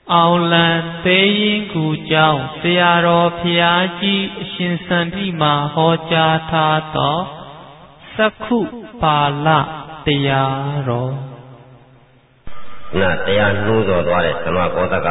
အောင်လံသေးရင်ကူကြောင့်ဆရာတော်ဖျားကြီးအရှင်စန္ဒီမှာဟောကြားထားသောသက္ခုပါဠတရားတော်တရားနှိုးဆော်သွားတဲ့ဓမ္မကောသက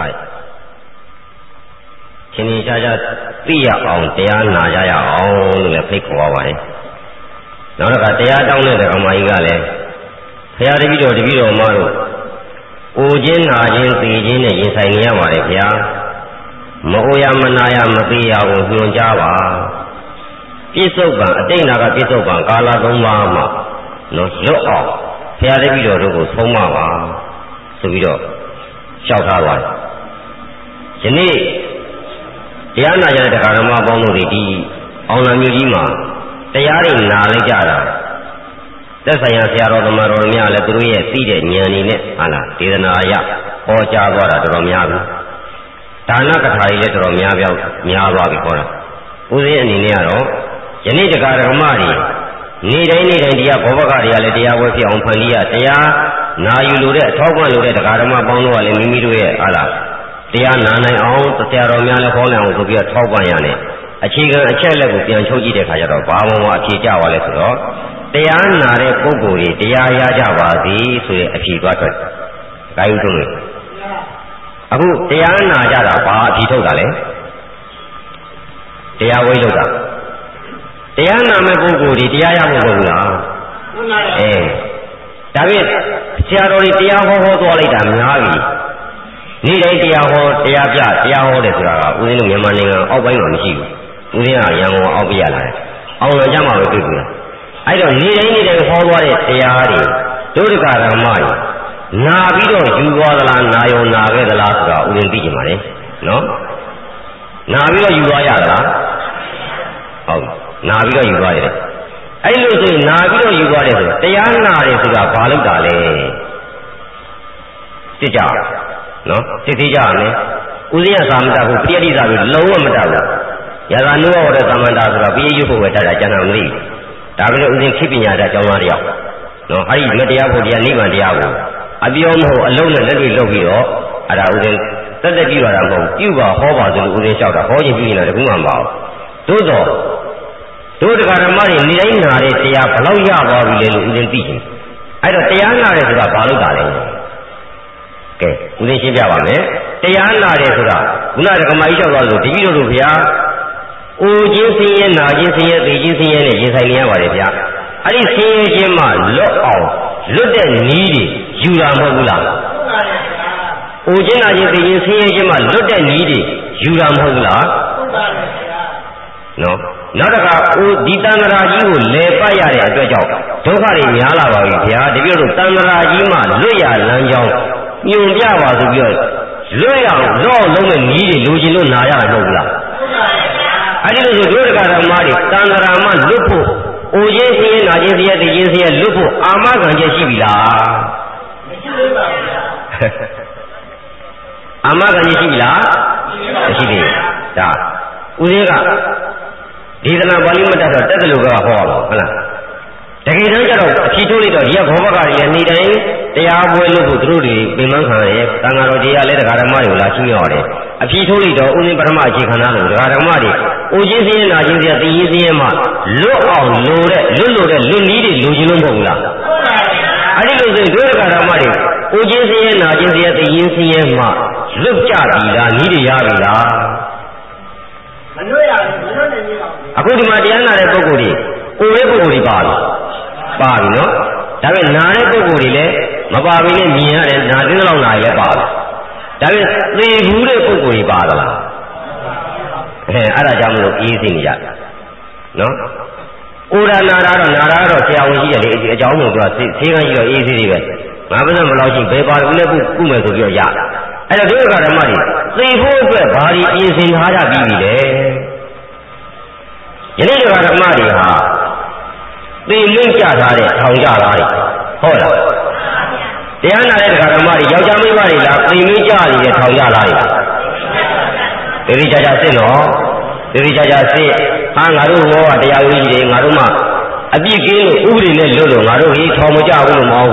ချင်းချင်းရှားရှားသိရအောင်တရားနာကြရအောင်လို့လည်းဖိတ်ခေါ်ပါပါတယ်။နောက်တစ်ခါတရားတောင်းတဲ့ဓမ္မကြီးကလည်းဘုရားတပည့်တော်မတို့အိုခြင်းနာခြင်းသိခြင်းနဲ့ရင်ဆိုင်နေရပါတယ်ဗျာ။မအိုရမနာရမသိရကိုညွှန်ကြားပါ။ပြစ္ဆုတ်ပံအတိတ်နာကပြစ္ဆုတ်ပံကာလသုံးပါးမှာလွတ်အောင်ဘုရားတပည့်တော်တို့ကိုဆုံးမပါဆိုပြီးတော့လျှောက်ထားပါတယ်။ယနေ့တရားနာကြတဲ့ဓမ္မပေါင်းတို့ဒီအောင်လံမြို့ကြီးမှာတရားတွေနာလိုက်ကြတာသက်ဆိုင်ရာဆရာတော်ဓမ္မတော်များလည်းသူတို့ရဲ့သိတဲ့ဉာဏ်တွေနဲ့ဟာလားဒေသနာအရဟောကြားသွားတာတော်တော်များပြီဒါနကထာကြီးလည်းတော်တော်များသွားပြီခေါ်တာဦးဇင်းအနေနဲ့ကတော့ယနေ့ဓမ္မတွေနေ့တိုင်းတရားဘောဘကတွေကလည်းတရားပွဲဖြစ်အောင်ဖန်တီးရတရားနာယူလို့တဲ့အထောက်အပံ့လို့တဲ့ဓမ္မပေါင်းတို့ကလည်းမိမိတို့ရဲ့ဟာလားတရားနာနိုင်အောင်ဆရာတော်များလည်းဟောနိုင်အောင်ဆိုပြီးတော့ထောက်ပံ့ရတယ်အခြေခံအချက်လက်ကိုပြန်ချုပ်ကြည့်တဲ့ခါကျတော့ဘာမှမအဖြေကြပါလဲဆိုတော့တရားနာတဲ့ပုဂ္ဂိုလ်တွေတရားရကြပါစေဆိုတဲ့အဖြေသွားထွက်။ဒါယူထုံးလို့အခုတရားနာကြတာဘာအဖြေထုတ်တာလဲတရားဝိလုပ်တာတရားနာမဲ့ပုဂ္ဂိုလ်တွေတရားရဖို့မဟုတ်ဘူးလားဒါဖြင့်ဆရာတော်တွေတရားဟောသွားလိုက်တာများပြီနေ့တိုင်းတရားဟောတရားပြတရားဟောတယ်ဆိုတာကဦးဇင်းတို့မြန်မာနိုင်ငံအောက်ပိုင်းတော့မရှိဘူးဦးဇင်းကရန်ကုန်အောက်ပြရလာတယ်အောင်လံကြမှာပဲတွေ့ဘူးလားအဲ့တော့နေ့တိုင်းဟောသွားတဲ့တရားတွေဒုဒကဓမ္မတွေနာပြီးတော့ယူသွားသလားနာယုံနာခဲ့သလားဆိုတာဦးဇင်းသိချင်ပါလေနော်နာပြီးတော့ယူသွားရသလားဟုတ်နာပြီးတော့ယူသွားရတယ်အဲ့လိုဆိုရင်နာပြီးတော့ယူသွားတယ်ဆိုတော့တရားနာတယ်ဆိုတာဘာလို့တာလဲသိကြနော်သိသေးကြရမယ်ဦးဇင်းကသာမတတ်ဘူးပြည့်တိသာပြီးလုံးဝမတတ်ဘူးရာဇာနုဟောတဲ့သမန္တာဆိုတော့ပြည့်ရွတ်ဖို့ပဲတတ်တာကျန်တာမသိဒါကလည်းဦးဇင်းခေပညာတတ်ကျောင်းသားတယောက်နော်အဲ့ဒီမတရားဖို့တရားနိဗ္ဗာန်တရားကိုအပြောမဟုတ်အလုံးနဲ့လက်တွေ့လုပ်ပြီးတော့အဲ့ဒါဦးဇင်းတက်ပြုရတာမဟုတ်ပြုပါဟောပါဆိုလို့ဦးဇင်းလျှောက်တာဟောခြင်းပြုနေတာတခုမှမပါဘူးသို့တော့တို့တရားဓမ္မတွေနေတိုင်းနာတဲ့တရားဘလောက်ရသွားပြီလဲလို့ဦးဇင်းသိချင်အဲ့တော့တရားနာတယ်ဆိုတာဘာလို့တာလဲကဲဦးဇင်းရှင်းပြပါမယ်တရားနာတယ်ဆိုတာခုနကဓမ္မကြီးလျှောက်သွားလို့တပည့်တော်တို့ဗျာအိုခြင်းဆင်းရဲနာခြင်းဆင်းရဲသိခြင်းဆင်းရဲနဲ့ရင်ဆိုင်နေရပါတယ်ဗျာအဲ့ဒီဆင်းရဲခြင်းမှလွတ်အောင်လွတ်တဲ့နည်းတွေယူတာမဟုတ်ဘူးလားအိုခြင်းနာခြင်းသိခြင်းဆင်းရဲခြင်းမှလွတ်တဲ့နည်းတွေယူတာမဟုတ်ဘူးလားနော်နောက်တစ်ခါဒီတန်ត្រာကြီးကိုလဲပတ်ရတဲ့အတွက်ကြောင့်ဒုက္ခတွေများလာပါပြီဗျာတပည့်တို့တန်ត្រာကြီးမှလွတ်ရလမ်းကြောင်းညွန်ပြပါဆိုပြီးတော့လွတ်ရအောင်လုံးမဲ့နည်းတွေလိုချင်လို့နာရတာမဟုတ်ဘူးလားအဲ့ဒီလိုဆိုဒုက္ခဓမ္မတွေတန်ត្រာမှလွတ်ဖို့အိုခြင်းဆင်းရဲနာခြင်းဆင်းရဲသိခြင်းဆင်းရဲလွတ်ဖို့အာမခံချက်ရှိပြီလားမရှိသေးပါဘူးအာမခံချက်ရှိပြီလားမရှိသေးဘူးဒါဦးဇင်းကဒေသနာပါဠိမတတ်တော့တက်တယ်လို့ကဟောပါဟုတ်လားတကယ်တမ်းကျတော့အဖြေထုတ်လိုက်တော့ဒီကဘောဘကတွေလည်းနေတိုင်းတရားပွဲလို့ဖို့သူတို့တွေပြင်ပန်းခံရဲတန်ဃာတော်တွေကလည်းတရားဓမ္မတွေကိုလာရှင်းရတယ်အဖြေထုတ်လိုက်တော့ဦးဇင်းပထမအခြေခံထားလို့တရားဓမ္မတွေအိုခြင်းစင်းရဲနာခြင်းစင်းရဲသိခြင်းစင်းရဲမှလွတ်အောင်လိုတဲ့လွတ်နည်းတွေလိုချင်လို့မဟုတ်ဘူးလားအဲ့ဒီလိုဆိုရင်ဒုက္ခဓမ္မတွေအိုခြင်းစင်းရဲနာခြင်းစင်းရဲသိခြင်းစင်းရဲမှလွတ်ကြပြီလားနည်းတွေရပြီလားမလွတ်ရဘူးမလွတ်နိုင်ဘူးအခုဒီမှာတရားနာတဲ့ပုဂ္ဂိုလ်တွေအိုတဲ့ပုဂ္ဂိုလ်တွေပါပြီနော်ဒါပေမဲ့နာတဲ့ပုဂ္ဂိုလ်တွေလည်းမပါဘဲနဲ့မြင်ရတယ်နာတဲ့လောက်နာလည်းပါပြီဒါပေမဲ့သေဘူးတဲ့ပုဂ္ဂိုလ်တွေပါသလားအဲ့ဒါကြောင့်မလို့အေးစိနေကြနော်အိုဒါနာတာတော့ဆရာဝန်ကြီးတယ်လေအကြောင်းကိုသူကဆေးခန်းကြီးတော့အေးစိတွေပဲငါဘယ်နဲ့မလောက်ရှိဘယ်ပါလို့လဲကုမယ်ဆိုပြီးတော့ရအဲ့တော့ဒုက္ခဓမ္မတွေသေဖို့အတွက်ဘာတွေပြင်ဆင်ထားကြပြီးပြီလဲယနေ့ဒုက္ခဓမ္မတွေဟာသေမင်းကြထားတဲ့ထောင်ကြသားတွေဟုတ်လားတရားနာတဲ့ဒကာဓမ္မတွေယောက်ျားမိန်းမတွေလားသေမင်းကြနေတဲ့ထောင်ကြသားတွေသေချာချာစစ်နော်သေချာချာစစ်ဟာငါတို့ဘောကတရားဝင်ကြီးတွေငါတို့မှအပြစ်ကင်းလို့ဥပဒေနဲ့လွတ်လို့ငါတို့ဟိထောင်မကြဘူးလို့မဟုတ်ဘူး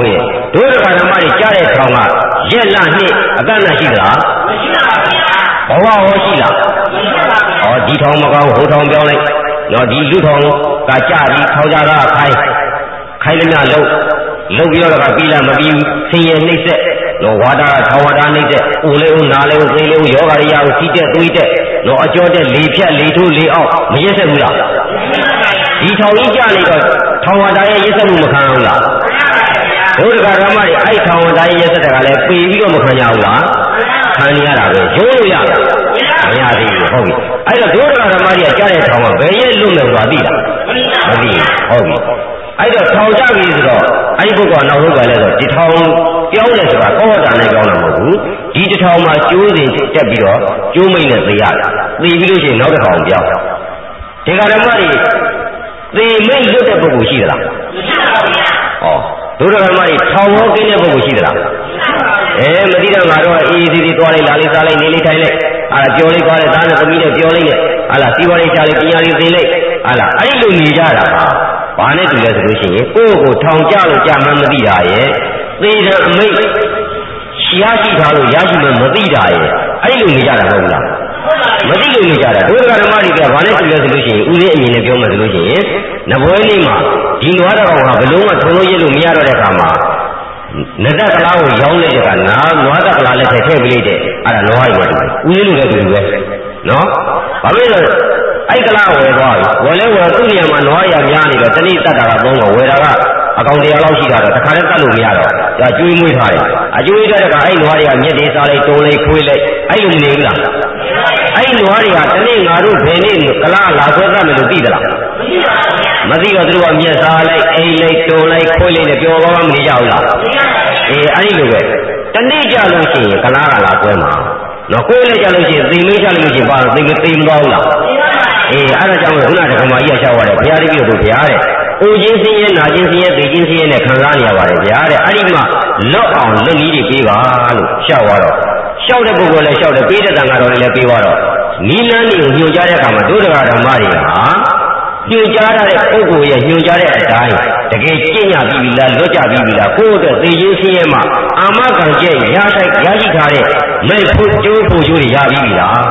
ဒုဒကာဓမ္မတွေကြားတဲ့ထောင်ကရက်လနှစ်အကန့်အသတ်ရှိသလားမရှိပါဘူးဗျာဘဝဟောရှိလားမရှိပါဘူးဒီထောင်မကောင်းဟိုထောင်ပြောင်းလိုက်နော်ဒီလူထောင်ကကြပြီးထောင်ကြတာခိုင်းသမျှလုံးပြီးတော့ပြီးလားမပြီးဆင်းရဲနှိမ့်ဆက်နော်ဝါဒထောင်ဝါဒနှိမ့်ဆက်ဦးလေးဦးနာလေးဦးသိလေးဦးယောဂရိယဦးစီးတက်သွေးတက်နော်အကျော်တက်လေဖြတ်လေထိုးလေအောင်မရက်ဆက်ဘူးလားဒီထောင်ကြီးကြနေတော့ထောင်ဝါဒရဲ့ရက်ဆက်မှုမခံဘူးလားဒုဒကာဓမ္မတွေအဲ့ထောင်ဝါဒရဲ့ရက်ဆက်ကလည်းပေပြီးတော့မခံကြဘူးလားခံရတာပဲရိုးလို့ရတာမရသေးဘူးဟုတ်ပြီအဲ့တော့ဒုဒကာဓမ္မတွေကကြားတဲ့ထောင်ကဘယ်ရဲ့လွတ်မယ်ဆိုတာသိလားမသိဟုတ်ပြီအဲ့တော့ထောင်ကြပြီဆိုတော့အဲ့ဒီပုဂ္ဂိုလ်နောက်ဆုံးကလည်းဆိုဒီထောင်ပြောင်းတယ်ဆိုတာကောဝတ္တနဲ့ပြောင်းတာမဟုတ်ဘူးဒီတစ်ထောင်မှာကျိုးစဉ်တက်ပြီးတော့ကျိုးမိတ်နဲ့သိရတယ်သိပြီးလို့ရှိရင်နောက်တစ်ထောင်ပြောင်းဒီကဓမ္မတွေသိမိတ်လွတ်တဲ့ပုဂ္ဂိုလ်ရှိသလားမရှိပါဘူးဗျာဒုဒကာဓမ္မတွေထောင်ဟောကင်းတဲ့ပုဂ္ဂိုလ်ရှိသလားမသိတော့ငါတို့ကအေးစီစီသွားလိုက်လာလိုက်စားလိုက်နေလိုက်ထိုင်လိုက်ပြောလိုက်သွားလိုက်သားနဲ့သမီးနဲ့ပြောလိုက်နဲ့စီးပွားရေးချလိုက်ပညာရေးသိလိုက်အဲ့ဒီလိုနေကြတာဘာနဲ့တူလဲဆိုလို့ရှိရင်ကိုယ့်ကိုထောင်ကြလို့ကြာမှမသိတာရဲ့သေတယ်အမိတ်ရရှိထားလို့ရရှိမှမသိတာရဲ့အဲ့ဒီလိုနေကြတာမဟုတ်လားမသိလို့နေကြတာဒုဒကာဓမ္မတွေကဘာနဲ့တူလဲဆိုလို့ရှိရင်ဦးလေးအမြင်နဲ့ပြောမှဆိုလို့ရှိရင်နဘွဲလေးမှာဒီနွားတော်ကဘလုံးကထုံလို့ရလို့မရတော့တဲ့အခါမှာနတ်ကလားကိုရောင်းလိုက်တဲ့ကနွားတကလားလက်ထည့်ပေးလိုက်တဲ့အဲ့ဒါနွားရွယ်တယ်ဦးလေးလိုလည်းတူပဲနော်ဘာလို့လဲအဲ့ကလားဝယ်သွားပြီဝယ်လဲဝယ်သူ့နေရာမှာနွားရများနေတော့တနည်းတတ်တာကသုံးတော့ဝယ်တာကအကောင်100လောက်ရှိတာတော့တခါတည်းတတ်လို့မရတော့ဒါကျွေးမွေးထားတယ်အကျွေးထားတဲ့ကအဲ့နွားတွေကမြက်တွေစားလိုက်တုံးလိုက်ခွေးလိုက်အဲ့လိုမနေဘူးလားအဲ့နွားတွေကတနေ့ငါတို့ဘယ်နေ့ကလားလာဆွဲတတ်မယ်လို့သိသလားမသိတော့သူတို့ကမြက်စားလိုက်အိမ်လိုက်တုံးလိုက်ခွေးလိုက်နဲ့ပျော်ပါမနေကြဘူးလားအဲ့ဒီလိုပဲတနေ့ကြလို့ရှိရင်ကလားကလာဆွဲမှာနော်ခွေးလိုက်ကြလို့ရှိရင်သိမေးချလို့ရှိရင်ဘာလို့သိမသွားဘူးလားအဲ့ဒါကြောင့်ခုနကဓမ္မကြီးကရှောက်ရတယ်ဘုရားတပည့်တို့ဘုရားတဲ့အိုခြင်းစင်းရဲနာခြင်းစင်းရဲသိခြင်းစင်းရဲနဲ့ခံစားနေရပါတယ်ဗျာတဲ့အဲ့ဒီမှာလွတ်အောင်လက်နည်းတွေပေးပါလို့ရှောက်သွားတော့ရှောက်တဲ့ပုဂ္ဂိုလ်လည်းရှောက်တယ်ပေးတဲ့တန်ဃာတော်လည်းပေးသွားတော့နီးလန်းတွေကိုညွှန်ကြားတဲ့အခါမှာဒုဒကာဓမ္မတွေကညွှန်ကြားတဲ့ပုဂ္ဂိုလ်ရဲ့ညွှန်ကြားတဲ့အတိုင်းတကယ်ကျင့်ကြပြီးပြီလားလွတ်ကြပြီးပြီလားကိုယ့်အတွက်သိခြင်းစင်းရဲမှာအာမခံချက်ရရှိထားတဲ့မဲ့ဖို့ကျိုးဖို့ကျိုးတွေရပြီးပြီလား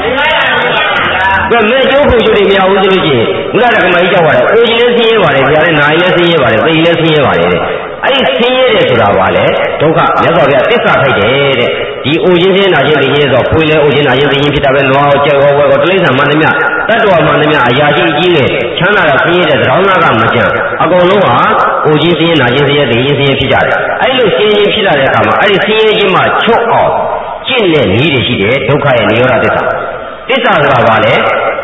မဲ့ကျိုးဖို့ကျိုးတွေမရဘူးဆိုလို့ရှိရင်ဘုရားဓမ္မကြီးကြောက်ရတယ်အိုကြီးလည်းဆင်းရဲပါတယ်ဗျာလည်းနာရီလည်းဆင်းရဲပါတယ်သိလည်းဆင်းရဲပါတယ်တဲ့အဲ့ဒီဆင်းရဲတယ်ဆိုတာကလည်းဒုက္ခမြတ်စွာဘုရားသစ္စာထိုက်တယ်တဲ့ဒီအိုခြင်းချင်းနာခြင်းသိခြင်းဆိုခွေးလည်းအိုခြင်းနာခြင်းသိခြင်းဖြစ်တာပဲနွားကြောက်ဝဲတိရစ္ဆာန်မှန်သမျှတတ္တဝါမှန်သမျှအရာရှိအကြီးနဲ့ချမ်းသာတာဆင်းရဲတဲ့သရောင်းသားကမကြံအကုန်လုံးဟာအိုခြင်းဆင်းရဲနာခြင်းဆင်းရဲသိခြင်းဆင်းရဲဖြစ်ကြတယ်အဲ့လိုဆင်းရဲဖြစ်လာတဲ့အခါမှာအဲ့ဒီဆင်းရဲခြင်းမှချုပ်အောင်ကျင့်တဲ့နည်းတွေရှိတယ်ဒုက္ခရဲ့နိရောဓသစ္စာဆိုတာကလည်း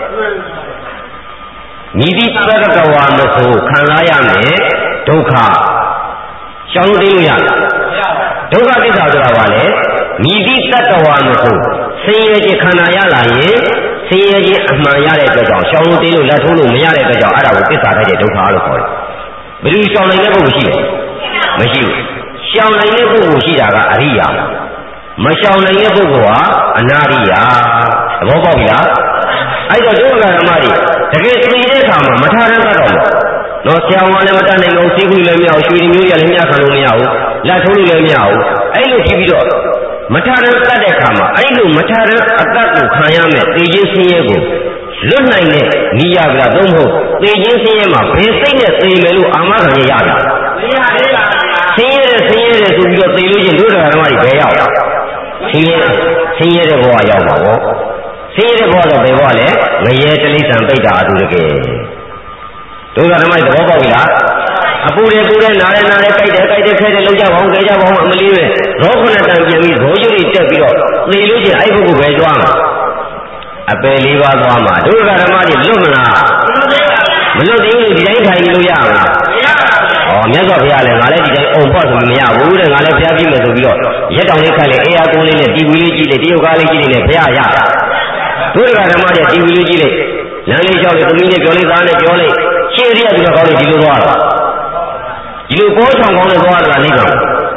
မြည်သည့်သတ္တဝါမဆိုခံစားရမယ်ဒုက္ခရှောင်လို့သိလို့ရတယ်ဒုက္ခသစ္စာဆိုတာကလည်းမြည်သည့်သတ္တဝါမဆိုဆင်းရဲခြင်းခန္ဓာရလာရင်ဆင်းရဲခြင်းအမှန်ရတဲ့အတွက်ကြောင့်ရှောင်လို့သိလို့လက်ထိုးလို့မရတဲ့အတွက်ကြောင့်အဲ့ဒါကိုသစ္စာထိုက်တဲ့ဒုက္ခလို့ခေါ်တယ်ဘယ်လိုရှောင်နိုင်တဲ့ပုဂ္ဂိုလ်ရှိလဲမရှိဘူးရှောင်နိုင်တဲ့ပုဂ္ဂိုလ်ရှိတာကအရိယာမရှောင်နိုင်တဲ့ပုဂ္ဂိုလ်ဟာအနာရိယာသဘောပေါက်ပြီလားအဲ့တော့ဒုက္ခဓမ္မတွေတကယ်သိတဲ့အခါမှာမထားတတ်တော့ဘူးနော်ဆရာဝန်လည်းမတတ်နိုင်ဘူးစီးခွေးလည်းမရဘူးရွှေမျိုးရလည်းမျှခံလို့မရဘူးလက်ထိုးလို့လည်းမရဘူးအဲ့လိုဖြစ်ပြီးတော့မထားတတ်တဲ့အခါမှာအဲ့လိုမထားတဲ့အတ္တကိုခံရမယ်သိခြင်းဆင်းရဲကိုလွတ်နိုင်တဲ့နိယကသုံးဖို့သိခြင်းဆင်းရဲမှာဘယ်စိတ်နဲ့သိမယ်လို့အာမခံရရပြီမရသေးပါဘူးဆင်းရဲဆိုပြီးတော့သိလို့ချင်းဒုက္ခဓမ္မတွေဘယ်ရောက်ဆင်းရဲတဲ့ဘဝရောက်ပါဘောဆင်းရဲတဲ့ဘဝတော့ဘယ်ဘဝလဲငရဲတိလိစ္ဆာန်ပိဋ္ဌာအတူတကယ်ဒုက္ခဓမ္မတွေသဘောပေါက်ပြီလားအပူတွေပူတယ်နားတယ်ကြိုက်တယ်ခဲတယ်လုံးကြပါအောင်ခဲကြပါအောင်အမလီပဲရောခုနှစ်တန်ပြန်ပြီးဇောကျွတွေတက်ပြီးတော့သိလို့ချင်းအဲ့ပုဂ္ဂိုလ်ပဲကြွားမှာအပယ်လေးပါးသွားမှာဒုက္ခဓမ္မတွေလွတ်မလားမလွတ်သေးဘူးဒီတိုင်းထိုင်လို့ရမှာမရပါဘူးမြတ်စွာဘုရားလည်းငါလည်းဒီတိုင်းအုံပေါ့ဆိုပြီးမရဘူးတဲ့ငါလည်းဘုရားကြည့်မယ်ဆိုပြီးတော့ရက်တောင်လေးခိုက်လေအေးအားကိုလေးနဲ့တီဗီလေးကြည့်လေတရုတ်ကားလေးကြည့်နေဘုရားရတာဒုက္ခဓမ္မတွေတီဗီလေးကြည့်လေလမ်းလေးလျှောက်လေသမီးနဲ့ပြောလေးသားနဲ့ပြောလေရှင်းရတဲ့သူတော်ကောင်းတွေဒီလိုသွားတာဒီလိုပေါ်ချောင်ကောင်းတွေသွားတာနိဗ္ဗာန်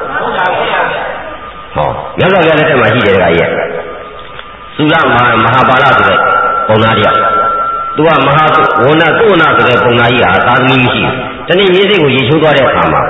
ဟောမြတ်စွာဘုရားလက်ထက်မှာရှိတယ်တခါကြီးသုလမဟာပါဠဆိုတဲ့ပုံသားတရားသူကမဟာဝဏသုဝဏဆိုတဲ့ပုံသားကြီးဟာသာသမီမရှိဘူးတနေ့မြေစိတ်ကိုရေချိုးသွားတဲ့အခါမှာ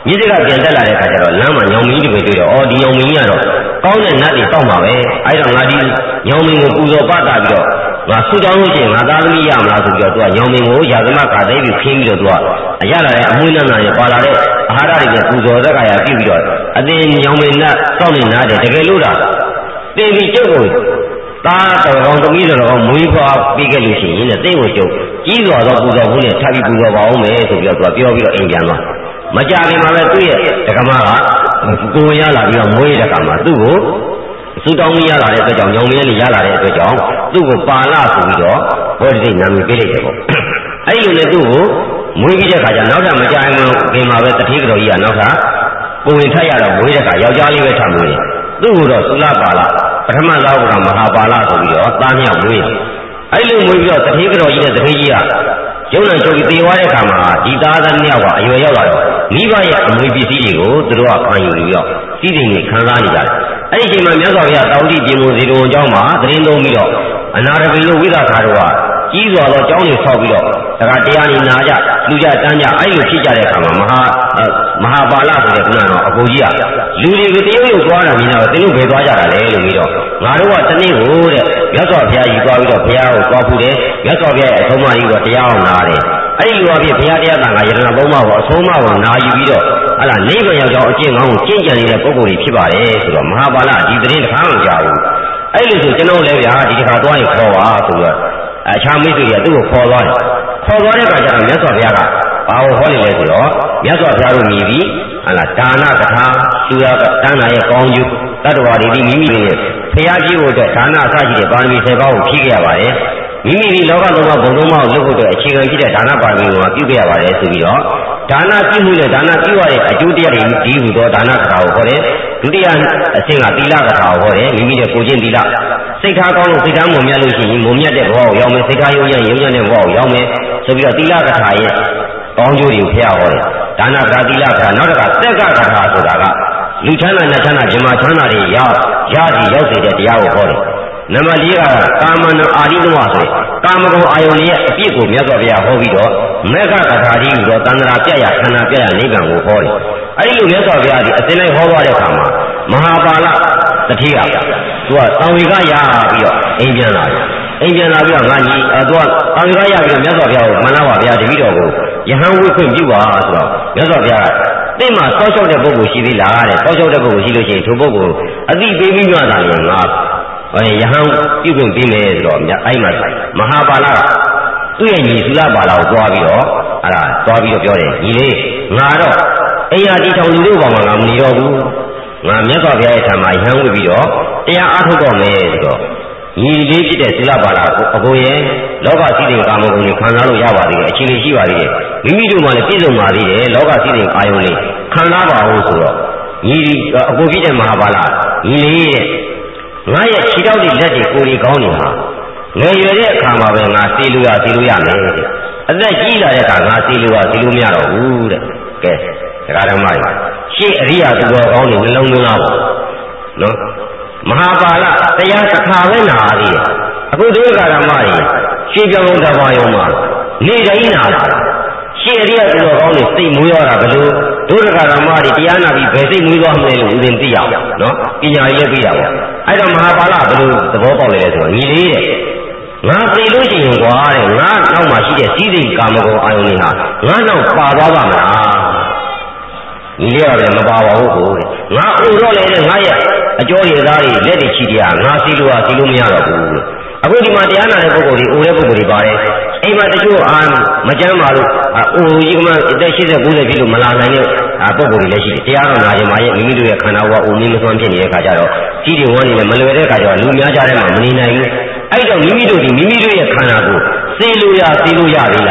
မြစ်ကပြန်တက်လာတဲ့ခါကျတော့လမ်းမှာညောင်မင်းကြီးတွေတွေ့တော့အော်ဒီညောင်မင်းကြီးကတော့ကောင်းတဲ့နတ်တွေတောက်မှာပဲအဲ့တော့ငါဒီညောင်မင်းကိုပူဇော်ပတ်တာပြီးတော့ငါဆူတောင်းလို့ရှိရင်ငါသားသမီးရမလားဆိုပြီးတော့သူကညောင်မင်းကိုရာဇမကာသိပြီးခင်းပြီးတော့သူကအရလာတဲ့အမွှေးနတ်နာတွေပါလာတဲ့အာဟာရတွေနဲ့ပူဇော်တဲ့ခါရပြုပြီးတော့အသင်ညောင်မင်းနတ်တောက်နေနာတယ်တကယ်လို့လားတင်ပြီးကျုပ်ကိုသားတော်ကောင်းသမီးတော်ကောင်းမွေးဖွားပြီးခဲ့လို့ရှိရင်တဲ့တင်းကိုကျုပ်ကြီးစွာသောပူဇော်မှုနဲ့ထပ်ပြီးပူဇော်ပါအောင်မယ်ဆိုပြီးတော့သူကပြောပြီးတော့အိမ်ပြန်သွားမကြခင်မှာပဲသူ့ရဲ့ဒကမကကိုရလာပြီးတော့မွေးတဲ့ကမှာသူ့ကိုစူတောင်းမရလာတဲ့အတွက်ကြောင့်ညောင်မင်းလေးရလာတဲ့အတွက်ကြောင့်သူ့ကိုပါလာဆိုပြီးတော့ဘောဓိနာမည်ပေးလိုက်တယ်ပေါ့အဲ့ဒီလိုနဲ့သူ့ကိုမွေးပြီးတဲ့ခါကျနောက်ထပ်မကြခင်မှာပဲတတိကတော်ကြီးကနောက်ထပ်ကိုဝင်ထက်ရတော့မွေးတဲ့ခါယောက်ျားလေးပဲထမွေးတယ်သူ့ကိုတော့သုလပါလာပထမသောကမဟာပါလာဆိုပြီးတော့သားမြောက်မွေးတယ်အဲ့လိုမွေးပြီးတော့တတိကတော်ကြီးနဲ့တတိကြီးကရုံးနဲ့ချုပ်ပြီးသေသွားတဲ့အခါမှာဒီသားသားမြောက်ကအရွယ်ရောက်လာတော့မိဘရဲ့အမွေပစ္စည်းတွေကိုသူတို့ကခံယူပြီးတော့စီးစိမ်တွေခံစားနေကြတယ်အဲ့ဒီအချိန်မှာမြတ်စွာဘုရားတောင်တိပြင်မုံစီတော်ကျောင်းမှာသတင်းသုံးပြီးတော့အနာရပိလို့ဝိသခါတို့ကကြီးစွာသောကျောင်းတွေဆောက်ပြီးတော့ဒါကတရားနေနာကြလူကြတန်းကြအဲ့လိုဖြစ်ကြတဲ့အခါမှာမဟာပါဠဆိုတဲ့ခုနကတော့အကိုကြီးကလူတွေကိုတရုပ်ရုပ်သွားတာမြင်တော့သင်တို့ဘယ်သွားကြတာလဲလို့ပြီးတော့ငါတို့ကတနေ့ကိုတဲ့မြတ်စွာဘုရားကြီးသွားပြီးတော့ဘုရားကိုသွားဖူးတယ်မြတ်စွာဘုရားရဲ့အဆုံးအမကြီးတော့တရားအောင်နာတယ်အဲ့ဒီလိုအဖြစ်ဘုရားတရားတန်ခါယတနာပုံမှာပေါ့အဆုံးအမကိုနာယူပြီးတော့ဟလာနိဗ္ဗာန်ရောက်ကြောင်းအကျင့်ကောင်းကိုကျင့်ကြံနေတဲ့ပုဂ္ဂိုလ်ကြီးဖြစ်ပါတယ်ဆိုတော့မဟာပါဠဒီသတင်းတစ်ခါမှမကြားဘူးအဲ့လိုဆိုကျွန်တော်လည်းဗျာဒီတစ်ခါသွားရင်ခေါ်ပါဆိုတော့အခြားမိတ်ဆွေတွေကသူ့ကိုခေါ်သွားတယ်ခေါ်သွားတဲ့အခါကျတော့မြတ်စွာဘုရားကဘာကိုဟောနေလဲဆိုတော့မြတ်စွာဘုရားတို့မြည်ပြီးဟလာဒါနကထာသူရကတဏ္ဍာရဲ့ကောင်းကျိုးတတ္တဝါတွေဒီမိမိတွေနဲ့ဘုရားကြီးကိုအတွက်ဒါနအစရှိတဲ့ပါရမီ10ပါးကိုဖြည့်ခဲ့ရပါတယ်မိမိဒီလောကလုံးကဘုံလုံးမကိုလုပ်ဖို့အတွက်အခြေခံဖြစ်တဲ့ဒါနပါရမီကိုပြုခဲ့ရပါတယ်ဆိုပြီးတော့ဒါနပြုမှုနဲ့ဒါနပြုရတဲ့အကျိုးတရားတွေဒီဟူသောဒါနကထာကိုဟောတယ်ဒုတိယအဆင့်ကသီလကထာကိုဟောတယ်မိမိရဲ့ကိုယ်ချင်းသီလစိတ်ထားကောင်းလို့စိတ်ထားမွန်မြတ်လို့ရှိရင်မွန်မြတ်တဲ့ဘဝကိုရောက်မယ်စိတ်ထားယုံကြည်တဲ့ဘဝကိုရောက်မယ်ဆိုပြီးတော့သီလကထာရဲ့ကောင်းကျိုးတွေကိုဖျက်ဟောတယ်ဒါနကထာသီလကထာနောက်တစ်ခါသက်ကကထာဆိုတာကလူချမ်းသာနဲ့ချမ်းသာဇမချမ်းသာတွေရောက်စေတဲ့တရားကိုဟောတယ်နံပါတ်၄ကကာမနအာရိသမဆိုကာမဂုဏ်အာယုန်ရဲ့အပြစ်ကိုမြတ်စွာဘုရားဟောပြီးတော့မေဃကထာကြီးဟူသောတန္တရာပြရခန္ဓာပြရနိဗ္ဗာန်ကိုဟောတယ်အဲဒီလိုမြတ်စွာဘုရားဒီအစဉ်လိုက်ဟောသွားတဲ့အခါမှာမဟာပါဠတတိယသူကသံဝေကရပြီးတော့အိမ်ပြန်လာတယ်အိမ်ပြန်လာပြီးတော့ငါညီသူကသံဝေကရပြီးတော့မြတ်စွာဘုရားကိုမှန်လားပါဗျာတပည့်တော်ကိုယဟန်ဝိခွင့်ပြုပါဆိုတော့မြတ်စွာဘုရားကသင်မှာတောက်လျှောက်တဲ့ပုဂ္ဂိုလ်ရှိသေးလားတဲ့တောက်လျှောက်တဲ့ပုဂ္ဂိုလ်ရှိလို့ရှိရင်ထိုပုဂ္ဂိုလ်အတိပေးပြီးမှသာလေငါယဟန်ပြုခွင့်ပေးမယ်ဆိုတော့အဲ့မှာမဟာပါဠကသူ့ရဲ့ညီသုလပါဠကိုသွားပြီးတော့သွားပြီးတော့ပြောတယ်ညီလေးငါတော့အိယာတီထောင်လူတို့ဘောင်မှာငါမနေတော့ဘူးငါမြတ်စွာဘုရားရဲ့ဆံမှာယဟန်ဝိပြီးတော့တရားအားထုတ်တော့မယ်ဆိုတော့ညီလေးဖြစ်တဲ့သုလပါဠကိုအကိုရဲ့လောကစည်းစိမ်ကာမဂုဏ်တွေခံစားလို့ရပါသေးတယ်အခြေအနေရှိပါသေးတယ်မိမိတို့မှလည်းပြည့်စုံပါသေးတယ်လောကစည်းစိမ်အာယုန်လေးခံစားပါဦးဆိုတော့ညီအကိုဖြစ်တဲ့မဟာပါဠညီလေးရဲ့ငါရဲ့ခြေထောက်တွေလက်တွေကိုယ်တွေကောင်းနေဟာငယ်ရွယ်တဲ့အခါမှာပဲငါစီလို့ရမယ်တဲ့အသက်ကြီးလာတဲ့အခါငါစီလို့မရတော့ဘူးတဲ့ကဲဒကာဓမ္မတွေရှေ့အရိယာသူတော်ကောင်းတွေနှလုံးသွင်းလာပါနော်မဟာပါဠတရားတစ်ခါပဲနာရသေးတယ်အခုဒုက္ခဓမ္မတွေရှေ့ပြောင်းတပါးရုံမှာနေတိုင်းနာတာရှေ့အရိယာသူတော်ကောင်းတွေစိတ်မွေးရတာဘလို့ဒုက္ခဓမ္မတွေတရားနာပြီးဘယ်စိတ်မွေးသွားမလဲလို့ဦးဇင်သိရအောင်နော်ပညာရေးသိရအောင်အဲ့တော့မဟာပါဠဘလို့သဘောပေါက်လဲဆိုတော့ညီလေးတဲ့ငါသိလို့ရှိရင်ကွာတဲ့ငါနောက်မှာရှိတဲ့စည်းစိမ်ကာမဂုဏ်အာယုန်တွေဟာငါနောက်ပါသွားပါမလားညီလေးကလည်းမပါပါဘူးကိုတဲ့ငါအိုတော့လေတဲ့ငါရဲ့အကျော်ရည်သားတွေလက်တွေချီတရားငါစီလို့မရတော့ဘူးတဲ့အခုဒီမှာတရားနာတဲ့ပုဂ္ဂိုလ်တွေအိုတဲ့ပုဂ္ဂိုလ်တွေပါတယ်အိမ်မှာတချို့မကြမ်းပါလို့အိုကြီးကမှအသက်80 90ဖြစ်လို့မလာနိုင်တဲ့ပုဂ္ဂိုလ်တွေလည်းရှိတယ်တရားတော်နာခြင်းမှာရဲ့မိမိတို့ရဲ့ခန္ဓာကိုအိုမင်းမသွမ်းဖြစ်နေတဲ့ခါကျတော့ကြီးတွေဝမ်းနေလည်းမလွယ်တဲ့ခါကျတော့လူများကြတဲ့မှာမနေနိုင်ဘူးအဲ့တော့မိမိတို့ရဲ့ခန္ဓာကိုစေလို့ရသေးလားအဲ့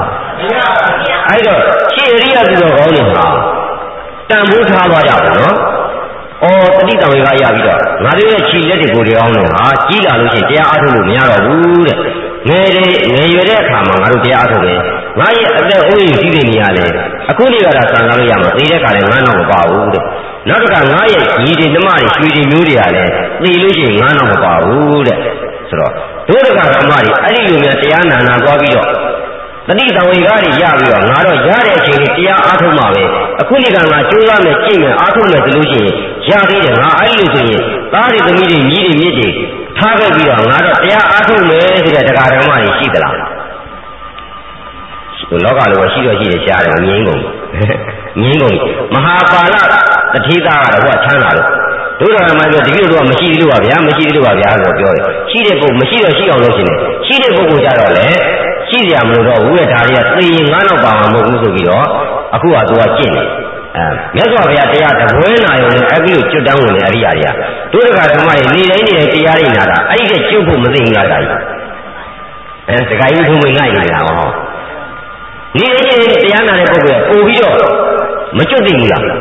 တော့ရှေ့အရိယသူတော်ကောင်းတွေဟာတန်ဖိုးထားသွားကြပါနော်တတိတံဝေကရပြီးတော့ငါတို့ရဲ့ခြေလက်တွေကိုယ်တွေအောင်လို့ဟာကြီးလာလို့ရှိရင်တရားအားထုတ်လို့မရတော့ဘူးတဲ့ငယ်ရွယ်တဲ့အခါမှာငါတို့တရားအားထုတ်တယ်ငါရဲ့အသက်အိုးအိမ်စီးစိမ်နေရလဲအခုနေရတာစံစားလို့ရမှာသိတဲ့ခါလဲငါတော့မပါဘူးတဲ့နောက်တစ်ခါငါရဲ့ညီတွေနှမတွေရွှေတွေမျိုးတွေကလည်းသိလို့ရှိရင်ငါတော့မပါဘူးတဲ့ဆိုတော့ဒုက္ခဓမ္မတွေအဲ့ဒီလိုများတရားနာသွားပြီးတော့တတိတဝေကားတွေရပြီးတော့ငါတော့ရတဲ့အချိန်လေးတရားအားထုတ်မှာပဲအခုနေ့ကငါကြိုးစားမယ်ကြည့်မယ်အားထုတ်မယ်ဆိုလို့ရှိရင်ရသေးတယ်ငါအဲ့လိုဆိုရင်သားတွေသမီးတွေညီးတွေမြစ်တွေထားခဲ့ပြီးတော့ငါတော့တရားအားထုတ်မယ်ဆိုတဲ့တရားဓမ္မတွေရှိသလားလောကလိုရှိတော့ရှိတယ်ရှားတယ်ငြင်းကုန်ငြင်းကုန်မဟာပါဠတတိသားကတော့ဟောချမ်းသာလို့တို့တော်မှပြောတပည့်တို့ကမရှိသေးလို့ပါဗျာမရှိသေးလို့ပါဗျာဆိုပြောတယ်ရှိတဲ့ပုဂ္ဂိုလ်မရှိတော့ရှိအောင်လုပ်ရှင်တယ်ရှိတဲ့ပုဂ္ဂိုလ်ကြတော့လေရှိကြမလို့တော့ဝိရဓာတွေကသိရင်ငါးတော့ပါမှာမဟုတ်ဘူးဆိုပြီးတော့အခုကသူကကျင့်တယ်မြတ်စွာဘုရားတရားတပွဲနာရုံနဲ့အဲ့ဒီကိုကျွတ်တန်းဝင်နေအရိယာတွေကတို့တက္ကဓမ္မတွေနေတိုင်းနေတိုင်းတရားတွေနာတာအဲ့ဒီကကျွတ်ဖို့မသိဘူးလားဒါကြီးစကားကြီးထုံးဝင်ငိုက်နေတာဟောနေတိုင်းတရားနာတဲ့ပုဂ္ဂိုလ်ကပို့ပြီးတော့မကျွတ်သိဘူးလားဟော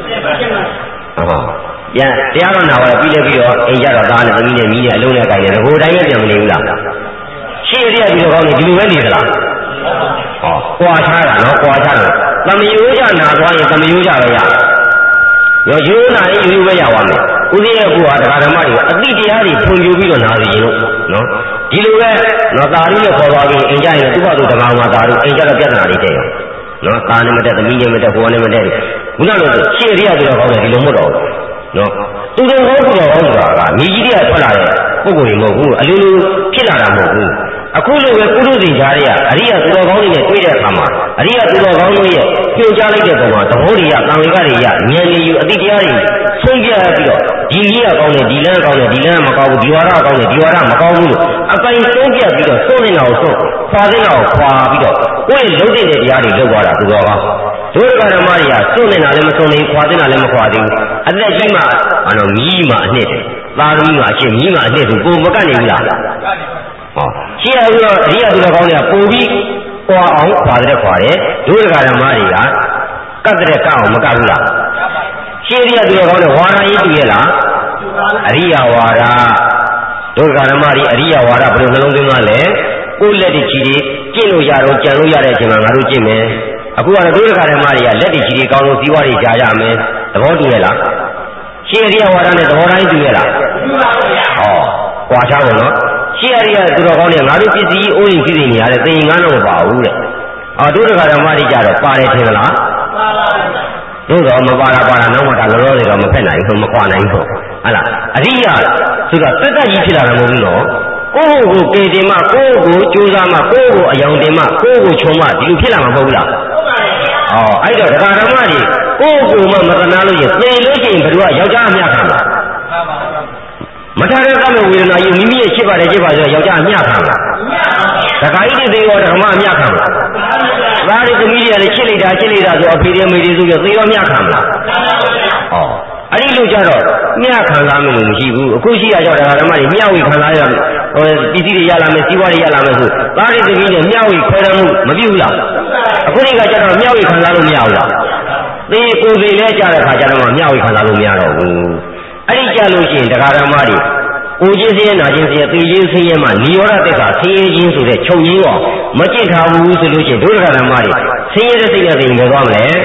တရားတော်နာတော့ပြီးလဲပြီးတော့အိမ်ကြတော့သားနဲ့သမီးနဲ့မိနဲ့အလုံးနဲ့ကိုင်တယ်ဘိုးတိုင်းပဲပြန်မနေဘူးလားရှေ့ရည်ပြီးတော့ကောင်းနေဒီလိုပဲနေသလားဟောကွာချားတာနော်ကွာချားတယ်သမယိုးကြနာသွားရင်သမယိုးကြပဲရရောရိုးနာရင်ရိုးပဲရပါမယ်ဦးဇင်းရဲ့ဘုရားတရားဓမ္မတွေအတိတရားတွေဖွံ့ဖြိုးပြီးတော့နာစီရင်လို့နော်ဒီလိုပဲနော်သာရိနဲ့ခေါ်သွားပြီးအိမ်ကြရင်သူ့ဘာသူဓမ္မမှာသာရိအိမ်ကြတော့ပြဿနာတွေတဲ့ရောနော်သားနဲ့မတက်သမီးနဲ့မတက်ဘိုးနဲ့မတက်ခုနလိုရှေ့ရည်ပြီးတော့ကောင်းတယ်ဒီလိုမဟုတ်တော့နော်သူတို့ဟောသူတော်ဟောဆိုတာကမြေကြီးတွေကထွက်လာတဲ့ပုဂ္ဂိုလ်တွေမဟုတ်ဘူးအလိုလိုဖြစ်လာတာမဟုတ်ဘူးအခုလိုပဲကုသိုလ်စဉ်ကြားတွေကအရိယသူတော်ကောင်းတွေနဲ့တွေ့တဲ့အခါမှာအရိယသူတော်ကောင်းတို့ရဲ့ညွှန်ကြားလိုက်တဲ့ပုံမှာသဘောတွေကသံဃာတွေရဉာဏ်တွေယူအတိတရားတွေဆုံးပြပြီးတော့ဒီကြီးကကောင်းတယ်ဒီလမ်းကောင်းတယ်ဒီလမ်းမကောင်းဘူးဒီဝါဒကောင်းတယ်ဒီဝါဒမကောင်းဘူးလို့အပိုင်ဆုံးပြပြီးတော့ဆုံးနေတာကိုဆုံးခွာနေတာကိုခွာပြီးတော့ကိုယ့်ရဲ့လုံးတဲ့တရားတွေလောက်သွားတာသူတော်ကောင်းဒုက္ခဓမ္မတွေကဆုံးနေတာလည်းမဆုံးသေးခွာနေတာလည်းမခွာသေးဘူးအသက်ကြီးမှမီးမှအနှစ်သာသမီးမှအချင်းမီးမှအနှစ်ဆိုကိုမကတ်နေဘူးလားဟောရှင်းရပြီးတော့အရိယသူတော်ကောင်းတွေကပို့ပြီးခွာအောင်ခွာတဲ့ခွာတယ်ဒုက္ခဓမ္မတွေကကတ်တဲ့ကတ်အောင်မကတ်ဘူးလားရှင်းရသူတော်ကောင်းတွေဝါဒရေးတူရဲ့လားအရိယဝါဒဒုက္ခဓမ္မတွေအရိယဝါဒဘယ်လိုနှလုံးသွင်းမှလဲကိုယ်လက်တွေချီတွေကျင့်လို့ရတော့ကြံလို့ရတဲ့အချိန်မှာငါတို့ကျင့်မယ်အခုကတော့ဒုက္ခဓမ္မတွေကလက်တွေချီတွေကောင်းလို့ဇီဝတွေကြာရမယ်သဘောတူရဲ့လားရှင်းအရိယဝါဒနဲ့သဘောတိုင်းတူရဲ့လားဟောကွာခြားကုန်နော်ရှင်းအရိယသူတော်ကောင်းတွေငါတို့ပစ္စည်းအိုးရင်ပြည်နေရတယ်သင်္င်္ဂန်းတော့မပါဘူးတဲ့ဒုက္ခဓမ္မတွေကြတော့ပါတယ်ထင်လားတို့တော့မပါတာနောက်မှဒါလောလောဆယ်တော့မဖက်နိုင်ဘူးမခွာနိုင်ဘူးဟုတ်လားအရိယဆိုတာတက်တက်ကြီးဖြစ်လာတာမဟုတ်ဘူးနော်ကိုယ့်ကိုကေတင်မှကိုယ့်ကိုကြိုးစားမှကိုယ့်ကိုအယောင်တင်မှကိုယ့်ကိုချုံမှဒီလိုဖြစ်လာမှာမဟုတ်ဘူးလားအဲ့တော့ဒကာဓမ္မတွေကိုယ့်ကိုမှမသနာလို့ရင်သေလို့ရှိရင်ဘယ်သူကယောက်ျားအမြတ်ခံလားမထားတဲ့ကမဲ့ဝေဒနာကြီးမိမိရဲ့ဖြစ်ပါတယ်ဆိုယောက်ျားအမြတ်ခံလားဒကာကြီးတွေရောဓမ္မအမြတ်ခံလားသားတွေသမီးတွေကလည်းချစ်လိုက်တာဆိုအဖေတွေမေတွေဆိုပြီးသေရောမြတ်ခံလားအဲ့ဒီလိုကြတော့မြတ်ခံစားမယ်လို့မရှိဘူးအခုရှိရကြောင့်ဓမ္မတွေမျှဝေခံစားရပစ္စည်းတွေရလာမယ်စီးပွားတွေရလာမယ်ဆိုသားတွေသမီးတွေမျှဝေခွဲရမှုမပြုဘူးလားအခုဒီကကြတော့မျှဝေခံစားလို့မရဘူးလားသေကိုယ်စီလဲကြတဲ့ခါကျတော့မျှဝေခံစားလို့မရတော့ဘူးအဲ့ဒီကြလို့ရှိရင်ဓမ္မတွေကိုချင်းစင်းနာချင်းစင်းသေချင်းဆင်းရဲမှနိရောဓတက်တာဆင်းရဲခြင်းဆိုတဲ့ချုပ်ရင်းရောမကြည့်ထားဘူးဆိုလို့ရှိရင်ဒုက္ခဓမ္မတွေဆင်းရဲတဲ့စိတ်နဲ့သိရင်ဘယ်သွားမလဲ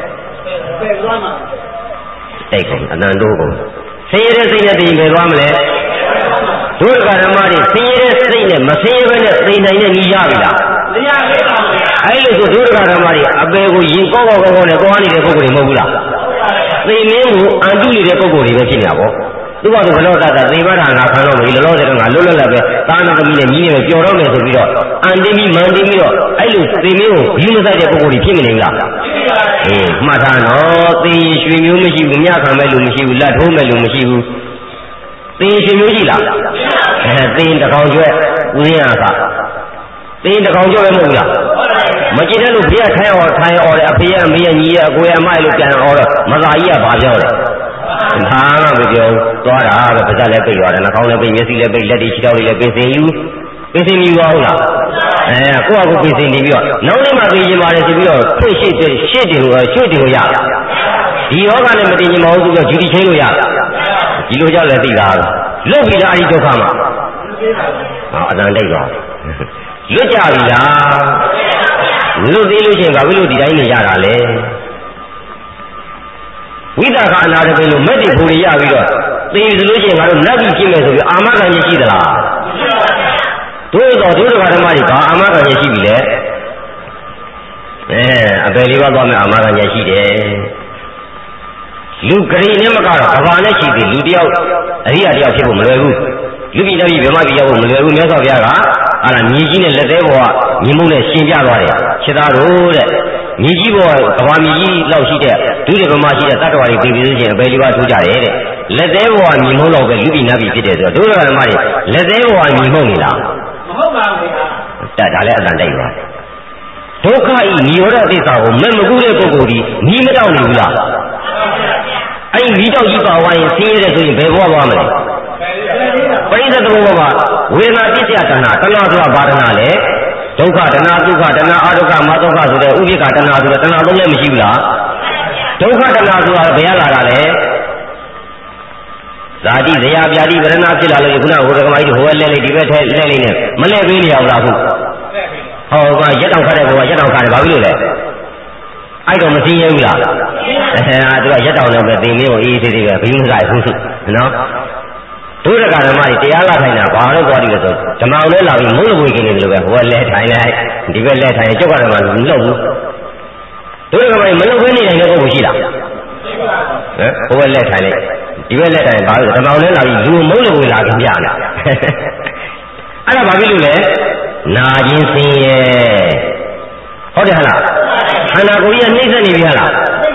တိတ်ကုန်အနန္တောကုန်ဆင်းရဲတဲ့စိတ်နဲ့သိရင်ဘယ်သွားမလဲဒုက္ခဓမ္မတွေဆင်းရဲတဲ့စိတ်နဲ့မဆင်းရဲဘဲနဲ့သိနိုင်တဲ့ဤရပြီလားမရပါဘူးအဲ့လိုဆိုဒုက္ခဓမ္မတွေအပေကိုရင်ကောနဲ့သွားနေတဲ့ပုဂ္ဂိုလ်တွေမဟုတ်ဘူးလားသိမင်းကိုအန်တုနေတဲ့ပုဂ္ဂိုလ်တွေပဲဖြစ်နေတာပေါ့သူကဘယ်တော့သာသေဘထာငါခံတော့မယ်လောလောဆယ်တော့ငါလွတ်လပ်ပဲသားနာသမီးနဲ့ညီးနေပဲပျော်တော့မယ်ဆိုပြီးတော့အန်တင်းပြီးမန်တင်းပြီးတော့အဲ့လိုသေမင်းကိုယူမဆိုင်တဲ့ပုဂ္ဂိုလ်တွေဖြစ်မနေဘူးလားမှတ်ထားနော်သေရွှေမျိုးမရှိဘူးမြခံမဲ့လူမရှိဘူးလက်ထိုးမဲ့လူမရှိဘူးသေရွှေမျိုးရှိလားသေတကောင်ကျွဲဦးရင်းအားကသေတကောင်ကျွဲပဲမဟုတ်ဘူးလားမကြည့်တဲ့လူဖေးထိုင်အော်တယ်အဖေရမေးရညီရအကိုရအမလို့ပြန်အော်တော့မသာကြီးကဘာပြောလဲဘာမှမပြောသွားတာပဲပါးစပ်လည်းပိတ်သွားတယ်နှာခေါင်းလည်းပိတ်မျက်စိလည်းပိတ်လက်တွေခြေထောက်တွေလည်းပိတ်စင်ယူပါဦးလားကိုယ့်အကူပိတ်စင်နေပြီးတော့နောက်နေ့မှသိချင်ပါတယ်ဆိုပြီးတော့ဖွင့်ရှေ့တင်ရွှေ့တင်လို့ရဒီယောဂနဲ့မတင်ချင်ပါဘူးဆိုတော့ဂျူတီချင်းလို့ရဒီလိုကြောက်လည်းသိတာလွတ်ပြီလားအဲဒီဒုက္ခမှာအတန်တိတ်သွားလွတ်ကြပြီလားလွတ်သေးလို့ရှိရင်ဘာဖြစ်လို့ဒီတိုင်းနေရတာလဲဝိသကအနာတပိလို့မက်တိဖူရရပြီးတော့သိဆိုလို့ရှိရင်ငါတို့နတ်ကြီးဖြစ်မယ်ဆိုပြီးအာမခံရရှိသလားတို့တော်ဒုက္ခဓမ္မတွေဘာအာမခံရရှိပြီလဲအပေလေးပါးသွားမယ်အာမခံချက်ရှိတယ်လူဂရိနဲ့မကတော့ကဘာနဲ့ရှိသေးလူတယောက်အရိယာတယောက်ဖြစ်ဖို့မလွယ်ဘူးလူပြည်ပြည်ဗမာပြည်ရောက်ဖို့မလွယ်ဘူးမြတ်စွာဘုရားကအဲ့ဒါမြေကြီးနဲ့လက်သေးဘောကမြေမုံနဲ့ရှင်ပြသွားတယ်ခြေသားတို့တဲ့မြေကြီးဘောကဘာမြေကြီးလောက်ရှိတဲ့ဒုတိယဗမာရှိတဲ့တတ္တဝါတွေပြည်ပြီးချင်းအပေလေးပါးထိုးကြတယ်တဲ့လက်သေးဘောကမြေမုံလောက်ပဲလူပြည်နာပြည်ဖြစ်တယ်ဆိုတော့ဒုရကဓမ္မတွေလက်သေးဘောကမြေမုံနေလားမဟုတ်ပါဘူးဒါလည်းအတန်တိုက်ပါဒုက္ခဤနိရောဓသစ္စာကိုမဲ့မကူတဲ့ပုဂ္ဂိုလ်ဒီနီးမတောက်နေဘူးလားအဲ့ဒီနီးတောက်ကြီးပါဝိုင်းဆင်းရဲတဲ့ဆိုရင်ဘယ်ဘဝသွားမလဲပရိစ္ဆေသမုပ္ပါဝေဒနာပစ္စယတဏှာဆိုတာဘာတဏှာလဲဒုက္ခတဏှာဒုက္ခတဏှာအဒုက္ခမဒုက္ခဆိုတဲ့ဥပိ္ပခတဏှာဆိုတဲ့တဏှာသုံးလည်းမရှိဘူးလားဒုက္ခတဏှာဆိုတာဘယ်ရလာတာလဲဇာတိဇရာပြာတိဝရဏဖြစ်လာလို့ခုနဟိုကမကြီးဟိုလဲလေးဒီဘက်ထဲလဲလေးနဲ့မလဲပေးနေရဘူးလားခုဟောကရက်တောင်ခတ်တဲ့ဘဝရက်တောင်ခတ်တယ်ဘာဖြစ်လို့လဲအဲ့တော့မသိရဘူးလားသူကရက်တောင်နဲ့ပဲသင်လေးကိုအေးသေးသေးပဲဘီးမဆိုင်ဘူးနော်ဒုရကဓမ္မတွေတရားလာထိုင်တာဘာလို့သွားတယ်လဲဆိုဓမ္မအောင်လဲလာပြီးမုန်းလို့ဝင်နေတယ်လို့ပဲဟိုကလဲထိုင်လိုက်ဒီဘက်လဲထိုင်ကျုပ်ကဓမ္မမလုပ်ဘူးဒုရကဓမ္မတွေမလုပ်ဘဲနေနိုင်တဲ့ပုဂ္ဂိုလ်ရှိလားဟိုကလဲထိုင်လိုက်ဒီဘက်လက်တိုင်းဘာလို့ဓမ္မအောင်လဲလာပြီးလူမုန်းလို့ဝင်လာကြပြတာအဲ့ဒါဘာဖြစ်လို့လဲနာခြင်းဆင်းရဲဟုတ်တယ်ဟလားခန္ဓာကိုယ်ကြီးကနှိမ့်ဆက်နေပြီဟလား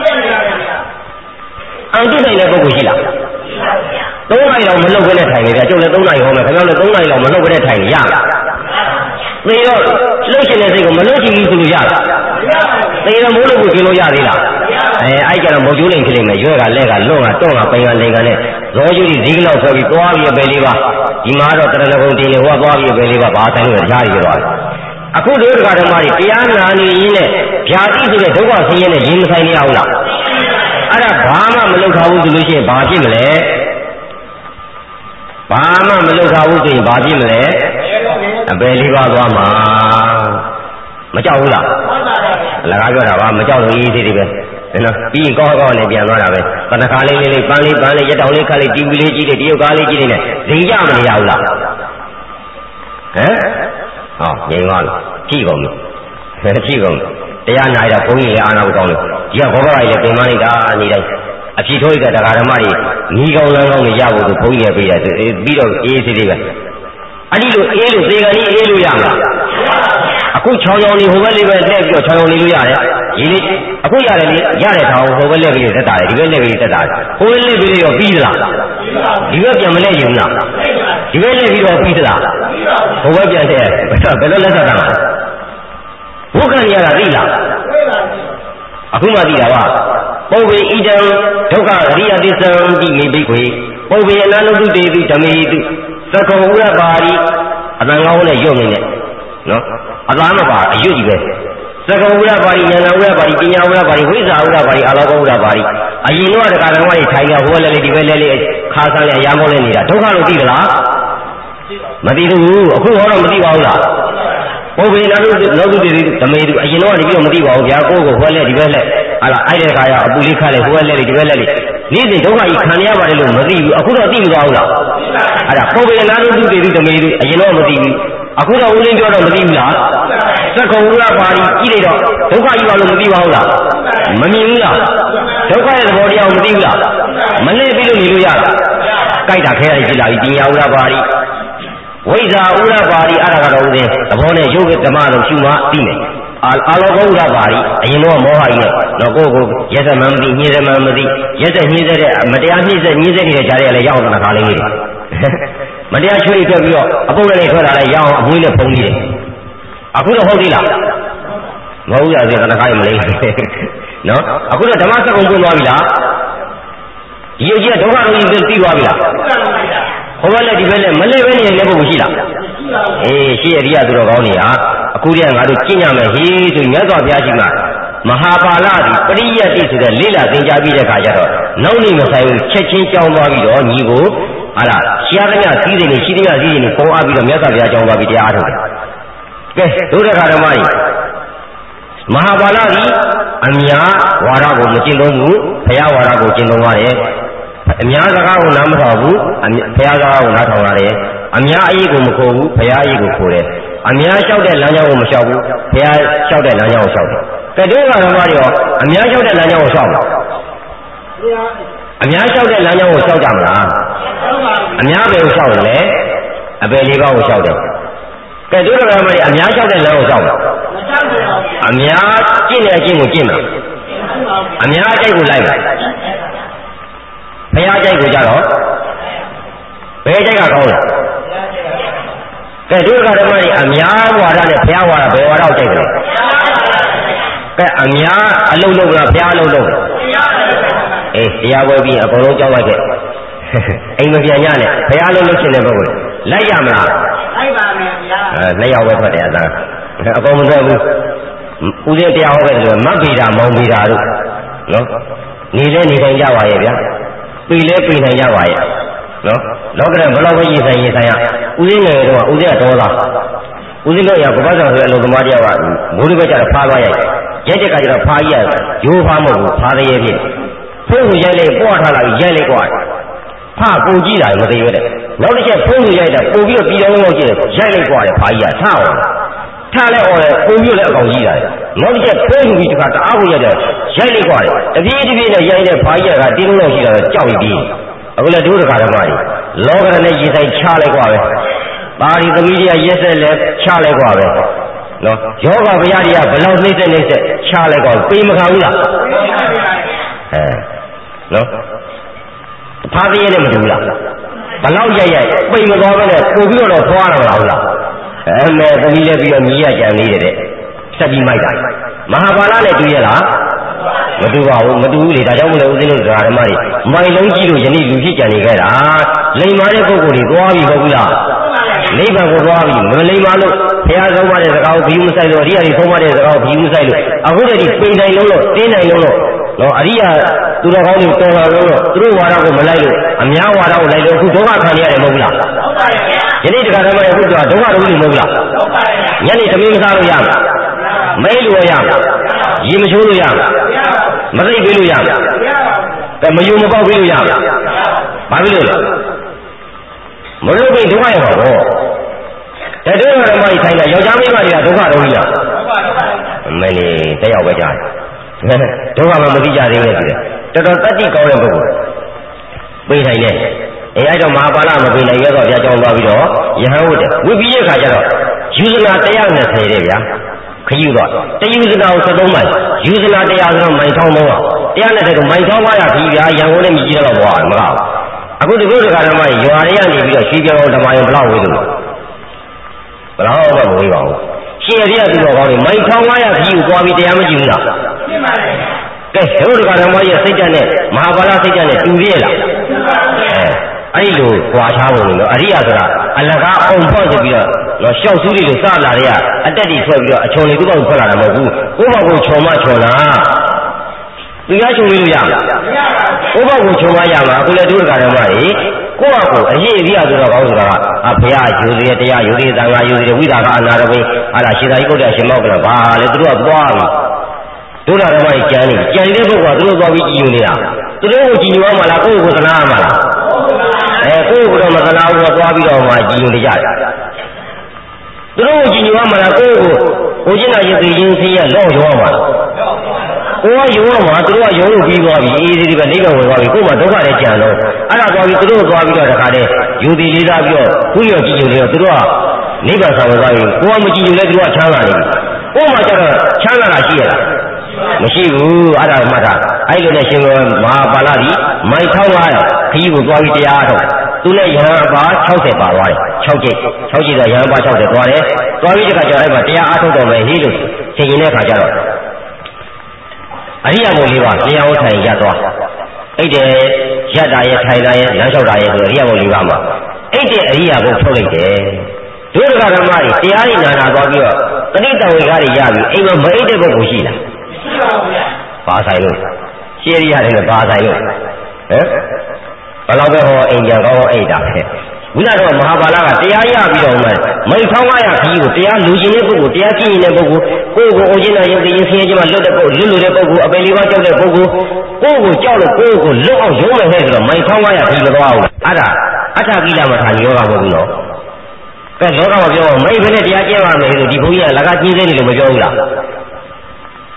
အောင်တွေ့နိုင်တဲ့ပုဂ္ဂိုလ်ရှိလား3 နာရီလောက်မလုပ်ဘဲနဲ့ထိုင်နေကြကျုပ်လည်း3 နာရီဟောမယ်ခင်ဗျားလည်း3 နာရီလောက်မလုပ်ဘဲနဲ့ထိုင်နေရလားသေတော့လှုပ်ရှင်တဲ့စိတ်ကိုမလှုပ်ချင်ဘူးဆိုလို့ရလားသေတော့မိုးလို့ကိုကျင်လို့ရသေးလားအဲ့ကြတော့မုတ်ကျိုးလိမ်ဖြစ်လိမ့်မယ်ရွက်ကလက်ကလွန်ကတွန်းကပိန်ကလိန်ကနဲ့ဇောကျူးဒီလောက်ဆွဲပြီးသွားပြီးပဲလေးပါဒီမှာတော့တရဏဂုံတင်နေဟိုကသွားပြီးပဲလေးပါဘာဆိုင်လို့ရားရသွားတယ်အခုတို့ဓမ္မတွေတရားနာနေရင်းနဲ့ဗျာတိဆိုတဲ့ဒုက္ခဆင်းရဲနဲ့ရင်မဆိုင်နေရဘူးလားအဲ့ဒါဘာမှမလုပ်ထားဘူးဆိုလို့ရှိရင်ဘာဖြစ်မလဲဘာမှမလုပ်ထားဘူးဆိုရင်ဘာဖြစ်မလဲအပေလေးပါသွားမှာမကြောက်ဘူးလားအလကားပြောတာပါမကြောက်လို့အေးသေးတယ်ပဲနော်ပြီးရင်ကောင်းကောင်းနဲ့ပြန်သွားတာပဲတဏ္ဍခါလေးလေးပန်းလေးရက်တောင်လေးခါလေးတီဗီလေးကြည့်တယ်တရုတ်ကားလေးကြည့်နေတယ်ဇင်ကြမနေရဘူးလားဟမ်ဟောငြိမ်သွားလို့ကြည့်ကုန်ပြီကြည့်ကုန်တရားနာရတာဘုန်းကြီးလည်းအာနာကိုကောင်းလို့ဒီကဘောဘကကြီးလည်းပြင်မလိုက်တာနေတိုင်းအဖြစ်ထိုးရတဲ့တရားဓမ္မတွေညီကောင်းလမ်းကောင်းတွေရဖို့ဘုန်းကြီးလည်းပေးတယ်ပြီးတော့အေးသေးသေးပဲအဲ့ဒီလိုအေးလို့သေကလေးအေးလို့ရမှာအခု6 ချောင်းလေးဟိုဘက်လေးပဲလှည့်ပြီးတော့6 ချောင်းလေးလို့ရတယ်ဒီလေးအခုရတယ်လေရတဲ့ထောင်ဟိုဘက်လှည့်ပြီးသက်တာတယ်ဒီဘက်လှည့်ပြီးသက်တာတယ်ဟိုဘက်လှည့်ပြီးတော့ပြီးသလားဒီဘက်ပြန်မလှည့်ရင်လားဒီဘက်လှည့်ပြီးတော့ပြီးသလားဟိုဘက်ပြန်တဲ့ဘယ်လိုလက်ဆက်တာလဲဝုက္ခဏရတာသိလားအခုမှသိတာပါပုဗ္ဗေဣဒံဒုက္ခအရိယသစ္စာတိမိဘိခွေပုဗ္ဗေအနန္တုတေတုဓမေတုသက္ခောဥရပါရိအတန်ကောင်းနဲ့ရုပ်နေနဲ့နော်အသားမပါအရွတ်ကြီးပဲသက္ကဝုရပါရိဉာဏဝုရပါရိပညာဝုရပါရိဝိဇ္ဇာဝုရပါရိအာလောကဝုရပါရိအရင်တော့တက္ကရာတွေထိုင်ရဟိုလည်းဒီပဲလဲလေးခါဆန်းလေးအရာမောလေးနေတာဒုက္ခလို့သိသလားမသိဘူးအခုဟောတော့မသိပါဘူးလားဘုဗေနာတို့လောကုတေဓမေတုအရင်တော့ဒီလိုမသိပါဘူးဗျာကိုယ့်ကိုဟိုလည်းဒီပဲလဲဟာလားအဲ့တဲ့ခါရအပူလေးခါလေးဟိုလည်းဒီပဲလဲလေးနေ့စဉ်ဒုက္ခကြီးခံရပါတယ်လို့မသိဘူးအခုတော့သိမသွားဘူးလားအဲ့ဒါဘုဗေနာတို့တေဓမေတုအရင်တော့မသိဘူးအခုတော့ဦးလင်းပြောတော့မသိဘူးလားသက္ကဝုရပါရိကြည့်လိုက်တော့ဒုက္ခကြီးပါလို့မသိပါဘူးလားမမြင်ဘူးလားဒုက္ခရဲ့သဘောတရားကိုမသိဘူးလားမနဲ့ပြီးလို့နေလို့ရလားကြိုက်တာခဲရကြည့်လာပြီပညာဝုရပါရိဝိဇ္ဇာဥရပါရိအဲ့ဒါကတော့ဦးဇင်းသဘောနဲ့ယုတ်ဓမ္မလို့ရှုမှသိမယ်အာလောကဥရပါရိအရင်တော့မောဟကြီးနဲ့တော့ကိုရက်စမှမသိညှင်းစမှမသိရက်စညှင်းစတဲ့မတရားညှင်းစနေတဲ့ကြားရလည်းရောက်တာခါလေးတွေမတရားချွေးထွက်ပြီးတော့အပုပ်နဲ့ထွက်လာလဲရအောင်အမွှေးနဲ့ဖုံးနေတယ်အခုတော့ဟုတ်သေးလားမဟုတ်ရသေးတခါမှမလေးနော်အခုတော့ဓမ္မစက်ကုန်ပွင့်သွားပြီလားဒီရုပ်ကြီးကဒုက္ခလုံးကြီးသိသွားပြီလားဟိုဘက်နဲ့ဒီဘက်နဲ့မလေးပဲနေနေတဲ့ပုဂ္ဂိုလ်ရှိလားအေးရှိရရိယသူတော်ကောင်းတွေဟာအခုတည်းကငါတို့ကျင့်ရမယ်ဟေးဆိုမြတ်စွာဘုရားရှိမှမဟာပါဠိပရိယတ္တိဆိုတဲ့လေးလာသင်ကြားပြီးတဲ့အခါကျတော့နောက်နေမဆိုင်ဘူးချက်ချင်းကြောင်းသွားပြီးတော့ညီကိုဟာလားရှားသမျှစည်းစိမ်တွေရှိသမျှစည်းစိမ်တွေပုံအားပြီးတော့မြတ်စွာဘုရားကြောင်းသွားပြီးတရားအားထုတ်တယ်ကဲဒုရခဓမ္မကြီးမဟာပါဠိကြီးအများဝါဒကိုမကျင့်သုံးဘူးဘုရားဝါဒကိုကျင့်သုံးရတယ်အများစကားကိုနားမထောင်ဘူးဘုရားစကားကိုနားထောင်ရတယ်အများအရေးကိုမခေါ်ဘူးဘုရားအရေးကိုခေါ်တယ်အများလျှောက်တဲ့လမ်းကြောင်းကိုမလျှောက်ဘူးဘုရားလျှောက်တဲ့လမ်းကြောင်းကိုလျှောက်တယ်ကဲတို့ကတော့မရောအများလျှောက်တဲ့လမ်းကြောင်းကိုလျှောက်မှာအများလျှောက်တဲ့လမ်းကြောင်းကိုလျှောက်ကြမလားအများပဲကိုလျှောက်တယ်လေအပယ်လေးပါးကိုလျှောက်တယ်ကဲတို့ကတော့မရောအများလျှောက်တဲ့လမ်းကိုလျှောက်မှာအများကျင့်တဲ့အကျင့်ကိုကျင့်မှာအများအကျိတ်ကိုလိုက်မှာဘုရားကြိုက်ကိုကြတော့ဘယ်ကြိုက်ကကောင်းလဲကဲတို့ကဓမ္မကြီးအများဝါဒနဲ့ဘုရားဝါဒဘယ်ဝါဒကိုကြိုက်ကြလဲကဲအများအလုံးလုံးကဘုရားအလုံးလုံးအေးတရားပွဲပြီးအကုန်လုံးကြောက်လိုက်ခဲ့အိမ်မပြန်ညနဲ့ဘုရားလုံးလုံးရှင်တဲ့ပုဂ္ဂိုလ်လိုက်ရမလားလိုက်ပါမယ်ဘုရားနှစ်ယောက်ပဲထွက်တယ်အသာအကုန်မထွက်ဘူးဦးဇင်းတရားဟောခဲ့တယ်မတ်ဗေဒမောင်ဗေဒတို့နော်နေလဲနေတိုင်းကြပါရဲ့ဗျာပြီလဲပြီနိုင်ကြပါရဲ့နော်လောကရဘလောက်ပဲရေးဆိုင်ရဦးစင်းငယ်တော့ဦးစင်းကတော်သားဦးစင်းတို့ရကဘာသာဆိုတဲ့အလုံးသမားတယောက်ကမိုးလေးပဲကြတော့ဖားသွားရိုက်တဲ့ကကျတော့ဖားကြီးကရိုးဖားမဟုတ်ဘူးဖားသေးရဲ့ဖြစ်ဖုန်းကိုရိုက်လိုက်ပွားထားလာပြီးရိုက်လိုက်ကွာဖားပုံကြည့်တာမသိရတဲ့နောက်တစ်ချက်ဖုန်းကိုရိုက်တာပုံပြီးတော့ပြည်တော်လုံးကြည့်ရိုက်လိုက်ကွာတဲ့ဖားကြီးကထားအောင်ထားလဲအော်တယ်ပုံပြီးလည်းအကောင်ကြီးတာနောက်တစ်ချက်ဖုန်းယူပြီးတခါတအားကိုရိုက်တယ်ရိုက်လိုက်ကွာတယ်တပြေးတပြေးနဲ့ရိုက်တဲ့ဖားကြီးကတင်းလုံးရှိတာကြောက်ပြီးအခုလည်းတို့တခါဓမ္မကြီးလောကရနဲ့ရေးဆိုင်ချလိုက်ကွာပဲပါရီသမီးကြီးရက်ဆက်လဲချလိုက်ကွာပဲနော်ယောဂဗျာတွေကဘလောက်နှိမ့်ဆက်ချလိုက်ကွာပေးမခံဘူးလားနော်ဖားသေးရဲ့မတူဘူးလားဘလောက်ရိုက်ပိန်မသွားဘဲနဲ့ပို့ပြီးတော့ဖွာလာမလားဟုတ်လားမဲသမီးလည်းပြီးတော့မြည်ရကြံလေးတဲ့ဆက်ပြီးမိုက်တာမဟာပါဠိနဲ့တူရလားမတူပါဘူးမတူဘူးလေဒါကြောင့်မလို့ဦးဇင်းတို့ဓမ္မတွေမိုင်လုံးကြီးလို့ယနေ့လူဖြစ်ကြံနေခဲ့တာလိမ်မာတဲ့ပုဂ္ဂိုလ်တွေသွားပြီမဟုတ်ဘူးလားနိဗ္ဗာန်ကိုသွားပြီမလိမ်မာလို့ဘုရားဆုံးမတဲ့စကားကိုဘီယူမဆိုင်လို့အရိယာတွေဆုံးမတဲ့စကားကိုဘီယူမဆိုင်လို့အခုတည်းပိန်တိုင်းလုံးလို့တင်းတိုင်းလုံးလို့နော်အရိယာသူတော်ကောင်းတွေတော်လာလို့သူတို့ဝါဒကိုမလိုက်လို့အများဝါဒကိုလိုက်လို့အခုဒုက္ခခံရတယ်မဟုတ်ဘူးလားဟုတ်ပါရဲ့ယနေ့တခါတည်းမှအခုကဒုက္ခတို့လို့မဟုတ်ဘူးလားဟုတ်ပါရဲ့ညနေသမီးမစားလို့ရမလားမဲလို့ရမလားရေမချိုးလို့ရမလားမသိပေးလို့ရမလားကဲမယုံမပေါက်ပေးလို့ရမလားဘာဖြစ်လို့လဲမလို့ပြီးဒုက္ခရပါဘောတဲ့တို့ဓမ္မကြီးထိုင်တာယောက်ျားမိန်းမတွေကဒုက္ခတော့ကြီးလားမလေးတယောက်ပဲကြားတယ်ဒုက္ခမှမသိကြသေးဘူးလေတော်တော်တတိကောင်းတဲ့ပုဂ္ဂိုလ်ပြေးထိုင်တယ်အဲ့တော့မဟာပါဠိမပြေးနိုင်ရတော့ဘုရားကြောင်းသွားပြီးတော့ယဟန်ဝတ်တယ်ဝတ်ပြီးတဲ့အခါကျတော့ယူဇနာ120တဲ့ဗျာခယူတော့တယူဇနာကို73မိုင်ယူဇနာ100ဆိုတော့မိုင်1300 120ကိုမိုင်1500ခီးဗျာရန်ကုန်နဲ့မြည်တော့ဘွားမလားအခုဒီလိုတခါတော့မှရွာတွေကနေပြီးတော့ရွှေပြောင်းဓမ္မယုံဘလောက်ဝေးလို့ဘလောက်မှမဝေးပါဘူးရှင်ရည်ရသူတော်ကောင်းတွေမိုင်1500ခီးကိုသွားပြီးတရားမကြည့်ဘူးလားမှန်ပါကဲတို့တခါတော့မှရဲ့စိတ်ဓာတ်နဲ့မဟာပါဠိစိတ်ဓာတ်နဲ့တူပြည့်လားအဲ့လိုကြွားထားပုံလို့အရိယာဆိုတာအလကားအောင်ဖွင့်ဆိုပြီးတော့ရှောက်ဆူးတွေစလာတွေကအတက်တွေထွက်ပြီးတော့အချုံတွေသူ့ဘောက်ထွက်လာတာမဟုတ်ဘူးကိုယ့်ဘောက်ကိုခြုံမခြုံလားသူရချုံလို့ရမလားမရပါဘူးကိုယ့်ဘောက်ကိုခြုံမရမှာအခုလည်းတို့တခါတော့မှကိုယ့်ဘောက်ကိုအရေးအရိယာဆိုတော့ကောင်းဆိုတာကဘုရားယူသေးတရားယူသေးသံဃာယူသေးဝိသကာအနာရဝိဟာလားရှင်သာရိပုတ္တရာရှင်မောက္ကလဘာလဲသူတို့ကသွားပြီတို့တော်တော်ကြီးကြံနေတဲ့ပုဂ္ဂိုလ်ကသူတို့သွားပြီးကြည်ယူနေတာသူတို့ကိုကြည်ယူအောင်မလားကိုယ့်ကိုသနာရမှာလားကိုယ့်ကိုတော့မသနာဘူးတော့သွားပြီးတော့မှကြည်ယူနေကြတယ်သူတို့ကိုကြည်ယူအောင်မလားကိုယ့်ကိုကျင့်တာရင်သိရင်သိရလော့ရောမှာကိုယ်ကရောမှာသူတို့ကရောလို့ပြီးသွားပြီအေးဒီပဲနိဗ္ဗာန်ဝင်သွားပြီကိုယ်မှဒုက္ခနဲ့ကြံတော့အဲ့ဒါသွားပြီးသူတို့သွားပြီးတော့တခါတည်းယူသည်လေးစားပြီးတော့ခုရောကြည်ယူနေတော့သူတို့ကနိဗ္ဗာန်ဆောင်ဝင်သွားပြီကိုယ်ကမကြည်ယူလဲသူတို့ကချမ်းသာနေပြီကိုယ်မှကျတော့ချမ်းသာတာရှိရလားမရှိဘူးအဲ့ဒါမှတ်တာအဲ့လိုနဲ့ရှင်ဘုရားမဟာပါဠိကြီးမိုင်1500ခီးကိုသွားပြီးတရားထုတ်သူနဲ့ယဟန်ပါ60ပါသွားတယ်6ကျိတ်တော့ယဟန်ပါ60သွားတယ်သွားပြီးတခါကျတော့အဲ့မှာတရားအားထုတ်တော့မယ်ဟေးလို့သင်ရင်တဲ့ခါကျတော့အရိယာဘုံ၄ပါးတရားဟောထိုင်ရသွားအဲ့တဲ့ရတ္တာရဲ့ထိုင်တာရဲ့လမ်းလျှောက်တာရဲ့ဆိုအရိယာဘုံ၄ပါးမှာအဲ့တဲ့အရိယာဘုံထုတ်လိုက်တယ်ဒုက္ခဓမ္မတွေတရားရည်နာနာသွားပြီးတော့တတိတဝေကားတွေရပြီအိမ်မှာမအိတ်တဲ့ပုဂ္ဂိုလ်ရှိလားရှိပါဘူးဗျာဘာဆိုင်လို့ရှင်းရတယ်နဲ့ဘာဆိုင်လို့ဘယ်လောက်ပဲဟောအိမ်ပြန်ကောင်းအိတ်တာပဲဝိလာတော့မဟာပါဠိကတရားရပြီးတော့မှမိတ်1500ခီးကိုတရားလူကျင်တဲ့ပုဂ္ဂိုလ်တရားကြည့်နေတဲ့ပုဂ္ဂိုလ်ကိုယ့်ကိုအိုကျင်တာရုပ်တည်ရင်ဆင်းရဲခြင်းမှာလွတ်တဲ့ပုဂ္ဂိုလ်လွတ်တဲ့ပုဂ္ဂိုလ်အပယ်လေးပါးကြောက်တဲ့ပုဂ္ဂိုလ်ကိုယ့်ကိုကြောက်လို့ကိုယ့်ကိုလွတ်အောင်ရုံးမယ်ဟဲ့ဆိုတော့မိတ်1500ခီးမသွားဘူးအဲ့ဒါအထာကိလမထာယောဂမဟုတ်ဘူးနော်ကဲလောကမှာပြောမိတ်ဘယ်နဲ့တရားကျင့်ရမယ်လို့ဒီဘုန်းကြီးကလက်ကကျင်းသေးတယ်လို့မပြောဘူးလား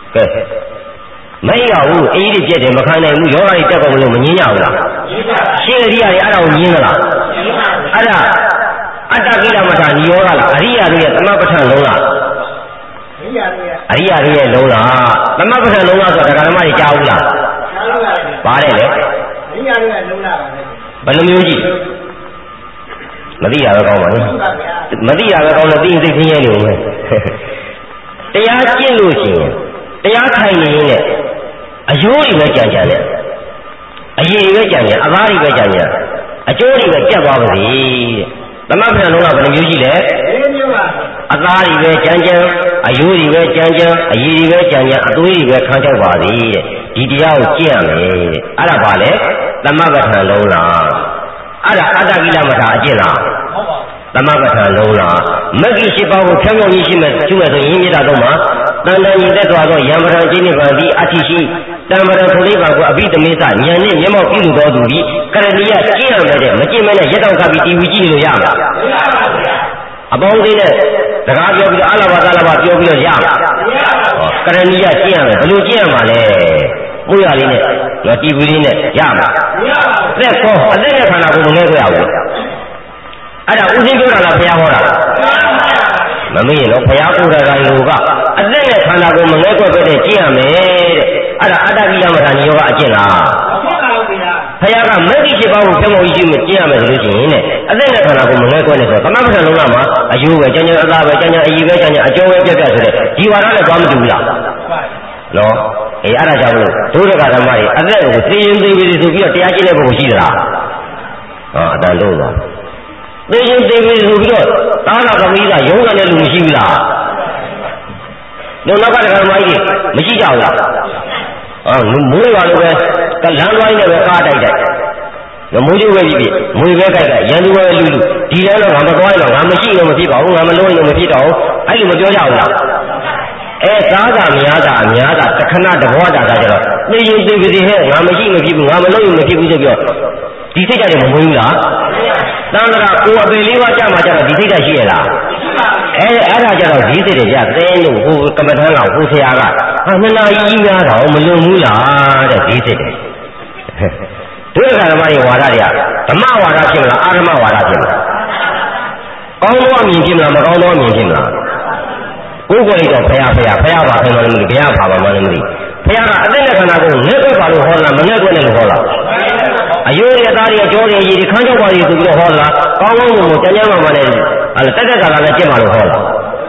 ကဲမရဘူးအေးဒီပြက်တယ်မခံနိုင်ဘူးယောဂတွေတက်ကုန်လို့မငင်းကြဘူးလားရှင်းအရိယာတွေအဲ့ဒါကိုငင်းသလားအဲ့ဒါအတ္တကိလမထာနိယောဂလားအရိယာတွေရဲ့သမပဋ္ဌာန်လုံးလားအရိယာတွေရဲ့လုံးလားသမပဋ္ဌာန်လုံးလားဆိုတော့ဓမ္မတွေကြားဘူးလားပါတယ်လေအရိယာတွေရဲ့လုံးလားဘယ်လိုမျိုးကြီးမသိရတော့ကောင်းပါဘူးမသိရတော့ကောင်းလို့သိရင်စိတ်ဆင်းရဲနေဦးမယ်တရားကျင့်လို့ရှိရင်တရားထိုင်နေရင်အယိုးတွေပဲကြံကြတယ်အရည်တွေပဲကြံကြအသားတွေပဲကြံကြအကျိုးတွေပဲပြတ်သွားပါစေတဲ့သမပ္ပံလုံးကဘယ်လိုမျိုးရှိလဲအသားတွေပဲကြံကြအယိုးတွေပဲကြံကြအရည်တွေပဲကြံကြအသွေးတွေပဲခန်းချောက်ပါစေတဲ့ဒီတရားကိုကျင့်ရမယ်တဲ့အဲ့ဒါဘာလဲသမပ္ပံလုံးလားအဲ့ဒါအတ္တကိလမထာအကျင့်လားသမပဋ္ဌာန်လုံးလားမဂ္ဂင်၈ပါးကိုဖြောင်းဖြောင်းကြီးရှိမယ်ဆိုရင်ရင်းမြစ်တာတော့မှာတန်တန်ညီသက်သွားသောယံပရံခြင်းနိဗ္ဗာန်သည်အတ္တိရှိတံပရံထိုလေးပါးကိုအဘိဓမ္မေသဉာဏ်နဲ့မျက်မှောက်ပြုလို့တော်သူသည်ကရဏီယကျင့်ရမယ်တဲ့မကျင့်မဲနဲ့ရက်တောက်ခပ်ပြီးတီဝီကြည့်လို့ရမှာအပေါင်းသေးနဲ့စကားပြောပြီးတော့အလဘာသလဘာပြောပြီးတော့ရမှာကရဏီယကျင့်ရမယ်ဘယ်လိုကျင့်ရမှာလဲမှုရလေးနဲ့တော့တီဝီလေးနဲ့ရမှာသက်ကောအသက်နဲ့ခန္ဓာကိုယ်လုံးလဲကြရဘူးအဲ့ဒါဥစဉ်ပြောတာလားဘုရားဟောတာမမေ့တော့ဘုရားကိုယ်တိုင်လူကအသက်နဲ့ခန္ဓာကိုယ်မငဲ့ကွက်ပဲတဲ့ကျင့်ရမယ်တဲ့အဲ့ဒါအတ္တကိလမထာနိယောဂအကျင့်လားဘုရားကမဂ္ဂင်၈ပါးကိုဖြောင်းဖြောင်းကြီးကျင့်ရမယ်ဆိုလို့ရှိရင်တဲ့အသက်နဲ့ခန္ဓာကိုယ်မငဲ့ကွက်နဲ့ဆိုသမပဋ္ဌာန်လုံးကမှာအယိုးပဲကြံကြံအသားပဲကြံကြံအရည်ပဲကြံကြံအကျော်ပဲပြက်ပြက်ဆိုတဲ့ဒီဝါဒနဲ့သွားမတူဘူးလားနော်အေးအဲ့ဒါကြောင့်လို့ဒုရကဓမ္မတွေအသက်ကိုသိရင်သိပြီဆိုပြီးတော့တရားကျင့်တဲ့ပုဂ္ဂိုလ်ရှိသလားအတန်လို့ပါသိရင်သိပြီဆိုပြီးတော့သာနာသမီးကရုံးကန်တဲ့လူမရှိဘူးလားတို့နောက်ကဓမ္မကြီးမရှိကြဘူးလားမိုးရွာလို့ပဲလမ်းသွားနေပဲကားတိုက်တိုက်မိုးကျိုးပဲကြည့်မွေပဲကြိုက်ရန်သူပဲလူဒီလမ်းတော့ငါမသွားရတော့ငါမရှိလို့မဖြစ်ပါဘူးငါမလို့ရင်မဖြစ်တော့အဲ့လိုမပြောကြဘူးလားသားကများတာအများတာတခဏတဘောတာကြတော့သိရင်သိပြီဟဲ့ငါမရှိမဖြစ်ဘူးငါမလို့ရင်မဖြစ်ဘူးဆိုပြီးတော့ဒီစိတ်ဓာတ်တွေမမွေးဘူးလားတန်ត្រာကိုအပေလေးပါးကြမှာကြတော့ဒီစိတ်ဓာတ်ရှိရလားအဲ့ဒါကြတော့ဒီစိတ်တွေကြသဲလို့ဟိုကမ္မထမ်းကဟိုဆရာကနှစ်နာရီကြီးများတော့မလွန်ဘူးလားတဲ့ဒီစိတ်တွေဒုက္ခဓမ္မရဲ့ဝါဒတွေကဓမ္မဝါဒဖြစ်မလားအာဓမ္မဝါဒဖြစ်မလားကောင်းသောအမြင်ဖြစ်မလားမကောင်းသောအမြင်ဖြစ်မလားကိုယ်ကိုယ်လေးတော့ဖယားပါခင်ဗျာလည်းမသိဘုရားပါပါမှလည်းမသိဘုရားကအသက်နဲ့ခန္ဓာကိုယ်ငဲ့ကွက်ပါလို့ဟောလားမငဲ့ကွက်နဲ့လို့ဟောလားအယိုးရသားတွေအကျော်တွေရည်ခန်းချောက်ပါတွေဆိုပြီးတော့ဟောလားကောင်းကောင်းကိုကြမ်းကြမ်းမှလည်းတက်တက်ကာလာနဲ့ကျင့်ပါလို့ဟောလား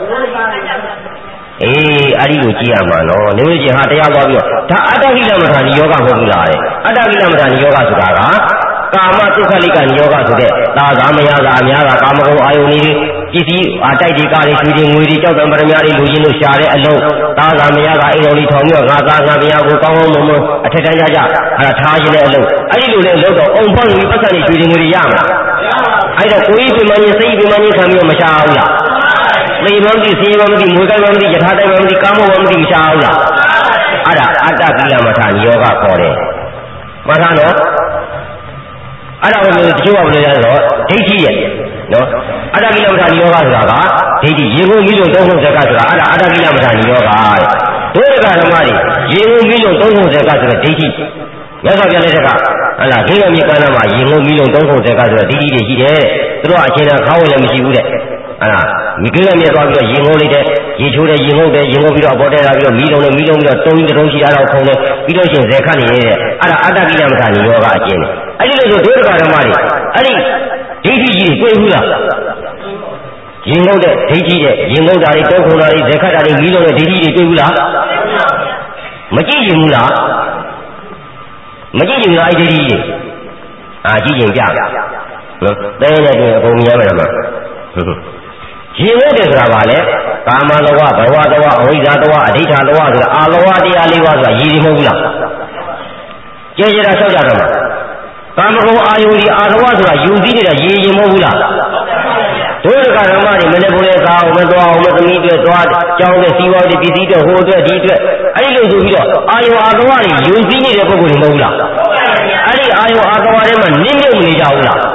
အေးအဲ့ဒီလိုကြည့်ရမှာနော်နေမကြီးဟာတရားသွားပြီးတော့ဒါအတ္တကိလမထာနိယောဂမဟုတ်ဘူးလားတဲ့အတ္တကိလမထာနိယောဂဆိုတာကကာမဒုက္ခလိကနိယောဂဆိုတဲ့သာသာမယာသာအများသာကာမဂုဏ်အာယုန်ကြီးပစ္စည်းတိုက်ဒီကားတွေရွှေတွေငွေတွေကြောက်တံပရမတွေလူချင်းတို့ရှာတဲ့အလုံးသာသာမယာသာအိမ်တော်လေးထောင်ပြီးတော့ငါသားငါမယာကိုကောင်းကောင်းမွန်မွန်အထက်တန်းကြကြအဲ့ဒါထားခြင်းတဲ့အလုံးအဲ့ဒီလိုလေလို့တော့အုံဖောက်ပြီးပတ်စံတွေရွှေတွေငွေတွေရမှာအဲ့တော့ကိုယ်ကြီးပြမင်းစိတ်ပြမင်းခံပြီးတော့မရှာဘူးလားသေမမသိစေမမသိမွေကိုက်မမသိယထာတိုက်မမသိကာမောမမသိမရှာဘူးလားအဲ့ဒါအတ္တကိလမထာနိယောဂခေါ်တယ်မှတ်ထားနော်အဲ့ဒါကိုတချို့ကဘယ်လိုလဲဆိုတော့ဒိဋ္ဌိရဲ့နော်အတ္တကိလမထာနိယောဂဆိုတာကဒိဋ္ဌိရေကုန်မိလို့သုံးဖို့ဇက်ကဆိုတာအဲ့ဒါအတ္တကိလမထာနိယောဂတဲ့ဒုရကဓမ္မတွေရေကုန်မိလို့သုံးဖို့ဇက်ကဆိုတော့ဒိဋ္ဌိမြတ်စွာဘုရားလက်ထက်ကဟလာခေရမြေကန္နာမှာရေကုန်မိလို့သုံးဖို့ဇက်ကဆိုတော့ဒိဋ္ဌိတွေရှိတယ်သူတို့အချင်းနဲ့ခေါင်းဝင်လည်းမရှိဘူးတဲ့အဲ့ဒါမိကိလမြေသွားပြီးတော့ရေငုံလိုက်တဲ့ရေချိုးတဲ့ရေငုံတဲ့ရေငုံပြီးတော့ပေါ်တက်လာပြီးတော့မီးလုံးနဲ့မီးလုံးပြီးတော့တုံးတုံးရှိတာတော့ခုံတယ်ပြီးတော့ရှင်ဇေခတ်နေရဲ့အဲ့ဒါအတ္တကိလမထာနိယောဂအကျင့်အဲ့ဒီလိုဆိုဒုရကဓမ္မတွေအဲ့ဒီဒိဋ္ဌိကြီးတွေတွေ့ဘူးလားရေငုံတဲ့ဒိဋ္ဌိတဲ့ရေငုံတာတွေတောခုံတာတွေဇေခတ်တာတွေမီးလုံးတဲ့ဒိဋ္ဌိတွေတွေ့ဘူးလားမကြည့်ရင်ဘူးလားမကြည့်ရင်လားအဲ့ဒီဒိဋ္ဌိတွေကြည့်ရင်ပြနော်တဲတဲ့ပြင်အကုန်မြင်ရမယ်မှာရေဝတ်တယ်ဆိုတာပါလေကာမလောဘဘဝလောဘအဝိဇ္ဇာလောဘအဋ္ဌာလောဘဆိုတာအာလောဘတရား၄ပါးဆိုတာရည်ရည်မဟုတ်ဘူးလားကြည်ကြတာလျှောက်ကြတော့ကာမဂုဏ်အာယုန်ဒီအာလောဘဆိုတာယူစည်းနေတာရည်ရည်မဟုတ်ဘူးလားဒုရကဓမ္မတွေမနေ့ကလေးစားအောင်မသွားအောင်မသမီးတွေသွားကြောင်းတဲ့စီဝါတွေပစ္စည်းတွေဟိုအတွက်ဒီအတွက်အဲ့ဒီလိုဆိုပြီးတော့အာယုန်အာလောဘတွေယူစည်းနေတဲ့ပုဂ္ဂိုလ်တွေမဟုတ်ဘူးလားအဲ့ဒီအာယုန်အာလောဘတွေမှာနင်းမြုပ်နေကြဘူးလား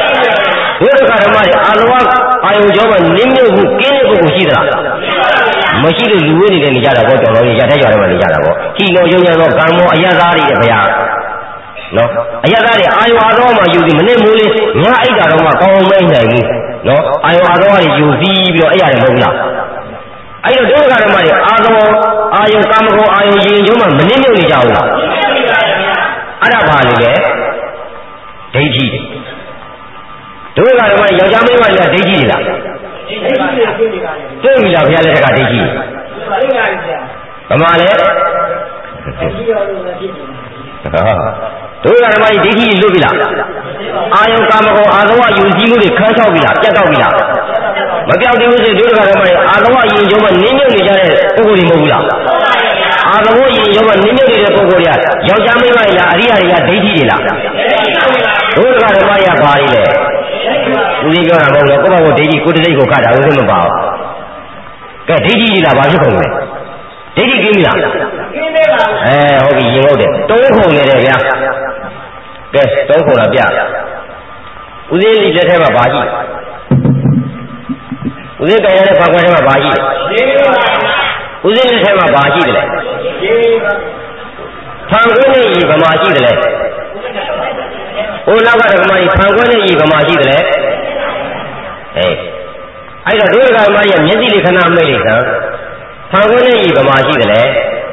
ဒုရကဓမ္မတွေအာလောဘအာယုံကြောမှာနင်းမြုပ်မှုကင်းတဲ့ပုဂ္ဂိုလ်ရှိသလားမမရှိလို့လူဝင်းနေတဲ့နေကြတာပေါ့ကျော်တော်ကြီးရတဲ့ကြော်တယ်မှနေကြတာပေါ့ကြည်လို့ရုံရသောကံမောအယသားတွေဗျာနော်အယသားတွေအာယွာတော်မှယူစီမနေ့မိုးလေးညအိတ်တာတော့မှကောင်းမဲနိုင်ဘူးနော်အာယွာတော်ကယူစီးပြီးတော့အဲ့ရတယ်မဟုတ်လားအဲ့တော့ဒုက္ခဓမ္မတွေအာယုကာမဂုဏ်အာယုရင်ကျုံးမှမနစ်မြုပ်နေကြဘူးလားအဲ့ဒါဘာလဲလေဒိဋ္ဌိဒုက္ခဓမ္မယောက်ျားမိန်းမတွေကဒိဋ္ဌိတွေလားတွေ့ပြီလားဘုရားလက်ထက်ကဒိဋ္ဌိဗမာလဲဒုက္ခဓမ္မကြီးဒိဋ္ဌိလွတ်ပြီလားအာယုကာမဂုဏ်အာသဝယူစည်းမှုတွေခန်းချောက်ပြီလားပြတ်တော့ပြီလားမပြောက်သေးဘူးဆိုဒုက္ခဓမ္မကြီးအာသဝရင်ကျုံးမှနင်းမြုပ်နေကြတဲ့ပုဂ္ဂိုလ်တွေမဟုတ်ဘူးလားအာသဝရင်ကျုံးမှနင်းမြုပ်နေတဲ့ပုဂ္ဂိုလ်တွေကယောက်ျားမိန်းမတွေလားအရိယာတွေကဒိဋ္ဌိတွေလားဒုက္ခဓမ္မကြီးကဘာတွေလဲဦးကြီးပြောတာမဟုတ်တော့ကိုယ့်ဘာကိုဒိဋ္ဌိကိုယ်တိတ်ကိုခတ်တာဦးစင်းမပါဘူးကဲဒိဋ္ဌိကြီးလားဘာဖြစ်ကုန်လဲဒိဋ္ဌိကင်းပြီလားကင်းသေးပါဘူးဟုတ်ပြီရင်ဟုတ်တယ်တုံးခုံနေတယ်ဗျာကဲတုံးခုံလာပြဦးစင်းလက်ထဲမှာဘာရှိဦးစင်းကြိုင်ရတဲ့ဘာကွယ်ထဲမှာဘာရှိဦးစင်းလက်ထဲမှာဘာရှိတယ်လဲဖန်ခွင်းနဲ့ဤဗမာရှိတယ်လဲဟိုနောက်ကဓမ္မကြီးဖန်ခွင်းနဲ့ဤဗမာရှိတယ်လဲအဲ့တော့ဒုက္ခဓမ္မကြီးမျက်စိလေးခဏမိတ်လိုက်စမ်းဖန်ခွင်းနဲ့ဤဗမာရှိတယ်လေ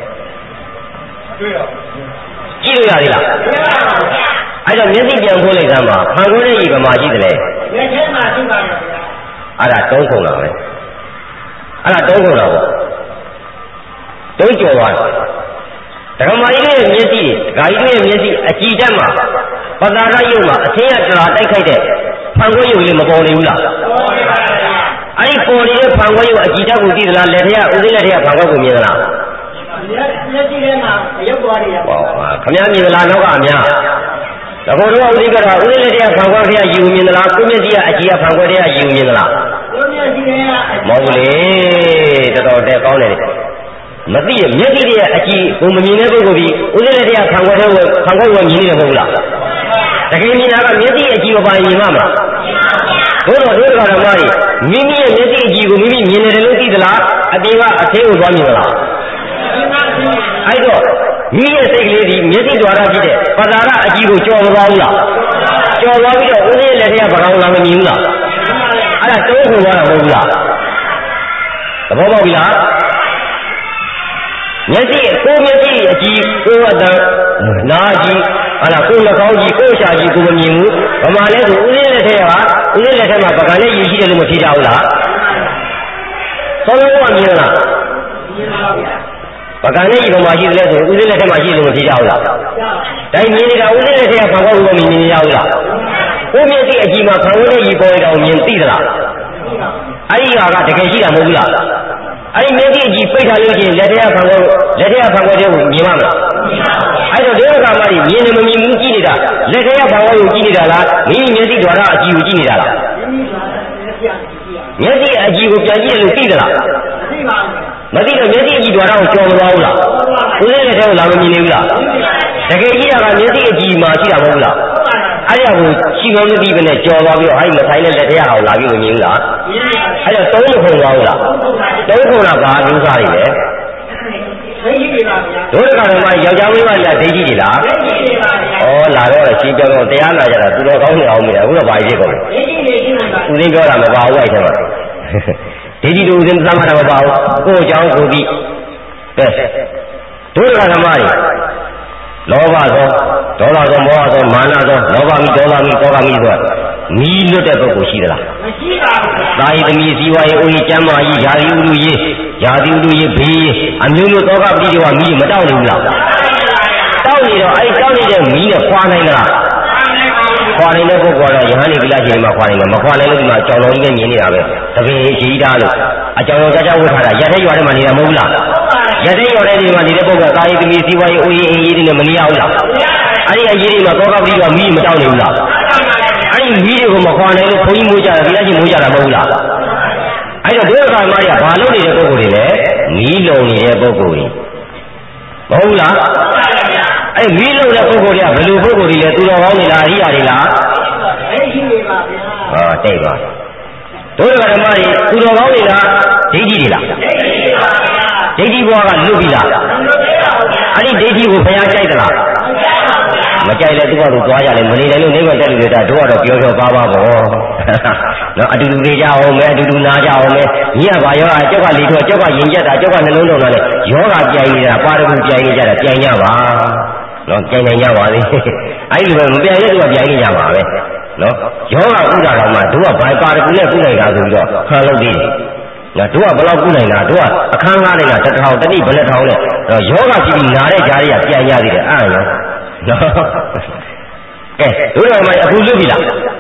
ကြည့်လို့ရသေးလားအဲ့တော့မျက်စိပြန်ဖွင့်လိုက်စမ်းပါဖန်ခွင်းနဲ့ဤဗမာရှိတယ်လေလက်ထဲမှာရှိပါမယ်အဲ့ဒါတုံးခုံလာပဲအဲ့ဒါတုံးခုံလာပေါ့တုံးကျော်သွားတယ်ဓမ္မကြီးရဲ့မျက်စိဓာကြီးရဲ့မျက်စိအကြည့်တက်မှာပသာရယုံမှာအသင်းရတရာတိုက်ခိုက်တဲ့ဖန်ခွင်းယုံလေးမပေါ်နေဘူးလားပေါ်ပါပါအဲ့ဒီပေါ်နေတဲ့ဖန်ခွင်းယုံအကြည့်တက်ကိုသိသလားလက်ထက်ဦးသိလက်ထက်ဖန်ခွင်းကိုမြင်သလားမျက်စိထဲမှာရုပ်သွားနေတာပေါ့ခင်ဗျားမြင်သလားတော့ကအများတကောတော့ဦးသိကတော့ဦးသိလက်ထက်ဖန်ခွင်းခရယူမြင်သလားကိုမျက်စိကအကြည့်ကဖန်ခွင်းတွေကယူမြင်သလားကိုမျက်စိကမဟုတ်လေတော်တော်တဲ့ကောင်းတယ်မသိရမျက်စိရဲ့အကြည့်ကိုမမြင်တဲ့ပုဂ္ဂိုလ်ကြီးဦးသိလက်ထက်ဖန်ခွင်းတွေဖန်ခွင်းကိုမြင်နေတယ်မဟုတ်လားတကယ်မြင်တာကမျက်စိအကြည့်ကိုပါမြင်မှာမလားဘုရားဒုက္ခဓမ္မကြီးမိမိရဲ့မျက်စိအကြည့်ကိုမိမိမြင်နေတယ်လို့သိသလားအတေကအသေးကိုသွားမြင်သလားအဲ့တော့မိရဲ့စိတ်ကလေးဒီမျက်စိကြွားတာဖြစ်တဲ့ပသာရအကြည့်ကိုကြော်မသွားဘူးလားကြော်သွားပြီးတော့ဦးလေးလက်ထဲကပကောင်လာမမြင်ဘူးလားအဲ့ဒါတိုးခုသွားတာမဟုတ်ဘူးလားသဘောပေါက်ပြီလားမျက်စိကိုမျက်စိအကြည့်ကိုအတန်နားကြည့်ဟာလားကိုယ်နှာခေါင်းကြည့်ကိုယ်ရှာကြည့်ကိုမမြင်ဘူးဗမာလဲဆိုဦးလေးလက်ထဲကဦးလေးလက်ထဲမှာပကံလေးရည်ရှိတယ်လို့မဖြစ်ကြဘူးလားသောလုံးကမြင်လားပကံလေးရည်ဗမာရှိတယ်ဆိုဦးလေးလက်ထဲမှာရှိတယ်လို့မဖြစ်ကြဘူးလားတိုင်းမြင်နေတာဦးလေးလက်ထဲကဖန်ခွက်ကိုမြင်နေရဘူးလားကိုမျက်စိအကြည့်မှာဖန်ခွက်လေးရည်ပေါ်နေတာကိုမြင်သိသလားအဲ့ဒီဟာကတကယ်ရှိတာမဟုတ်ဘူးလားအဲ့ဒီမျက်စိအကြည့်ပိတ်ထားလို့ချင်းလက်ထဲကဖန်ခွက်တွေကိုမြင်မှာမလားအဲ့တော့ဒုက္ခမကြီးမြင်နေမမြင်ဘူးကြည့်နေတာလက်ထဲကဘာဝကိုကြည့်နေတာလားမိမိမျက်စိဓာတ်အကြည့်ကိုကြည့်နေတာလားမျက်စိအကြည့်ကိုပြန်ကြည့်တယ်လို့သိသလားမသိတော့မျက်စိအကြည့်ဓာတ်ကိုကြော်မသွားဘူးလားဦးလေးလက်ထဲကိုလာမမြင်နေဘူးလားတကယ်ကြီးတာကမျက်စိအကြည့်မှာရှိတာမဟုတ်ဘူးလားအဲ့ဒါကိုရှိမှမသိဘဲနဲ့ကြော်သွားပြီးတော့အဲ့ဒီမဆိုင်တဲ့လက်ထဲအောင်လာပြီးမမြင်ဘူးလားအဲ့တော့သုံးခုံသွားဘူးလားသုံးခုံကဘာမျိုးစားတွေလဲဒုက္ခဓမ္မယောက်ျားမိန်းမတွေကဒိဋ္ဌိတွေလားဒိဋ္ဌိတွေပါဗျာဩလာတော့ရှင်းပြောတော့တရားနာကြတာသူတော်ကောင်းနေအောင်မိတယ်အခုတော့ဘာဖြစ်ကုန်လဲဒိဋ္ဌိတွေရှိမှာပါဦးသိပြောတာမပါဘူးအဲ့ထဲမှာဒိဋ္ဌိတို့ဦးသိသမတာမပါဘူးကိုယ်အကြောင်းကိုသိကဲဒုက္ခဓမ္မတွေလောဘသောဒေါသသောမောဟသောမာနသောလောဘမိဒေါသမိဒေါကမိဆိုမီးလွတ်တဲ့ပုဂ္ဂိုလ်ရှိသလားမရှိပါဘူး။သာယသမီးဇီဝရေးအိုးကြီးကျမ်းမာကြီးယာတိဥဒုရေးယာတိဥဒုရေးဘေးအမျိုးမျိုးသောကပတိတွေကမီးမတောက်နိုင်ဘူးလားတောက်နေတော့အဲ့တောက်နေတဲ့မီးနဲ့ခွာနိုင်လားခွာနိုင်တဲ့ပုဂ္ဂိုလ်ကတော့ယဟန်ဒီကိလရှင်မှာခွာနိုင်တယ်မခွာနိုင်လို့ဒီမှာကြောင်တော်ကြီးနဲ့မြင်နေတာပဲတပင်ကြီးသားလို့အကြောင်တော်ကြကြဝတ်ထားတာရက်ထဲရွာထဲမှာနေတာမဟုတ်ဘူးလားရက်ထဲရွာထဲဒီမှာနေတဲ့ပုဂ္ဂိုလ်သာယသမီးဇီဝရေးအိုးကြီးအင်းကြီးတွေနဲ့မနေရဘူးလားအဲ့ဒီအရေးတွေမှာသောကပတိကမီးမတောက်နိုင်ဘူးလားအဲ့ဒီမီးတွေကိုမခွာနိုင်လို့ဘုန်းကြီးမိုးကြတာကိလရှင်မိုးကြတာမဟုတ်ဘူးလားအဲ့တော့ဒုက္ခမကြီးကဘာလုပ်နေတဲ့ပုဂ္ဂိုလ်တွေလဲမီးလုံနေတဲ့ပုဂ္ဂိုလ်တွေမဟုတ်လားအဲ့မီးလုံတဲ့ပုဂ္ဂိုလ်တွေကဘယ်လိုပုဂ္ဂိုလ်တွေလဲသူတော်ကောင်းတွေလားအရိယာတွေလားအဲ့ရှိနေပါဗျာဟောတိတ်ပါဒုက္ခဓမ္မတွေသူတော်ကောင်းတွေလားဒိဋ္ဌိတွေလားဒိဋ္ဌိပါဒိဋ္ဌိဘဝကလွတ်ပြီလားအဲ့ဒီဒိဋ္ဌိကိုဘုရားကြိုက်သလားမကြိုက်လဲသူ့ဘာလို့သွားကြလဲမနေတယ်လို့နိဗ္ဗာန်တက်လို့တာတို့ကတော့ပြောပါပေါ့နော်အတူတူနေကြအောင်မယ်အတူတူနာကြအောင်မယ်ညီကဘာယောဂကြောက်ကလေထွက်ကြောက်ကရင်ကျက်တာကြောက်ကနှလုံးသွင်းတာလေယောဂပြိုင်နေတာပါရဂူပြိုင်နေကြတာပြိုင်ကြပါနော်ပြိုင်နိုင်ကြပါလေအဲ့ဒီလိုပဲမပြိုင်တဲ့သူကပြိုင်နေကြပါပဲနော်ယောဂဥဒ္ဒါတော်မှာတို့ကဘာပါရဂူနဲ့ကုနိုင်တာဆိုပြီးတော့ခါလို့သေးတယ်ငါတို့ကဘယ်လောက်ကုနိုင်တာတို့ကအခန်းကားတွေကတစ်ထောင်တတိဘယ်နှထောင်လဲယောဂဖြစ်ပြီးနာတဲ့ကြားတွေကပြိုင်ရသေးတယ်အဲ့ရောနော်ကဲတို့တော်မှာအခုလွတ်ပြီလား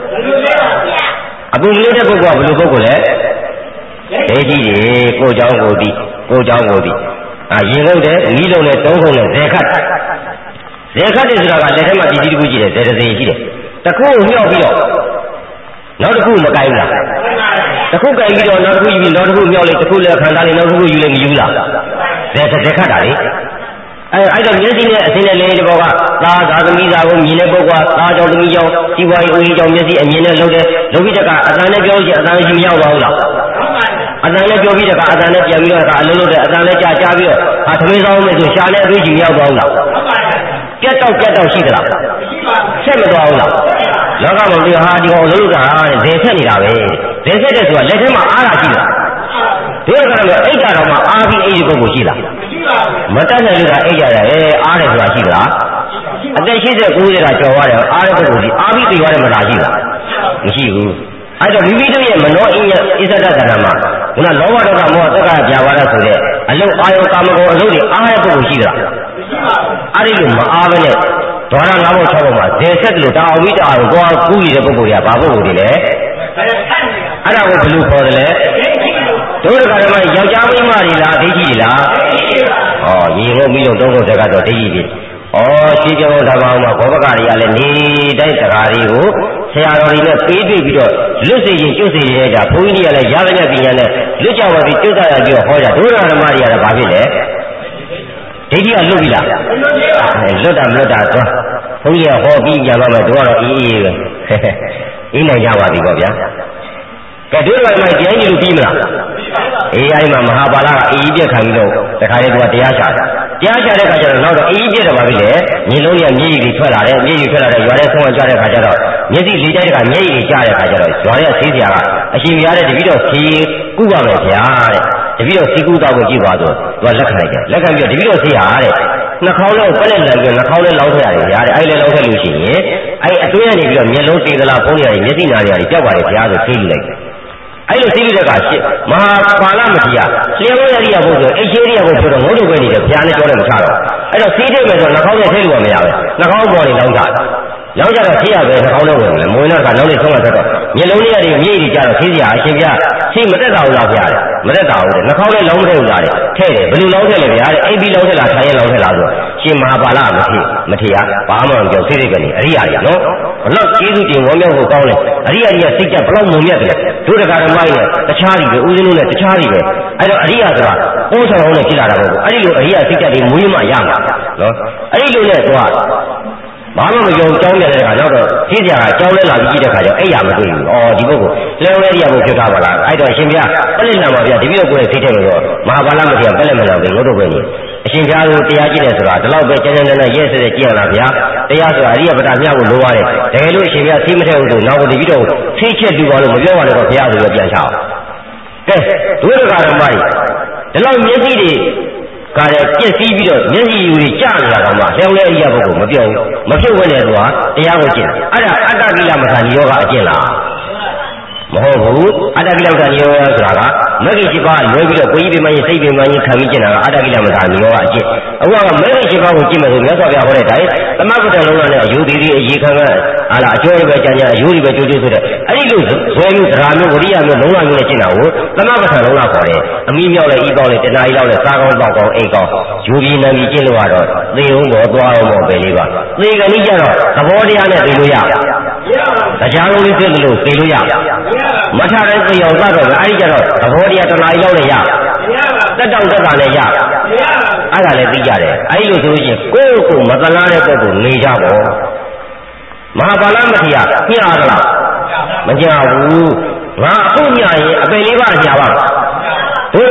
အခုလွတ်တဲ့ပုဂ္ဂိုလ်ကဘယ်လိုပုဂ္ဂိုလ်လဲဒိဋ္ဌိတွေကိုเจ้าကိုသိရင်ဟုတ်တယ်မိလုံးနဲ့သုံးခုနဲ့ဇေခတ်တယ်ဆိုတာကလက်ထဲမှာပစ္စည်းတစ်ခုရှိတယ်ဇေတစေရှိတယ်တစ်ခုကိုမြောက်ပြီးတော့နောက်တစ်ခုမကိုင်းဘူးလားတစ်ခုကိုင်းပြီးတော့နောက်တစ်ခုယူပြီးနောက်တစ်ခုမြောက်လိုက်တစ်ခုလည်းခံစားလိုက်နောက်တစ်ခုယူလိုက်မယူလားဇေခတ်တာလေအဲ့တော့မျက်စိနဲ့အစင်းနဲ့လေးတစ်ဘောကသာသမီးသာကိုမြင်တဲ့ပုဂ္ဂိုလ်ကသာကြောင့်သမီးကြောင့်ဒီဝါရီဦးကြီးကြောင့်မျက်စိအမြင်နဲ့လှုပ်တယ်လှုပ်ပြီးတကအတန်နဲ့ပြောရင်အတန်ရှိမရောက်ပါဘူးလားအတန်နဲ့ပြောပြီးတကအတန်နဲ့ပြန်ပြီးတော့အလုံးလုံးတဲ့အတန်နဲ့ကြာပြီးတော့သမီးဆောင်မယ်ဆိုရှာနဲ့အတွေ့အကြုံမရောက်ပါဘူးလားပြတ်တော့ရှိသလားဆက်မသွားဘူးလားလောကမှာပြောဟာဒီကောင်လုံးကဇေဆက်နေတာပဲဇေဆက်တဲ့ဆိုတာလက်ထဲမှာအားတာရှိလားဒီကတော့အိတ်ကြတော့မှအားပြီးအိတ်ဒီပုဂ္ဂိုလ်ရှိလားမတတ်နိုင်လို့ကအိတ်ကြတယ်အားတယ်ဆိုတာရှိသလားအသက်89ကကျော်သွားတယ်အားတဲ့ပုဂ္ဂိုလ်ကြီးအားပြီးသိသွားတယ်မလားရှိလားမရှိဘူးအဲ့တော့မိမိတို့ရဲ့မနောအစ္ဆဒသနာမှာခုနလောဘဒေါသမောဟသက္ကပြာပါဒဆိုတဲ့အလုံးအာယုကာမဂုဏ်အလုံးတွေအားတဲ့ပုဂ္ဂိုလ်ရှိသလားအဲ့ဒီလိုမအားဘဲနဲ့ဒွါရ၅ဘုံ၆ဘုံမှာဇေဆက်လို့တအောင်ပြီးတအောင်ကိုယ်ကူးရတဲ့ပုဂ္ဂိုလ်တွေကဘာပုဂ္ဂိုလ်တွေလဲအဲ့ဒါကိုဘယ်လိုခေါ်တယ်လဲတို့ကလည်းယောက်ျားမိန်းမတွေလားဒိဋ္ဌိတွေလားရေဟုတ်ပြီးတော့သုံးခုတက်ကတော့ဒိဋ္ဌိတွေရှင်းပြောင်းတာပါအောင်မှာဘောပကတွေကလည်းနေတိုင်းစကားတွေကိုဆရာတော်တွေနဲ့ပေးတွေ့ပြီးတော့လွတ်စေရင်ကျွတ်စေရင်ဒါဘုန်းကြီးတွေကလည်းရသမျှပညာနဲ့လွတ်ကြပါပြီးကျွတ်ကြရပြီးတော့ဟောကြဒုရဓမ္မတွေကလည်းဘာဖြစ်လဲဒိဋ္ဌိကလွတ်ပြီလားလွတ်တာမလွတ်တာသွားဘုန်းကြီးကဟောပြီးကြပါမယ်တို့ကတော့အေးပဲအေးနိုင်ကြပါပြီပေါ့ဗျာကဲဒုရဓမ္မကျမ်းကြီးလို့ပြီးမလားအေးအဲ့မှာမဟာပါဠိကအေးပြက်ခံပြီးတော့တခါလေသူကတရားချတာတရားချတဲ့ခါကျတော့နောက်တော့အေးပြက်တော့ပါပြီလေမျက်လုံးရမျက်ရည်တွေထွက်လာတယ်မျက်ရည်ထွက်လာတဲ့ရွာထဲဆုံးကြတဲ့ခါကျတော့မျက်စိလေးတိုက်တဲ့ခါမျက်ရည်တွေကျတဲ့ခါကျတော့ရွာထဲဆေးစရာကအရှင်ပြားတဲ့တပည့်တော်ဆေးကုပါမယ်ဗျာတဲ့တပည့်တော်ဆေးကုတော့ကိုကြည့်ပါဆိုသူကလက်ခံလိုက်တယ်လက်ခံပြီးတော့တပည့်တော်ဆေးဟာတဲ့နှာခေါင်းလုံးပက်လက်လန်ပြီးနှာခေါင်းလေးလောင်းထရတယ်ဗျာတဲ့အဲ့လေလောင်းထလို့ရှိရင်အဲ့အတွင်းကနေပြီးတော့မျက်လုံးတေးသလားဖုံးရတယ်မျက်စိနားရတယ်ကြောက်ပါလေဗျာဆိုဆေးယူလိုက်တယ်အဲ့လိုသိရတဲ့ကရှင်းမဟာပါဠမတိယလျှောရရိယဘုဆိုအိတ်ရှိရိယဘုဆိုတော့ငုတ်တို့ပဲနေတယ်ဘုရားနဲ့ပြောတယ်မချတော့အဲ့တော့စီးတဲ့မယ်ဆိုနှာခေါင်းနဲ့ထဲလို့မရဘူးနှာခေါင်းပေါ်နေလောင်းကြတော့ဆေးရပဲနှာခေါင်းနဲ့ဝင်တယ်မဝင်တော့ကနောက်နေ့ဆုံးမှဆက်တော့မျက်လုံးလေးတွေမြေကြီးကြတော့ဆေးစရာအရှင်ပြဆေးမတက်တာဘူးလားဗျာတဲ့မတက်တာဘူးတဲ့နှာခေါင်းနဲ့လောင်းထဲဘူးလားတဲ့ထဲတယ်ဘယ်လိုလောင်းထဲလဲဗျာတဲ့အိပ်ပြီးလောင်းထဲလားထိုင်ရလောင်းထဲလားဆိုရှင်မဟာပါဠမထေရဘာမှမပြောစိတ်စိတ်ကနေအရိယာကြီးနော်ဘလို့ကျေးဇူးတင်ဝမ်းမြောက်ဖို့ကောင်းတယ်အရိယာကြီးကစိတ်ကြဘလို့မုံမြတ်တယ်ဒုဒကာဓမ္မကြီးနဲ့တခြားကြီးပဲဦးဇင်းတို့နဲ့တခြားကြီးပဲအဲ့တော့အရိယာဆိုတာပိုးဆောင်အောင်နဲ့ဖြစ်လာတာပေါ့အဲ့ဒီလိုအရိယာစိတ်ကြတွေမွေးမှရမှာနော်အဲ့ဒီလိုနဲ့သူကဘာမှမပြောကြောင်းပြတဲ့ခါကျတော့သိစရာကကြောင်းလဲလာပြီးကြည့်တဲ့ခါကျတော့အဲ့ရမတွေ့ဘူးဒီပုဂ္ဂိုလ်လျှောလဲရိယာဘုဖြစ်တာပါလားအဲ့တော့အရှင်ဘုရားပလိလံပါဗျာဒီလိုကိုယ်စိတ်ထဲလို့မဟာပါဠမတရားပလိမလာပဲငုတ်တော့ပဲနေအရှင်ဘုရားကိုတရားကြည့်တယ်ဆိုတာဒီလောက်ပဲကျန်ကျန်နဲ့ရဲစဲကြည့်ရလားဗျာတရားဆိုတာအရိယပဒမျှဖို့လိုရတယ်တကယ်လို့အရှင်ဘုရားသိမထဲဘူးဆိုနောက်ဒီပြီးတော့သိချက်တူပါလို့မပြောပါနဲ့တော့ဘုရားဆိုတော့ပြန်ချအောင်ကဲဒုရကဓမ္မကြီးဒီလောက်မျက်စိတွေကလည်းပြည့်စည်ပြီးတော့မျက်စိယူတွေကျနေတာတော့မှလျှောက်လဲအရိယဘုကိုမပြောဘူးမပြုတ်ဝင်တယ်ဆိုတာတရားကိုကျင့်အဲ့ဒါအတ္တကိလမထာနိယောကအကျင့်လားမဟုတ်ဘူးအတ္တကိလမထာနိယောဆိုတာကမဂ္ဂင်7ပါးလွဲပြီးတော့ကိုယ်ကြီးပင်မကြီးစိတ်ပင်မကြီးခံပြီးကျင့်တာကအတ္တကိလမထာနိယောကအကျင့်အခုကမဂ္ဂင်7ပါးကိုကျင့်မယ်ဆိုမြတ်စွာဘုရားဟောတဲ့အတိုင်းသမဂ္ဂတလုံးနဲ့အယုဒိတိအရေးခံကဟာလားအကျော်တွေပဲကြံကြအယုတွေပဲကြိုးကြိုးဆိုတဲ့အဲ့ဒီလိုဇွဲမျိုးသရာမျိုးဝရိယမျိုးလုံးဝမျိုးနဲ့ကျင့်တာကိုသမဂ္ဂတလုံးကခေါ်တယ်အမိမြောက်လဲဤကောင်းလဲတဏှာဤလောက်လဲစားကောင်းတောက်ကောင်းအိတ်ကောင်းယူပြီးနံပြီးကျင့်လို့ကတော့သေအောင်ပေါ်သွားအောင်ပေါ်ပဲလေးပါသေကလေးကြတော့သဘောတရားနဲ့သိလို့ရတရားလုံးလေးသိလို့သိလို့ရမထတဲ့သိအောင်သတော့အဲ့ဒီကြတော့သဘောတရားတဏှာဤလောက်လဲရတက်တောင့်တက်တာနဲ့ရအဲ့ဒါလည်းသိကြတယ်အဲ့ဒီလိုဆိုလို့ရှိရင်ကိုယ့်ကိုမသလားတဲ့ပုဂ္ဂိုလ်နေကြပေါ့မဟာပါဠမထေရညှားလားမညှားဘူးငါအခုညှားရင်အပယ်လေးပါးညှားပါဒုက္ခတွေပါ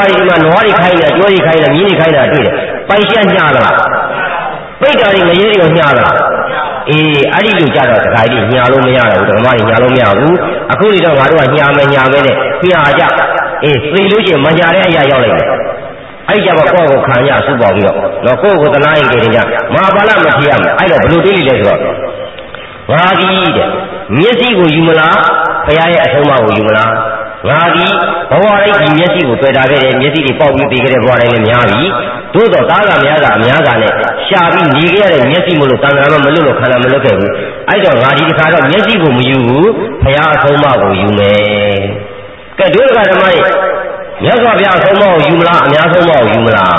ဒီမှာနွားတွေခိုင်းတယ်ကြိုးတွေခိုင်းတယ်မြင်းတွေခိုင်းတာတွေ့တယ်ပိုင်ရှက်ညာလားပိတ်တာတွေငရဲတွေညာလားအေးအဲ့ဒီလိုကြတော့တခါကြီးညာလို့မရတော့ဘူးဓမ္မတွေညာလို့မရဘူးအခုဒီတော့ငါတို့ကညာမယ်ညာပဲနဲ့ညာကြအေးသိလို့ချင်းမညာတဲ့အရာရောက်လိုက်တယ်အဲ့ကြတော့ကိုယ့်ကိုခံရစုပေါပြီးတော့ကိုယ့်ကိုသနာရင်ကြတယ်ကြမဟာပါဠမထီရမယ်အဲ့တော့ဘယ်လိုတွေးလိမ့်လဲဆိုတော့ငါဒီတဲ့မျက်စိကိုယူမလားဘုရားရဲ့အဆုံးအမကိုယူမလားငါဒီဘဝတိုင်းဒီမျက်စိကိုတွေ့တာခဲ့တယ်မျက်စိတွေပေါက်ပြီးပြီးခဲ့တဲ့ဘဝတိုင်းလည်းများပြီသို့တော့သားကများကအများကနဲ့ရှာပြီးနေခဲ့ရတဲ့မျက်စိမလို့တန်ခါမလွတ်လို့ခန္ဓာမလွတ်ခဲ့ဘူးအဲ့တော့ငါဒီတစ်ခါတော့မျက်စိကိုမယူဘူးဘုရားအဆုံးအမကိုယူမယ်ကဲတို့ကဓမ္မရဲ့မြတ်စွာဘုရားအဆုံးအမကိုယူမလားအများဆုံးမကိုယူမလား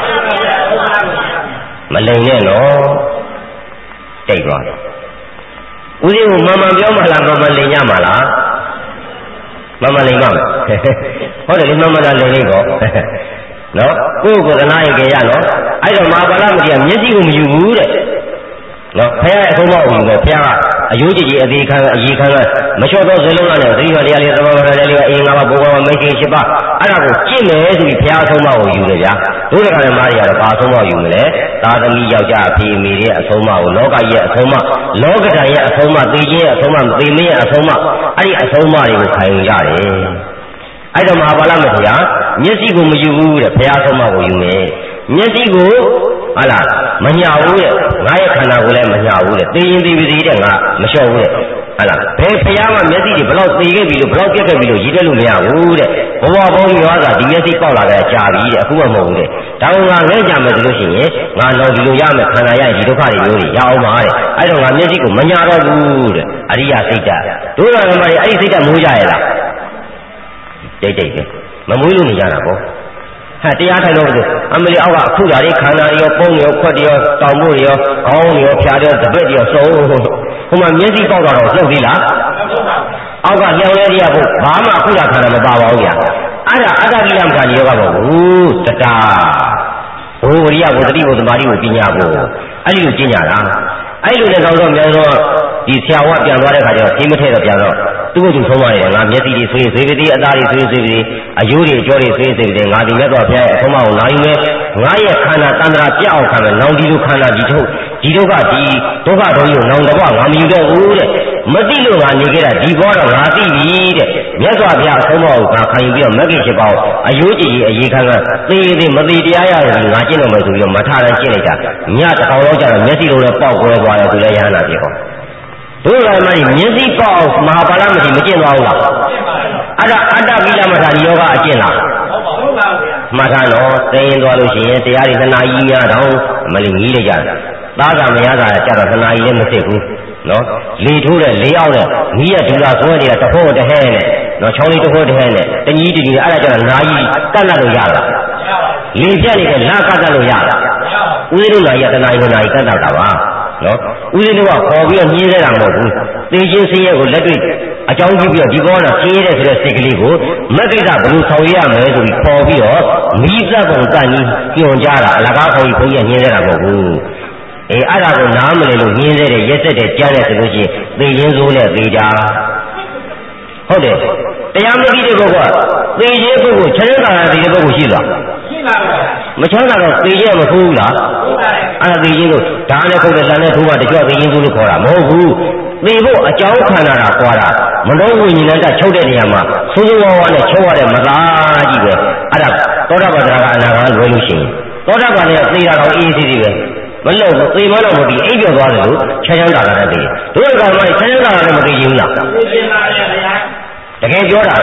မလိမ်နဲ့နော်တိတ်သွားတယ်ဦးဇင်းကိုမမှန်ပြောမှလားမမှန်လိမ်ရမှာလားမမှန်လိမ်ပါမယ်ဟုတ်တယ်လေမမှန်တာလိမ်လိုက်ပေါ့နော်ကိုယ့်ကိုယ်ကနာရင်ကြရနော်အဲ့တော့မဟာပါဠမတရားမျက်စိကိုမယူဘူးတဲ့နော်ဘုရားရဲ့အဆုံးအမကိုယူမယ်ဘုရားကအယိုးကြည်ကြည်အသေးခံအရေးခံကမလျှော့သောဇေလုံးနဲ့သတိတော်တရားလေးသမဘာတရားလေးကအင်္ဂါဘဘိုးဘဝမိတ်ခင်၈ပါးအဲ့ဒါကိုကျင့်မယ်ဆိုပြီးဘုရားအဆုံးအမကိုယူတယ်ဗျာတို့တက္ကရာမတွေကတော့ဘာအဆုံးအမယူမလဲသာသမီယောက်ျားအဖေအမေရဲ့အဆုံးအမကိုလောကကြီးရဲ့အဆုံးအမလောကဓာတ်ရဲ့အဆုံးအမသိခြင်းရဲ့အဆုံးအမသိမင်းရဲ့အဆုံးအမအဲ့ဒီအဆုံးအမတွေကိုခံယူရတယ်အဲ့တော့မဟာပါဠမတရားမျက်စိကိုမယူဘူးတဲ့ဘုရားဆုံးမကိုယူမယ်မျက်စိကိုဟာလားမညာဘူးတဲ့ငါရဲ့ခန္ဓာကိုလည်းမညာဘူးတဲ့သိရင်သိပြီသေးတဲ့ငါမလျှော့ဘူးတဲ့ဟာလားဘယ်ဘုရားမှမျက်စိတွေဘလောက်သိခဲ့ပြီလို့ဘလောက်ပြက်ခဲ့ပြီလို့ရည်တက်လို့မရဘူးတဲ့ဘဝဘုံရောသာဒီမျက်စိပေါက်လာကြကြာပြီတဲ့အခုမှမဟုတ်ဘူးတဲ့ဒါကငါလဲကြမယ်ဆိုလို့ရှိရင်ငါတော့ဒီလိုရမယ်ခန္ဓာရရင်ဒီဒုက္ခတွေမျိုးတွေရအောင်ပါတဲ့အဲ့တော့ငါမျက်စိကိုမညာတော့ဘူးတဲ့အရိယစိတ်ဓာတ်တို့ကဓမ္မတွေအဲ့ဒီစိတ်ဓာတ်မိုးကြရဲ့လားတိတ်တိတ်ပဲမမွေးလို့နေကြတာပေါ့ဟာတရားထိုင်လို့အမလီအောက်ကအခုဓာတ်တွေခန္ဓာတွေရောပုံရောခွက်တွေရောတောင်ဖို့တွေရောခေါင်းတွေရောဖြာတွေရောတပည့်တွေရောစုံဟိုမှာမျက်စိပေါက်တော့လှုပ်သေးလားအောက်ကလျှောက်လဲတရားဖို့ဘာမှအခုဓာတ်ခန္ဓာမပါပါဘူးဗျာအဲ့ဒါအတ္တကိလမ္မာယောဂပေါ့ဘူးတတာဘိုးဝရိယဘုသတိဘုသမာဓိဘုပညာဘုအဲ့ဒီလိုကျင့်ကြတာအဲ့လိုလည်းကောင်းတော့များတော့ဒီဆရာဝပြန်သွားတဲ့ခါကျတော့သိမထဲတော့ပြန်တော့သူ့ကိုသူဆုံးသွားတယ်ငါမျက်စိတွေဆွေးဆွေးပြီးအသားတွေဆွေးဆွေးပြီးအယိုးတွေကြောတွေဆွေးဆွေးပြီးငါဒီမြတ်စွာဘုရားရဲ့အဆုံးအမကိုနာယူမယ်ငါရဲ့ခန္ဓာတန္တရာပြအောင်ခံမယ်နောင်ဒီလိုခန္ဓာဒီထုတ်ဒီဒုက္ခဒီဒုက္ခတော်ကြီးကိုနောင်တစ်ဘဝငါမယူတော့ဘူးတဲ့မသိလို့ငါနေခဲ့တာဒီဘောတော့ငါသိပြီတဲ့မြတ်စွာဘုရားအဆုံးအမကိုငါခံယူပြီးတော့မဂ္ဂင်7ပါးအယိုးကြည်ကြီးအရေးခံကသေသေးမသိတရားရတယ်ငါကျင့်တော့မယ်ဆိုပြီးတော့မထရန်ကျင့်လိုက်တာညတစ်ကောင်လောက်ကျတော့မျက်စိလုံးနဲ့ပေါက်ကွဲသွားတယ်သူလည်းရဟနာပြေဟောတို့ကမှမျက်စိပေါက်မဟာပါဠမတိမကျင့်သွားဘူးလားအဲ့ဒါအတ္တကိလမထာယောဂအကျင့်လားဟုတ်ပါဘူးဗျာမှတ်ထားတော့သိရင်သွားလို့ရှိရင်တရားတွေသနာကြီးများတော့မလီကြီးလိုက်ကြတယ်သားကမရတာကြတော့သနာကြီးလည်းမသိဘူးနော်လေထိုးတဲ့လေအောင်တဲ့ကြီးရဒူလာဆွဲနေတာတဖို့တဟဲနဲ့နော်ချောင်းလေးတဖို့တဟဲနဲ့တကြီးတကြီးအဲ့ဒါကြတော့နာကြီးကတ်လတ်လို့ရတာလေပြက်နေတဲ့နာကတ်လတ်လို့ရတာဦးဇင်းတို့နာကြီးကသနာကြီးကနာကြီးကတ်လတ်တာပါနော်ဦးဇင်းတို့ကခေါ်ပြီးတော့ညင်းနေတာမဟုတ်ဘူးသိချင်းစင်းရဲကိုလက်တွေ့အကြောင်းကြည့်ပြီးတော့ဒီဘောကဆင်းရဲတဲ့ဆိုတဲ့စိတ်ကလေးကိုမက္ကိစ္စဘယ်လိုဆောင်ရမယ်ဆိုပြီးခေါ်ပြီးတော့မိသတ်ပုံတန်ကြီးညွှန်ကြားတာအလကားခေါ်ပြီးဘုန်းကြီးညင်းနေတာမဟုတ်ဘူးအေးအဲ့ဒါကိုနားမလည်လို့ညင်းစေတဲ့ရက်ဆက်တဲ့ကြားတဲ့ဆိုလို့ရှိရင်သိရင်းစိုးနဲ့သိကြဟုတ်တယ်တရားမသိတဲ့ပုဂ္ဂိုလ်ကသိခြင်းပုဂ္ဂိုလ်ချမ်းသာတာသိတဲ့ပုဂ္ဂိုလ်ရှိလားရှိပါဘူးမချမ်းသာတော့သိခြင်းမဆိုးဘူးလားဟုတ်ပါတယ်အဲ့ဒါသိခြင်းကိုဓာတ်နဲ့ခုတ်တဲ့လမ်းနဲ့ထိုးမှတကြော့သိခြင်းဆိုလို့ခေါ်တာမဟုတ်ဘူးသိဖို့အကြောင်းခန္ဓာတာကွာတာမနှောဝိညာဉ်နဲ့ချုပ်တဲ့နေရာမှာဆိုးဆိုးဝါးဝါနဲ့ချုပ်ရတဲ့မသားကြီးပဲအဲ့ဒါသောတာပတ္တရာကအနာဂတ်လွယ်လို့ရှိရင်သောတာပန်နဲ့သိတာတော့အေးအေးသေးသေးပဲမလို့သိမလို့မပြီးအိပ်ပြောသွားတယ်လို့ချမ်းသာတာလည်းသိတို့ကမှချမ်းသာတာလည်းမသိဘူးလားသိပါရဲ့ဗျာတကယ်ပြောတာ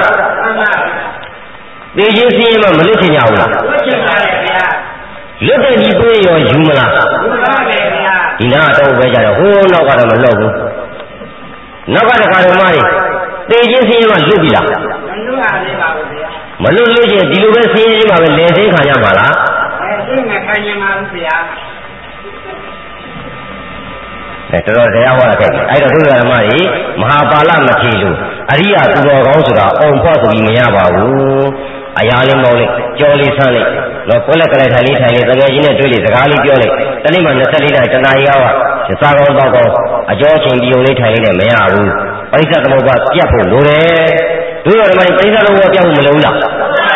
သိချင်းစင်းမှမလွတ်ချင်ကြဘူးလားလွတ်ချင်ပါရဲ့ဗျာလွတ်တဲ့ဒီပြေးရောယူမလားယူပါမယ်ဗျာဒီနာတော့ပဲကြတော့ဟိုးနောက်ကတော့မလွတ်ဘူးနောက်ကတခါတော့မှသိချင်းစင်းမှလွတ်ပြီလားမလွတ်ပါသေးပါဘူးဗျာမလွတ်လို့ချင်းဒီလိုပဲစင်းရင်းမှာပဲလဲစင်းခံရမှာလားလဲစင်းမခံရမှာဘူးဗျာတော်တော်တရားဟောခဲ့တယ်အဲ့တော့ဒုက္ခဓမ္မကြီးမဟာပါဠမထေလို့အရိယသူတော်ကောင်းဆိုတာအုံဖော့ဆိုပြီးမရပါဘူးအရာလေးမောင်းလိုက်ကြောလေးဆန်းလိုက်တော့ကိုယ်လက်ကလေးထိုင်လေးထိုင်လေးတကယ်ကြီးနဲ့တွေ့လေစကားလေးပြောလိုက်တနေ့မှ24နာရီတနာရီရောစားကောင်းတောက်ကောင်းအကျော်ချင်းဒီုံလေးထိုင်လေးနဲ့မရဘူးပရိစ္ဆေသမုပ္ပါပြတ်ဖို့လိုတယ်ဒုက္ခဓမ္မကြီးပရိစ္ဆေသမုပ္ပါပြတ်ဖို့မလိုဘူးလား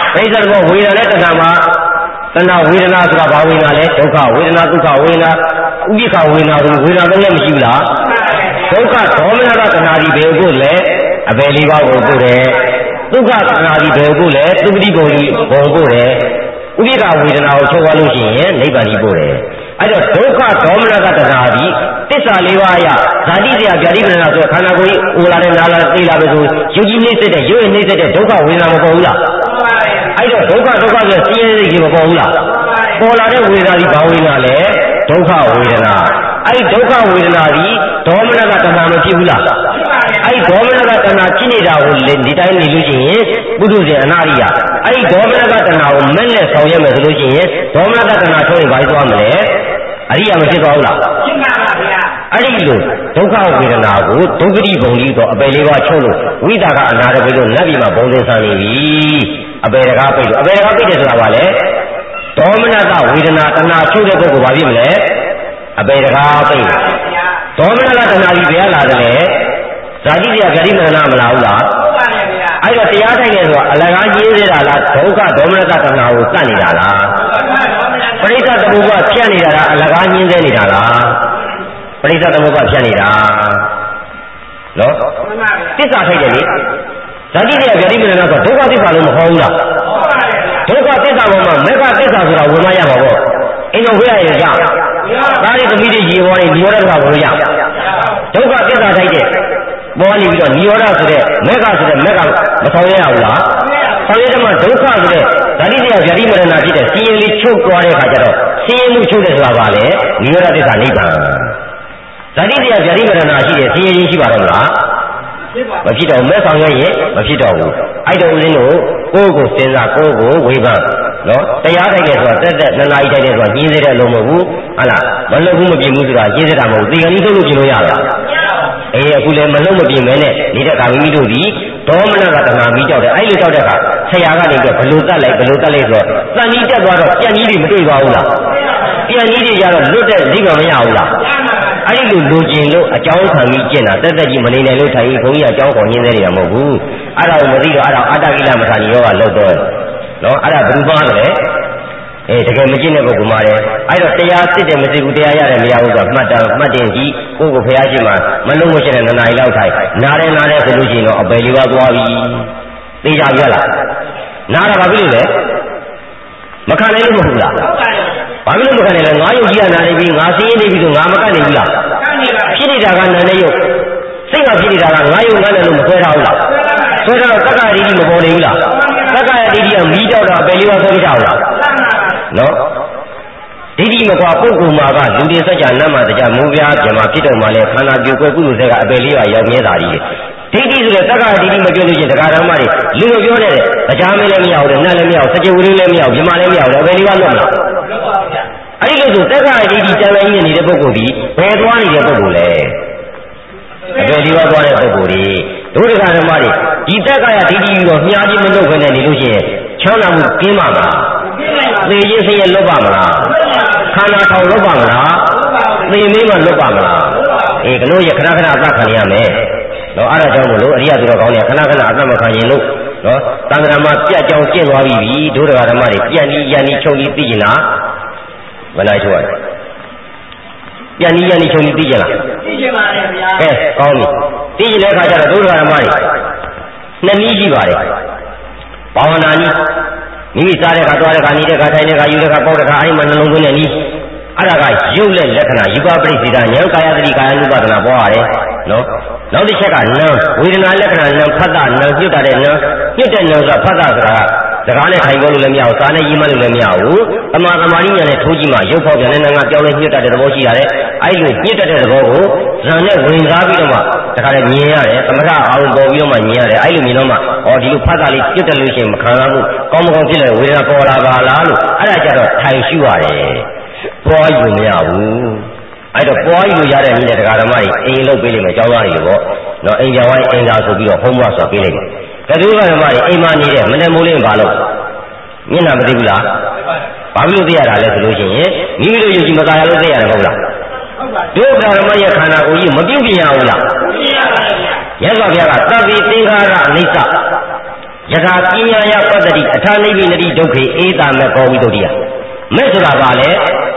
ပရိစ္ဆေသမဝေဒနာနဲ့တဏှာမှာတဏှာဝေဒနာဆိုတာဘာဝေဒနာလဲဒုက္ခဝေဒနာဒုက္ခဝေဒနာဥပိ္ပခဝေဒနာဆိုဝေဒနာသုံးလည်းမရှိဘူးလားဒုက္ခဒေါမနတတဏှာဒီဘယ်ကိုလဲအပေလေးပါးကိုပို့တယ်ဒုက္ခတဏှာဒီဘယ်ကိုလဲသုပတိဘုံကြီးဘုံပို့တယ်ဥပိ္ပခဝေဒနာကိုချုပ်သွားလို့ရှိရင်နိဗ္ဗာန်ကြီးပို့တယ်အဲ့တော့ဒုက္ခဒေါမနတတဏှာဒီသစ္စာလေးပါးအရဇာတိတရားဗျာတိပဒနာဆိုခန္ဓာကိုယ်ကြီးအိုလာတဲ့နာလာသိလာပဲဆိုယုတ်ကြီးနှိမ့်စစ်တဲ့ရုပ်ရည်နှိမ့်စစ်တဲ့ဒုက္ခဝေဒနာမပေါ်ဘူးလားအဲ့တော့ဒုက္ခဆိုဆင်းရဲစိတ်ကြီးမပေါ်ဘူးလားပေါ်လာတဲ့ဝေဒနာဒီဘာဝေဒနာလဲဒုက္ခဝေဒနာအဲ့ဒုက္ခဝေဒနာဒီဒေါမနတတဏှာမဖြစ်ဘူးလားအဲ့ဒေါမနတတဏှာဖြစ်နေတာကိုဒီတိုင်းနေလို့ရှိရင်ပုထုဇဉ်အနာရိယအဲ့ဒေါမနတတဏှာကိုမဲ့နဲ့ဆောင်ရွက်မယ်ဆိုလို့ရှိရင်ဒေါမနတတဏှာထုတ်ရင်ဘာသွားမလဲအရိယာမဖြစ်သွားဘူးလားဖြစ်ပါပါဗျာအဲ့ဒီလိုဒုက္ခဝေဒနာကိုဒုက္ခတိဘုံကြီးတော့အပေလေးပါချုပ်လို့ဝိတာကအနာရပိလို့နတ်ပြည်မှာဘုံသင်္ဆန်းနေပြီအပေတကားပိတ်လို့အပေတကားပိတ်တယ်ဆိုတာကလည်းဒေါမနတဝေဒနာတဏှာချုပ်တဲ့ပုဂ္ဂိုလ်ဘာဖြစ်မလဲအပေတကားပိတ်ဒေါမနတတဏှာကြီးဘယ်လာတယ်ဇာတိတရားဂရိမရဏမလာဘူးလားဟုတ်ပါရဲ့ဗျာအဲ့တော့တရားထိုင်နေဆိုတာအလကားကြီးသေးတာလားဒုက္ခဒေါမနတတဏှာကိုတတ်နေတာလားပရိစ္ဆေသမုပ္ပါဖြတ်နေတာလားအလကားညင်းသေးနေတာလားပရိစ္ဆေသမုပ္ပါဖြတ်နေတာနော်သစ္စာထိုက်တယ်လေဇာတိတရားဂရိမရဏဆိုဒုက္ခသစ္စာလို့မဟုတ်ဘူးလားဒုက္ခသစ္စာပေါ်မှာမေဃသစ္စာဆိုတာဝင်မရပါဘူးအင်းတို့ဝိရရရဒါရီသမီးတွေရေပေါ်နေနိရောဓကဘုရားဒုက္ခသစ္စာထိုက်တဲ့ပေါ်နေပြီးတော့နိရောဓဆိုတဲ့မေဃဆိုတဲ့မေဃမဆောင်ရဘူးလားဆောင်ရတဲ့မှာဒုက္ခဆိုတဲ့ဓာတိတရားဗျာတိမရဏဖြစ်တဲ့စီရင်လေးချုပ်သွားတဲ့အခါကျတော့စီရင်မှုချုပ်တယ်ဆိုတာပါလေနိရောဓသစ္စာနိဗ္ဗာန်ဓာတိတရားဗျာတိမရဏရှိတဲ့စီရင်ချင်းရှိပါတော့မလားမဖြစ်တော့မဲ့ဆောင်ရရင်မဖြစ်တော့ဘူးအဲ့တော့ဦးဇင်းတို့ကိုယ့်ကိုစဉ်းစားကိုယ့်ကိုဝေဖန်နော်တရားထိုက်တယ်ဆိုတာတက်တက်နှစ်နာရီထိုက်တယ်ဆိုတာညင်းစေတဲ့အလုံးမဟုတ်ဘူးဟုတ်လားမလုပ်ဘူးမပြင်ဘူးဆိုတာညင်းစေတာမဟုတ်ဘူးဒီကနေ့ထုတ်လို့ပြင်လို့ရလားအခုလည်းမလုံးမပြင်မဲနဲ့နေတဲ့ကာမိမိတို့ဒီဒေါမနကတဏှာမိကြောက်တယ်အဲ့လိုကြောက်တဲ့အခါဆရာကနေပြီးဘလို့တတ်လိုက်ဆိုတော့တန်ကြီးတက်သွားတော့ပြန်ကြီးတွေမတွေ့ပါဘူးလားပြန်ကြီးတွေကြတော့လွတ်တဲ့ဈေးကမရဘူးလားအဲ့ဒီလိုကျင်လို့အကြောင်းခံပြီးကျင့်တာတက်တက်ကြီးမနေနိုင်လို့ထိုင်ပြီးဘုန်းကြီးအကြောင်းခေါ်ရင်းသေးတယ်မဟုတ်ဘူးအဲ့ဒါကိုမသိတော့အဲ့ဒါအတ္တကိလမထာဏီယောဂလောက်တော့နော်အဲ့ဒါဘယ်သူပါလဲတကယ်မကျင့်တဲ့ပုဂ္ဂိုလ်မှာလေအဲ့တော့တရားစစ်တယ်မသိဘူးတရားရတယ်မရဘူးဆိုတော့မှတ်တင်ကြည့်ကိုယ့်ကိုဖျားခြင်းမှာမလုံးမရှင်းတဲ့နာရီလောက်ထိုင်နားတယ်ဆိုလို့ရှိရင်တော့အပယ်လေးပါသွားပြီသိကြပြလားနားတာဘာဖြစ်လို့လဲမခံနိုင်လို့မဟုတ်လားဘာဖြစ်လို့မခံနိုင်လဲငါယုတ်ကြီးကနာနေပြီငါစင်းနေပြီဆိုငါမကနိုင်ဘူးလားဖြစ်နေတာကနာနေယုတ်စိတ်ကဖြစ်နေတာကငါယုတ်ငါလည်းလို့မဆွဲထားဘူးလားဆွဲထားတော့တက္ကရာတိမပေါ်နေဘူးလားတက္ကရာတိကမီးတောက်တာအပယ်လေးပါဆွဲကြဘူးလားနော်ဒိဋ္ဌိမကွာပုဂ္ဂိုလ်မှာကလူတွေစัจ जा နတ်မှာတရားမူပြားပြမှာဖြစ်တော့မှလည်းခန္ဓာပြိုကွယ်ကုသိုလ်တွေကအပယ်လေးပါရောက်မြဲတာကြီးဒိဋ္ဌိဆိုတဲ့တက္ကရာဒိဋ္ဌိမပြောလို့ချင်းတရားဓမ္မတွေလူမပြောတဲ့တရားမင်းလည်းမရဘူးနတ်လည်းမရဘူးစัจ ဝိရိလည်းမရဘူးပြမလည်းမရဘူးအပယ်လေးပါလွတ်မလားအဲ့ဒီလိုဆိုတက္ကရာဒိဋ္ဌိကျမ်းပိုင်းကြီးနေတဲ့ပုဂ္ဂိုလ်ဒီဘယ်သွားနေတဲ့ပုဂ္ဂိုလ်လဲအပယ်လေးပါသွားတဲ့ပုဂ္ဂိုလ်ဒီဒုဒကာဓမ္မတွေဒီတက္ကရာဒိဋ္ဌိပြီးတော့မြားခြင်းမလုပ်ခွင့်နဲ့နေလို့ရှိရင်ချမ်းသာမှုကင်းပါမလားသေခြင်းဆင်းရဲလွတ်ပါမလားခန္ဓာထောင်လွတ်ပါမလားသေမင်းမလွတ်ပါမလားကလို့ရခဏခဏအသက်ခံရမယ်နော်အဲ့ဒါကြောင့်မလို့အရိယသူတော်ကောင်းတွေခဏခဏအသက်မခံရင်လို့နော်သံဃာမှာပြတ်ကြောင်ကျင့်သွားပြီဒုဒကာဓမ္မတွေပြတ်နီးရန်နီးချုပ်နီးသိကျင်လားမနိုင်ထုတ်ရတယ်ပြတ်နီးရန်နီးချုပ်နီးသိကျင်လားသိကျင်ပါလေဗျာကောင်းပြီသိကျင်တဲ့အခါကျတော့ဒုဒကာဓမ္မတွေနှစ်နည်းရှိပါတယ်ဘာဝနာနည်းမိမိစားတဲ့ခါသွားတဲ့ခါနေတဲ့ခါထိုင်တဲ့ခါယူတဲ့ခါပေါက်တဲ့ခါအဲ့မှာနှလုံးသွင်းတဲ့နည်းအဲ့ဒါကရုပ်လက်လက္ခဏာယူပါပရိစ္ဆေဒဉာဏ်ကာယသတိကာယ ानु ပါဒနာပေါ်ရတယ်နော်နောက်တစ်ချက်ကနံဝေဒနာလက္ခဏာနံဖတ်တာနံညှစ်တာတဲ့နံညှစ်တဲ့နံဆိုတာဖတ်တာဆိုတာစကားနဲ့ခိုင်ပြောလို့လည်းမရဘူးစားနဲ့ရေးမလို့လည်းမရဘူးတမာသမာဓိဉာဏ်နဲ့ထိုးကြည့်မှရုပ်ဖောက်ပြန်တဲ့နံကပြောင်းလဲညှစ်တတ်တဲ့သဘောရှိရတယ်အဲ့လိုညှစ်တတ်တဲ့သဘောကိုဇံနဲ့ဝင်စားပြီးတော့မှတခါလေမြင်ရတယ်သမထအောင်ပေါ်ပြီးတော့မှမြင်ရတယ်အဲ့လိုမြင်တော့မှဒီလိုဖတ်တာလေးညှစ်တယ်လို့ရှိရင်မခံရဘူးကောင်းမကောင်းဖြစ်လဲဝေဒနာပေါ်လာပါလားလို့အဲ့ဒါကြတော့ထိုင်ရှုရတယ်ပေါ်ယူမရဘူးအဲ့တော့ပေါ်ယူရတဲ့နည်းနဲ့တရားဓမ္မတွေအိမ်လုပ်ပေးလိမ့်မယ်ကျောင်းသားတွေပေါ့နော်အိမ်ကျောင်းဝိုင်းအင်္ဂါဆိုပြီးတော့ homework ဆိုပေးလိမ့်မယ်ကတူဓမ္မတွေအိမ်မှာနေတဲ့မနေ့မိုးလေးဘာလို့မျက်နှာမသိဘူးလားဘာလို့သိရတာလဲဆိုလို့ရှိရင်မိမိတို့ယုံကြည်မသာရလို့သိရတယ်မဟုတ်လားဒုက္ခဓမ္မရဲ့ခန္ဓာကိုယ်ကြီးမပြုတ်ပြရဘူးလားမြတ်စွာဘုရားကသဗ္ဗေသင်္ခါရအနိစ္စယထာပညာယပတ္တိအထာနိဗ္ဗိနတိဒုက္ခေဧတာမေကောဝိတုဒ္ဓိယမဲ့ဆိုတာပါလေ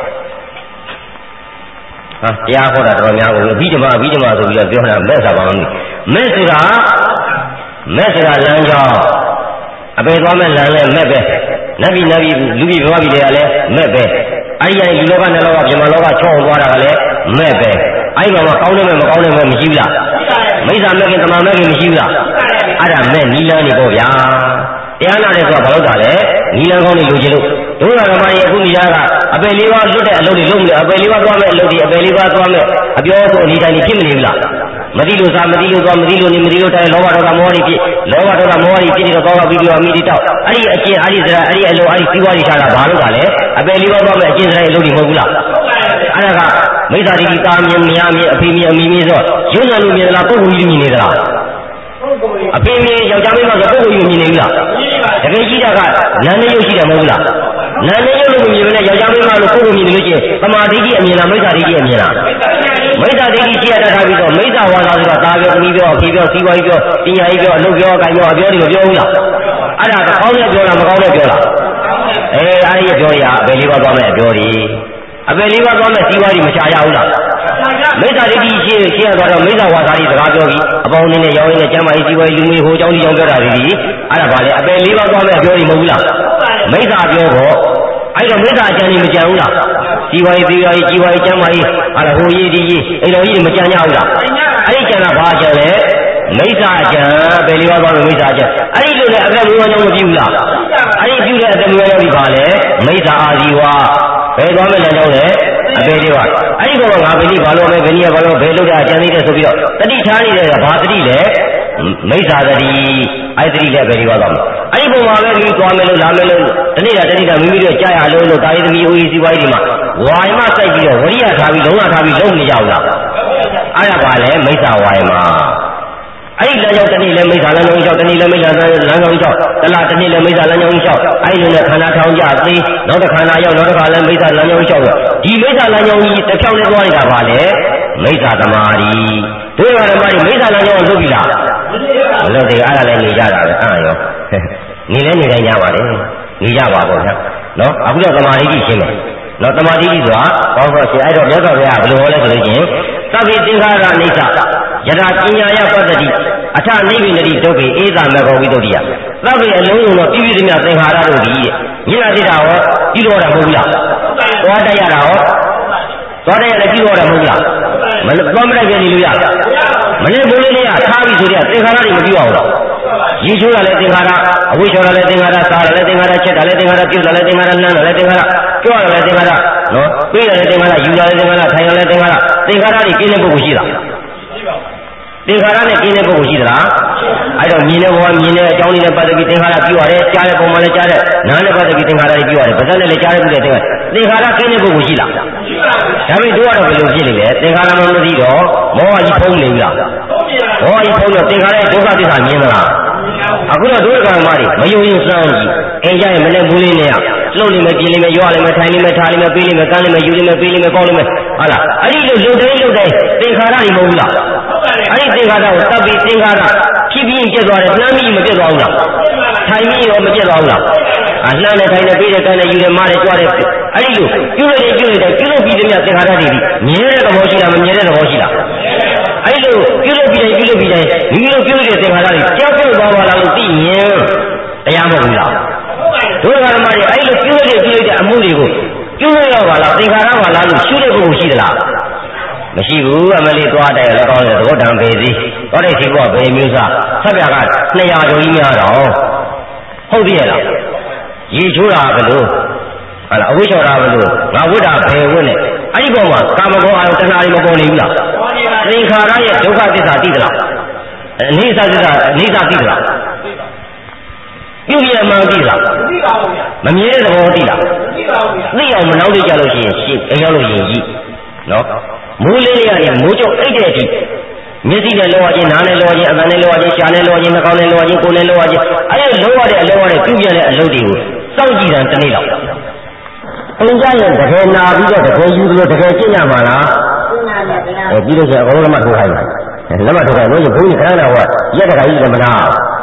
ဟာတရားဟောတာတော်များကိုအဘိဓမ္မာဆိုပြီးတော့ပြောတာမဲ့ဆိုတာပါမလို့မဲ့ဆိုတာလမ်းကြောင်းအပေသွားမဲ့လမ်းလည်းမဲ့ပဲနတ်ပြည်လူပြည်ဘဝပြည်တွေကလည်းမဲ့ပဲအဲ့ဒီလူလောကနတ်လောကပြမလောကချောသွားတာကလည်းမဲ့ပဲအဲ့ဒီမှာကောင်းတယ်မဲ့မကောင်းတယ်မဲ့မရှိဘူးလားမိစ္ဆာမဲ့ခင်တမာမဲ့ခင်မရှိဘူးလားအဲ့ဒါမဲ့နီလန်းနေပေါ့ဗျာတရားနာတယ်ဆိုတာဘာလို့တာလဲနီလန်းကောင်းနေလိုချင်လို့ဒုက္ခဓမ္မရဲ့အခုမိသားကအပေလေးပါးလွတ်တဲ့အလုပ်တွေလုပ်နေအပေလေးပါးသွားမဲ့အလုပ်တွေအပေလေးပါးသွားမဲ့အပြောဆိုအနိတိုင်းဖြစ်မနေဘူးလားမသိလို့စားမသိလို့သွားမသိလို့နေမသိလို့တိုင်းလောဘဒေါသမောဟတွေဖြစ်လောဘဒေါသမောဟတွေဖြစ်နေတော့သောကပြီးပြီးအမိတိတောက်အဲ့ဒီအကျင့်အဲ့ဒီစရာအဲ့ဒီအလုပ်အဲ့ဒီစီးပွားရေးချတာဘာလို့တာလဲအပေလေးပါးသွားမဲ့အကျင့်စရာအလုပ်တွေမဟုတ်ဘူးလားအဲ့ဒါကမိစ္ဆာတိတာမြင်မရမြင်အဖေမြင်အမိမြင်ဆိုရုံနာလို့မြင်လားပုဂ္ဂိုလ်ကြီးမြင်နေသလားအဖေမြင်ယောက်ျားမိန်းမဆိုပုဂ္ဂိုလ်ကြီးမြင်နေဘူးလားတကယ်ရှိတာကနာနေရုပ်ရှိတယ်မဟုတ်ဘူးလားနာနေရုပ်လို့မြင်မနဲ့ယောက်ျားမိန်းမလို့ပုဂ္ဂိုလ်မြင်နေလို့ရှိရင်သမာဓိကြီးအမြင်လားမိစ္ဆာတိကြီးအမြင်လားမိစ္ဆာတိကြီးရှိရတတ်ပြီးတော့မိစ္ဆာဝါစာဆိုတာသားပြောသမီးပြောအဖေပြောစီးပွားရေးပြောပညာရေးပြောအလုပ်ပြောအကိုင်ပြောအပြောတွေမပြောဘူးလားအဲ့ဒါကောင်းတဲ့ပြောလားမကောင်းတဲ့ပြောလားအဲ့ဒီပြောရအပေလေးပါသွားမဲ့အပြောတွေအပေလေးပါသွားမဲ့စီးပွားရေးမရှာရဘူးလားမိစ္ဆာတိကြီးရှိရသွားတော့မိစ္ဆာဝါစာတွေစကားပြောပြီးအပေါင်းအနေနဲ့ရောင်းရင်းနဲ့ကျမ်းမာရေးစီးပွားရေးလူမျိုးဟိုเจ้าကြီးကြောင်းပြောတာတွေဒီအဲ့ဒါပါလေအပေလေးပါသွားမဲ့အပြောတွေမဟုတ်ဘူးလားမိစ္ဆာပြောတော့အဲ့တော့မိစ္ဆာအကျဉ်းကြီးမကြံဘူးလားစီးပွားရေးကြီးပွားရေးကျမ်းမာရေးအဲ့ဒါဟိုရေးဒီရေးအဲ့တော်ကြီးမကြံကြဘူးလားအဲ့ဒီကျန်တာဘာကျန်လဲမိစ္ဆာအကျဉ်းပေလေးပါသွားမဲ့မိစ္ဆာအကျဉ်းအဲ့ဒီလိုလေအသက်မွေးဝမ်းကြောင်းမပြုဘူးလားအဲ့ဒီပြုတဲ့အသက်မွေးဝမ်းကြောင်းဒီပါလေမိစ္ဆာအာဇီဝဘယ်သွားမဲ့လမ်းကြောင်းလဲအပေလေးပါအဲ့ဒီကောင်ကငါဘယ်နည်းဘာလို့ပဲဘယ်နည်းဘာလို့ဘယ်လုပ်တာအကျဉ်းသေးတယ်ဆိုပြီးတော့တတိထားနေတဲ့ကဘာတတိလဲမိစ္ဆာတတိအဲ့တတိလည်းပဲဒီပါတော့အဲ့ဒီပုံမှာပဲမိသွားမယ်လို့လာမယ်လို့တနေ့တာမိမိတို့ကြားရလို့တာရေးသမီးဦးကြီးစီးပွားရေးတွေမှာဝါယမစိုက်ပြီးတော့ဝရိယထားပြီးလုံးဝထားပြီးလုံးနေကြဘူးလားအဲ့ဒါပါလေမိစ္ဆာဝါယမအဲ့ဒီလမ်းကြောင်းတနေ့လည်းမိစ္ဆာလမ်းကြောင်းလျှောက်တနေ့လည်းမိစ္ဆာလမ်းကြောင်းလျှောက်တလားတနေ့လည်းမိစ္ဆာလမ်းကြောင်းလျှောက်အဲ့ဒီလိုနဲ့ခန္ဓာထောင်ကြသေးနောက်တစ်ခန္ဓာရောက်နောက်တစ်ခါလည်းမိစ္ဆာလမ်းကြောင်းလျှောက်ဒီမိစ္ဆာလမ်းကြောင်းကြီးတစ်ဖြောင်းနဲ့သွားနေတာပါလေမိစ္ဆာသမာဓိတို့ရဓမ္မတွေမိစ္ဆာလမ်းကြောင်းလုပ်ပြီလားမလုပ်သေးအဲ့ဒါလည်းနေကြတာပဲရောနေလည်းနေတိုင်းကြပါလေနေကြပါပေါ့ဗျာနော်အခုတော့သမာဓိကြီးရှင်းတယ်နော်သမာဓိကြီးဆိုတာဘောတော့ရှင်အဲ့တော့မြတ်စွာဘုရားဘယ်လိုဟောလဲဆိုလို့ချင်းသဗ္ဗေသင်္ခါရအိဋ္ဌယထာပညာယပတ္တိအထနိဗ္ဗိနတိဒုက္ခေဧတာမေကောဝိတုဒ္ဓိယသဗ္ဗေအလုံးစုံသောပြည့်ပြည့်စုံသင်္ခါရတို့သည်မြင်လာသေးတာဟောပြီးတော့တာမဟုတ်ဘူးလားသွားတတ်ရတာဟောသွားတတ်ရလည်းပြီးတော့တာမဟုတ်ဘူးလားမသွားမတတ်ပြန်နေလို့ရမနေ့ဘုန်းလေးကထားပြီးဆိုတဲ့သင်္ခါရတွေမပြုတ်အောင်လားရည်ချိုးတာလည်းသင်္ခါရအဝိဇ္ဇာလည်းသင်္ခါရစားလည်းသင်္ခါရချက်တာလည်းသင်္ခါရပြုတ်တာလည်းသင်္ခါရလမ်းတာလည်းသင်္ခါရကြွတာလည်းသင်္ခါရနော်ပြေးတာလည်းသင်္ခါရယူတာလည်းသင်္ခါရထိုင်တာလည်းသင်္ခါရသင်္ခါရတွေကျင်းတဲ့ပုဂ္ဂိုလ်ရှိလားသင်္ခါရနဲ့ကျင်းတဲ့ပုဂ္ဂိုလ်ရှိသလားအဲ့တော့မြင်တဲ့ဘဝမြင်တဲ့အကြောင်းလေးနဲ့ပတ်သက်ပြီးသင်္ခါရပြုရတယ်ကြားတဲ့ပုံမှန်လည်းကြားတဲ့နားနဲ့ပတ်သက်ပြီးသင်္ခါရတွေပြုရတယ်ပါးစပ်နဲ့လည်းကြားရတဲ့သင်္ခါရကျင်းတဲ့ပုဂ္ဂိုလ်ရှိလားဒါပေမဲ့တို့ကတော့ဘယ်လိုဖြစ်နေလဲသင်္ခါရမှမသိတော့မောဟကြီးဖုံးနေပြီလားမောဟကြီးဖုံးတော့သင်္ခါရရဲ့ဒုက္ခသစ္စာမြင်မလားအခုတော့ဒုက္ခမတွေမယုံရင်စမ်းကြည့်အိမ်ကြရင်မနဲ့ဘူးလေးနဲ့လှုပ်နေမယ်ပြင်းနေမယ်ရွာနေမယ်ထိုင်နေမယ်ထားနေမယ်ပေးနေမယ်ကမ်းနေမယ်ယူနေမယ်ပေးနေမယ်ပေါက်နေမယ်ဟုတ်လားအဲ့ဒီလိုလှုပ်တိုင်းသင်္ခါရတွေမဟုတ်ဘူးလားအဲ့ဒီသင်္ခါရကိုတပ်ပြီးသင်္ခါရဖြစ်ပြီးကျက်သွားတယ်နှမ်းပြီးမကျက်သွားဘူးလားထိုင်ပြီးရောမကျက်သွားဘူးလားလှမ်းနေထိုင်နေပေးတယ်ကမ်းနေယူတယ်မတယ်ကြွားတယ်အဲ့ဒီလိုပြုလို့ပြီးတဲ့ပြုလို့ပြီးတဲ့သင်္ခါရတွေဒီမြဲတဲ့သဘောရှိလားမမြဲတဲ့သဘောရှိလားအဲ့လိုပြုလို့ပြီးတဲ့မိမိတို့ပြုတဲ့သင်္ခါရတွေကြောက်ကြသွားပါလားလို့သိရင်တရားမဟုတ်ဘူးလားဒုက္ခဓမ္မတွေအဲ့လိုပြုတဲ့အမှုတွေကိုပြုလို့ရပါလားသင်္ခါရပါလားလို့ရှုတဲ့ပုဂ္ဂိုလ်ရှိသလားမရှိဘူးအမလေးသွားတယ်လည်းကောင်းတယ်သဘောတန်ပေစီသွားတဲ့ရှိကဘယ်မျိုးစားဆက်ပြက200ကျော်ကြီးများတော့ဟုတ်ပြီလားရေချိုးတာဘယ်လိုဟာလားအဝိဇ္ဇာတာဘယ်လိုငါဝိတ္တာဘယ်ဝင့်နဲ့အဲ့ဒီပေါ်မှာကာမဂုဏ်အာယုတဏှာတွေမပေါ်နေဘူးလားသင်္ခါရရဲ့ဒုက္ခသစ္စာသိသလားအနိစ္စသစ္စာသိသလားပြုမြဲမှန်သိလားမမြဲတဲ့သဘောသိလားသိအောင်မနှောင်းသိကြလို့ရှိရင်ရှင်းအိမ်ရောက်လို့ရင်ကြီးနော်မိုးလေးတွေကနေမိုးကြိုအိတ်တဲ့အထိမျက်စိနဲ့လောရခြင်းနားနဲ့လောရခြင်းအသံနဲ့လောရခြင်းရှားနဲ့လောရခြင်းနှာခေါင်းနဲ့လောရခြင်းကိုယ်နဲ့လောရခြင်းအဲ့ဒီလောရတဲ့အလောရတဲ့ပြုမြဲတဲ့အလုပ်တွေကိုစောင့်ကြည့်တာတစ်နေ့လောက်အင်းကြရင်တကယ်နာပြီးတော့တကယ်ယူလို့တကယ်ကျင့်ရမှာလားပြီးလို့ဆိုရင်အကုန်လုံးလက်မထိုးခိုင်းပါလက်မထိုးခိုင်းလို့ဘုန်းကြီးခဏတော့ရက်တခါကြီးလည်းမနာ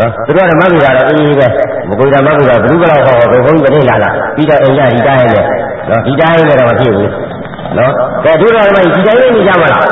သူတို့ကမဂ္ဂရာတော့အေးပဲမကွေတာမဂ္ဂရာဘယ်သူကတော့ဟောဘုန်းကြီးပြနေလာပြီးတော့အိမ်ရဒီတိုင်းနဲ့နော်ဒီတိုင်းနဲ့တော့မဖြစ်ဘူးနော်ကဲတို့တော်မကြီးဒီတိုင်းလေးနေကြမှာလား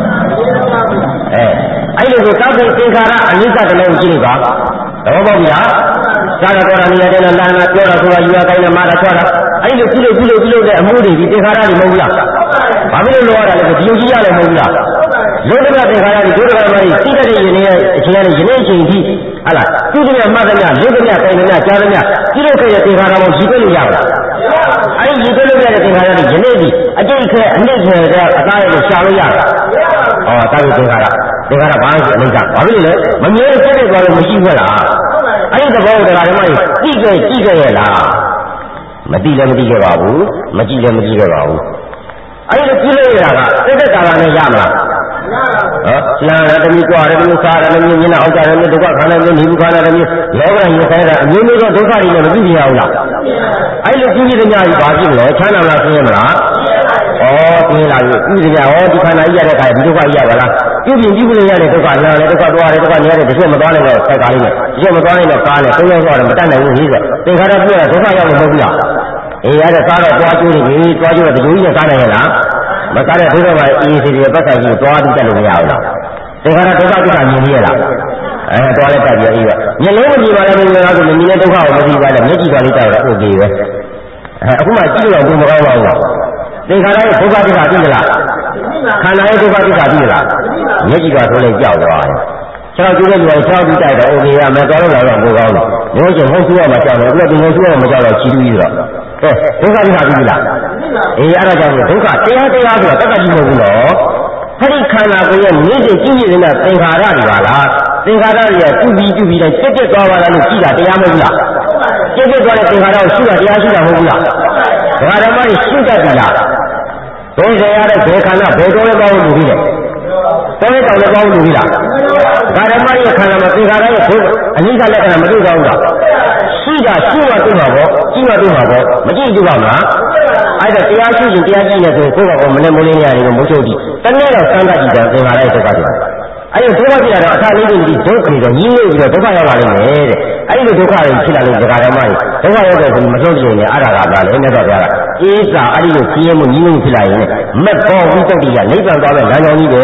အဲ့လိုကိုတောက်တဲ့သင်္ခါရအနိစ္စတလုံးကြည့်လိုက်ပါသဘောပေါက်ပြီလားသာရတော်ရနေရာတဲ့လမ်းကပြောတာဆိုတာယူရတိုင်းနဲ့မာတာချောတာအဲ့လိုပြုလို့တဲ့အမှုတွေဒီသင်္ခါရတွေမဟုတ်ဘူးလားဘာဖြစ်လို့လောရတာလဲဒီယုံကြည်ရလို့မဟုတ်ဘူးလားလောကသင်္ခါရတွေတို့တော်မကြီးသိတဲ့ရင်ရဲ့အချိန်နဲ့ယနေ့အချိန်ထိဟာလားသူတို့ကမှတ်သမျှလောကမြတိုင်သမျှကြားသမျှပြုလို့ခဲ့တဲ့သင်္ခါရကိုရည်သွေးလို့ရပါလားအဲ့ဒီရည်သွေးလို့ရတဲ့သင်္ခါရတွေယနေ့ဒီအတိတ်ခဲအနစ်ခဲတဲ့အသားရည်ကိုရှာလို့ရတာတာဝိသင်္ခါရဘာလို့အနိစ္စဘာဖြစ်လို့လဲမမြဲဖြစ်တဲ့သွားလို့မရှိဘူးလားအဲ့ဒီသဘောတရားဓမ္မကြီးသိခဲ့ရဲ့လားမသိလည်းမသိခဲ့ပါဘူးမကြည့်လည်းမကြည့်ခဲ့ပါဘူးအဲ့ဒီကြည့်လို့ရတာကသက်ကာလနဲ့ရမလားလမ်းရတမီကြွားရတမီစားရတမီမျက်နှာအောက်ကြရတမီဒုက္ခခန္ဓာမျိုးနေဘူးခန္ဓာတမီလောကရင်ဆိုင်တာအမျိုးမျိုးသောဒုက္ခတွေနဲ့မကြည့်ရဘူးလားအဲ့လိုကြည့်တဲ့ညကြီးဘာဖြစ်လဲချမ်းသာလားဆင်းရဲမလားသင်လာပြီပြုကြဒီခန္ဓာကြီးရတဲ့ခါဒီဒုက္ခကြီးရပါလားပြုပြင်ကြည့်လို့ရတဲ့ဒုက္ခနာလည်းဒုက္ခသွားတယ်ဒုက္ခနေရတယ်တချို့မသွားနိုင်တော့ဆက်ကားလေးနဲ့တချို့မသွားနိုင်တော့ကားနဲ့သုံးယောက်သွားတယ်မတတ်နိုင်ဘူးကြီးဆိုသင်္ခါရပြည့်ရဒုက္ခရောက်လို့မဟုတ်ဘူးလားအေးရတဲ့စားတော့သွားကျိုးနေပြီသွားကျိုးတော့ဒီလိုကြီးနဲ့စားနိုင်ရလားမစားတဲ့ဒုက္ခမှာအေးစီစီပတ်ဆိုင်ကြီးသွားပြီးတက်လို့မရဘူးလားသင်္ခါရဒုက္ခပြတာမြင်ရလားသွားလိုက်တက်ပြီးအေးပဲမျက်လုံးမကြည့်ပါနဲ့မင်းကတော့မြင်တဲ့ဒုက္ခကိုမသိပါနဲ့မျက်ကြည့်ပါလိမ့်တော့โอเคပဲအခုမှကြည့်လို့တော့မကောင်းပါဘူးလားသင်္ခါရရဲ့ဒုက္ခတိကသိလားခန္ဓာရဲ့ဒုက္ခတိကသိလားမျက်ကြည့်ပါဆိုလိုက်ကြောက်သွားတယ်ခြေထောက်ကျိုးတဲ့လူကခြေထောက်ကြည့်တိုက်တော့โอเคရမယ်တော်လို့တော့ကိုကောင်းတယ်မျိုးချင်းဟုတ်ရှိရမှာကြောက်တယ်အခုကဒီလိုရှိရမှာမကြောက်တော့ချီးတူးပြီးတော့ဒုက္ခတိကသိလားအေးအဲ့ဒါကြောင့်ဒုက္ခတရားဆိုတာတက္ကကြီးမဟုတ်ဘူးနော်အဲ့ဒီခန္ဓာကိုယ်ရဲ့မြင့်တဲ့ကြည့်နေတဲ့သင်္ခါရတွေပါလားသင်္ခါရတွေကပြုပြီးတိုင်းတက်သွားပါလားလို့ကြည့်တာတရားမဟုတ်ဘူးလားတက်သွားတဲ့သင်္ခါရကိုရှုတာတရားရှုတာမဟုတ်ဘူးလားဒကာဓမ္မတွေရှုတတ်ပြီလားဘယ်စေရတဲ့ဘယ်ခန္ဓာဘယ်တော်လဲပေါင်းလို့ပြီးတယ်တော်လဲတောင်လဲပေါင်းလို့ပြီးလားဒကာဓမ္မရဲ့ခန္ဓာမှာသင်္ခါရရဲ့ဘုအနိစ္စလက္ခဏာမတွေ့ကြဘူးလားရှိတာရှုမှတွေ့မှာပေါ့ကြည့်မှတွေ့မှာပေါ့မကြည့်ကြပါမလားအဲ့ဒါတရားရှုရင်တရားကြည့်နေဆိုကိုယ့်ဘာကိုမနဲ့မိုးလင်းနေရတယ်ကိုမချုပ်ကြည့်တနေ့တော့စမ်းသပ်ကြည့်တယ်သင်္ခါရရဲ့ဒုက္ခတွေအဲ့ဒီဒုက္ခဖြစ်လာတော့အထာလေးတွေဒုက္ခတွေတော့ကြီးနေပြီးတော့ဒုက္ခရောက်လာလိမ့်မယ်တဲ့အဲ့ဒီဒုက္ခတွေဖြစ်လာလို့ဒကာဓမ္မတွေဒုက္ခရောက်တဲ့ဆိုမဆုံးကြည့်ရင်အဲ့ဒါကဘာလဲမြတ်စွာဘုရားကအေးစာအဲ့ဒီကိုကြီးမှုကြီးမှုဖြစ်လာရင်မက်ပေါ်ဝိသုဒ္ဓိကနိဗ္ဗာန်သွားမဲ့လမ်းကြောင်းကြီးပဲ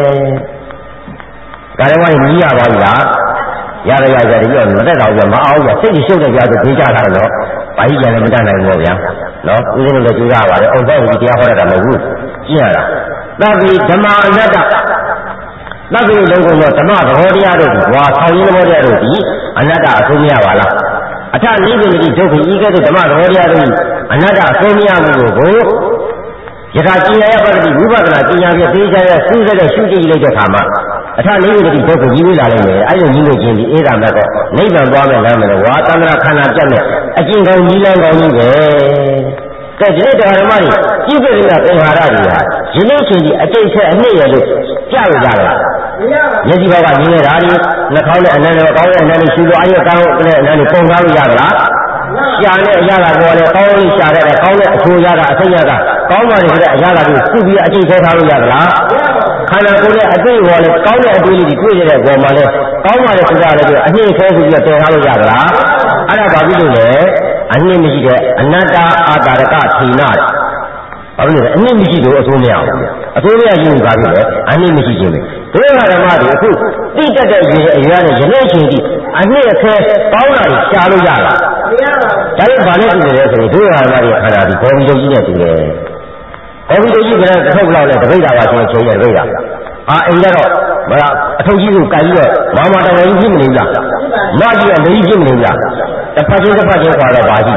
ဒါဓမ္မတွေကြီးရပါဘူးလားရရဒီတော့မတက်တော့ဘူးမအောင်ဘူးစိတ်ကြီးရှုပ်တဲ့ကြားဆိုပြေးကြတာတော့ဘာကြီးကြလည်းမတတ်နိုင်ဘူးဗျာနော်ဦးဇင်းတို့လည်းကြိုးစားပါတယ်အောင်တော့ဒီတရားဟောတာမဟုတ်ဘူးကြည့်ရတာသဗ္ဗေဓမ္မာအနတ္တသဗ္ဗေလုံးကုန်သောဓမ္မသဘောတရားတို့ဒီဝါဆောင်ရင်းသဘောတရားတို့ဒီအနတ္တအဆုံးမရပါလားအထနိဗ္ဗာန်တိဒုက္ခဤကဲ့သို့ဓမ္မသဘောတရားတို့အနတ္တအဆုံးမရမှုကိုယထာကျင်ရပတ္တိဝိပဿနာကျင်ရပြသေးချာရစူးစဲတဲ့ရှုကြည့်လိုက်တဲ့အခါမှာအထနိဗ္ဗာန်တိဒုက္ခကြီးဝေးလာနိုင်တယ်အဲ့လိုကြီးလို့ချင်းဒီအေးသာမဲ့တော့နိဗ္ဗာန်သွားမဲ့လမ်းမယ်ဝါသန္တရာခန္ဓာပြတ်မဲ့အကျင့်ကောင်းကြီးလန်းကောင်းကြီးပဲကဲဒီတရားဓမ္မတွေကြည့်ပြတဲ့သင်္ခါရတွေဟာယနေ့ချင်းဒီအကျင့်ဆက်အနှစ်ရလို့ကြားရကြတာမျက်စိဘောကမြင်ရတာဒီနှာခေါင်းနဲ့အနံ့နဲ့ကောင်းတဲ့အနံ့နဲ့ရှူလို့အရက်ကောင်းတဲ့အနံ့နဲ့ပုံကားလို့ရသလားရှာနဲ့အရသာပေါ်လဲကောင်းလို့ရှာတဲ့ကောင်းတဲ့အချိုးရတာအစိတ်ရတာကောင်းပါလေဆိုတဲ့အရသာကိုစုပြီးအကျင့်ခေါ်ထားလို့ရသလားခန္ဓာကိုယ်ရဲ့အသိဘောလဲကောင်းတဲ့အတွေ့အကြုံတွေတွေ့ရတဲ့ပေါ်မှာလဲကောင်းပါလေဆိုတာလည်းအနှိမ့်ခဲဆိုပြီးတော့တည်ထားလို့ရသလားအဲ့ဒါဘာဖြစ်လို့လဲအနှိမ့်မရှိတဲ့အနတ္တအာတာရကထေနဘာဖြစ်လို့လဲအနှိမ့်မရှိလို့အဆိုးမရဘူးအဆိုးမရရင်ဘာဖြစ်လဲအနှိမ့်မရှိခြင်းပဲဒုက္ခဓမ္မတွေအခုသိတတ်တဲ့အရွယ်နဲ့ယနေ့ချိန်ထိအနှိမ့်အခဲကောင်းတာတွေရှားလို့ရလားဒါလည်းဘာနဲ့တူတယ်ဆိုရင်ဒုက္ခဓမ္မတွေခန္ဓာဒီဘောမီတုကြီးနဲ့တူတယ်ဘောမီတုကြီးကလည်းတစ်ထုပ်လောက်နဲ့တပိတ်တာပါချင်းချိန်ရတပိတ်တာအိမ်ကြတော့မလားအထုပ်ကြီးကိုကန်ပြီးတော့မာမတော်ကြီးဖြစ်မနေဘူးလားမကြီးကလေးဖြစ်မနေဘူးလားတစ်ဖက်ချင်းခွာတော့ဘာကြီး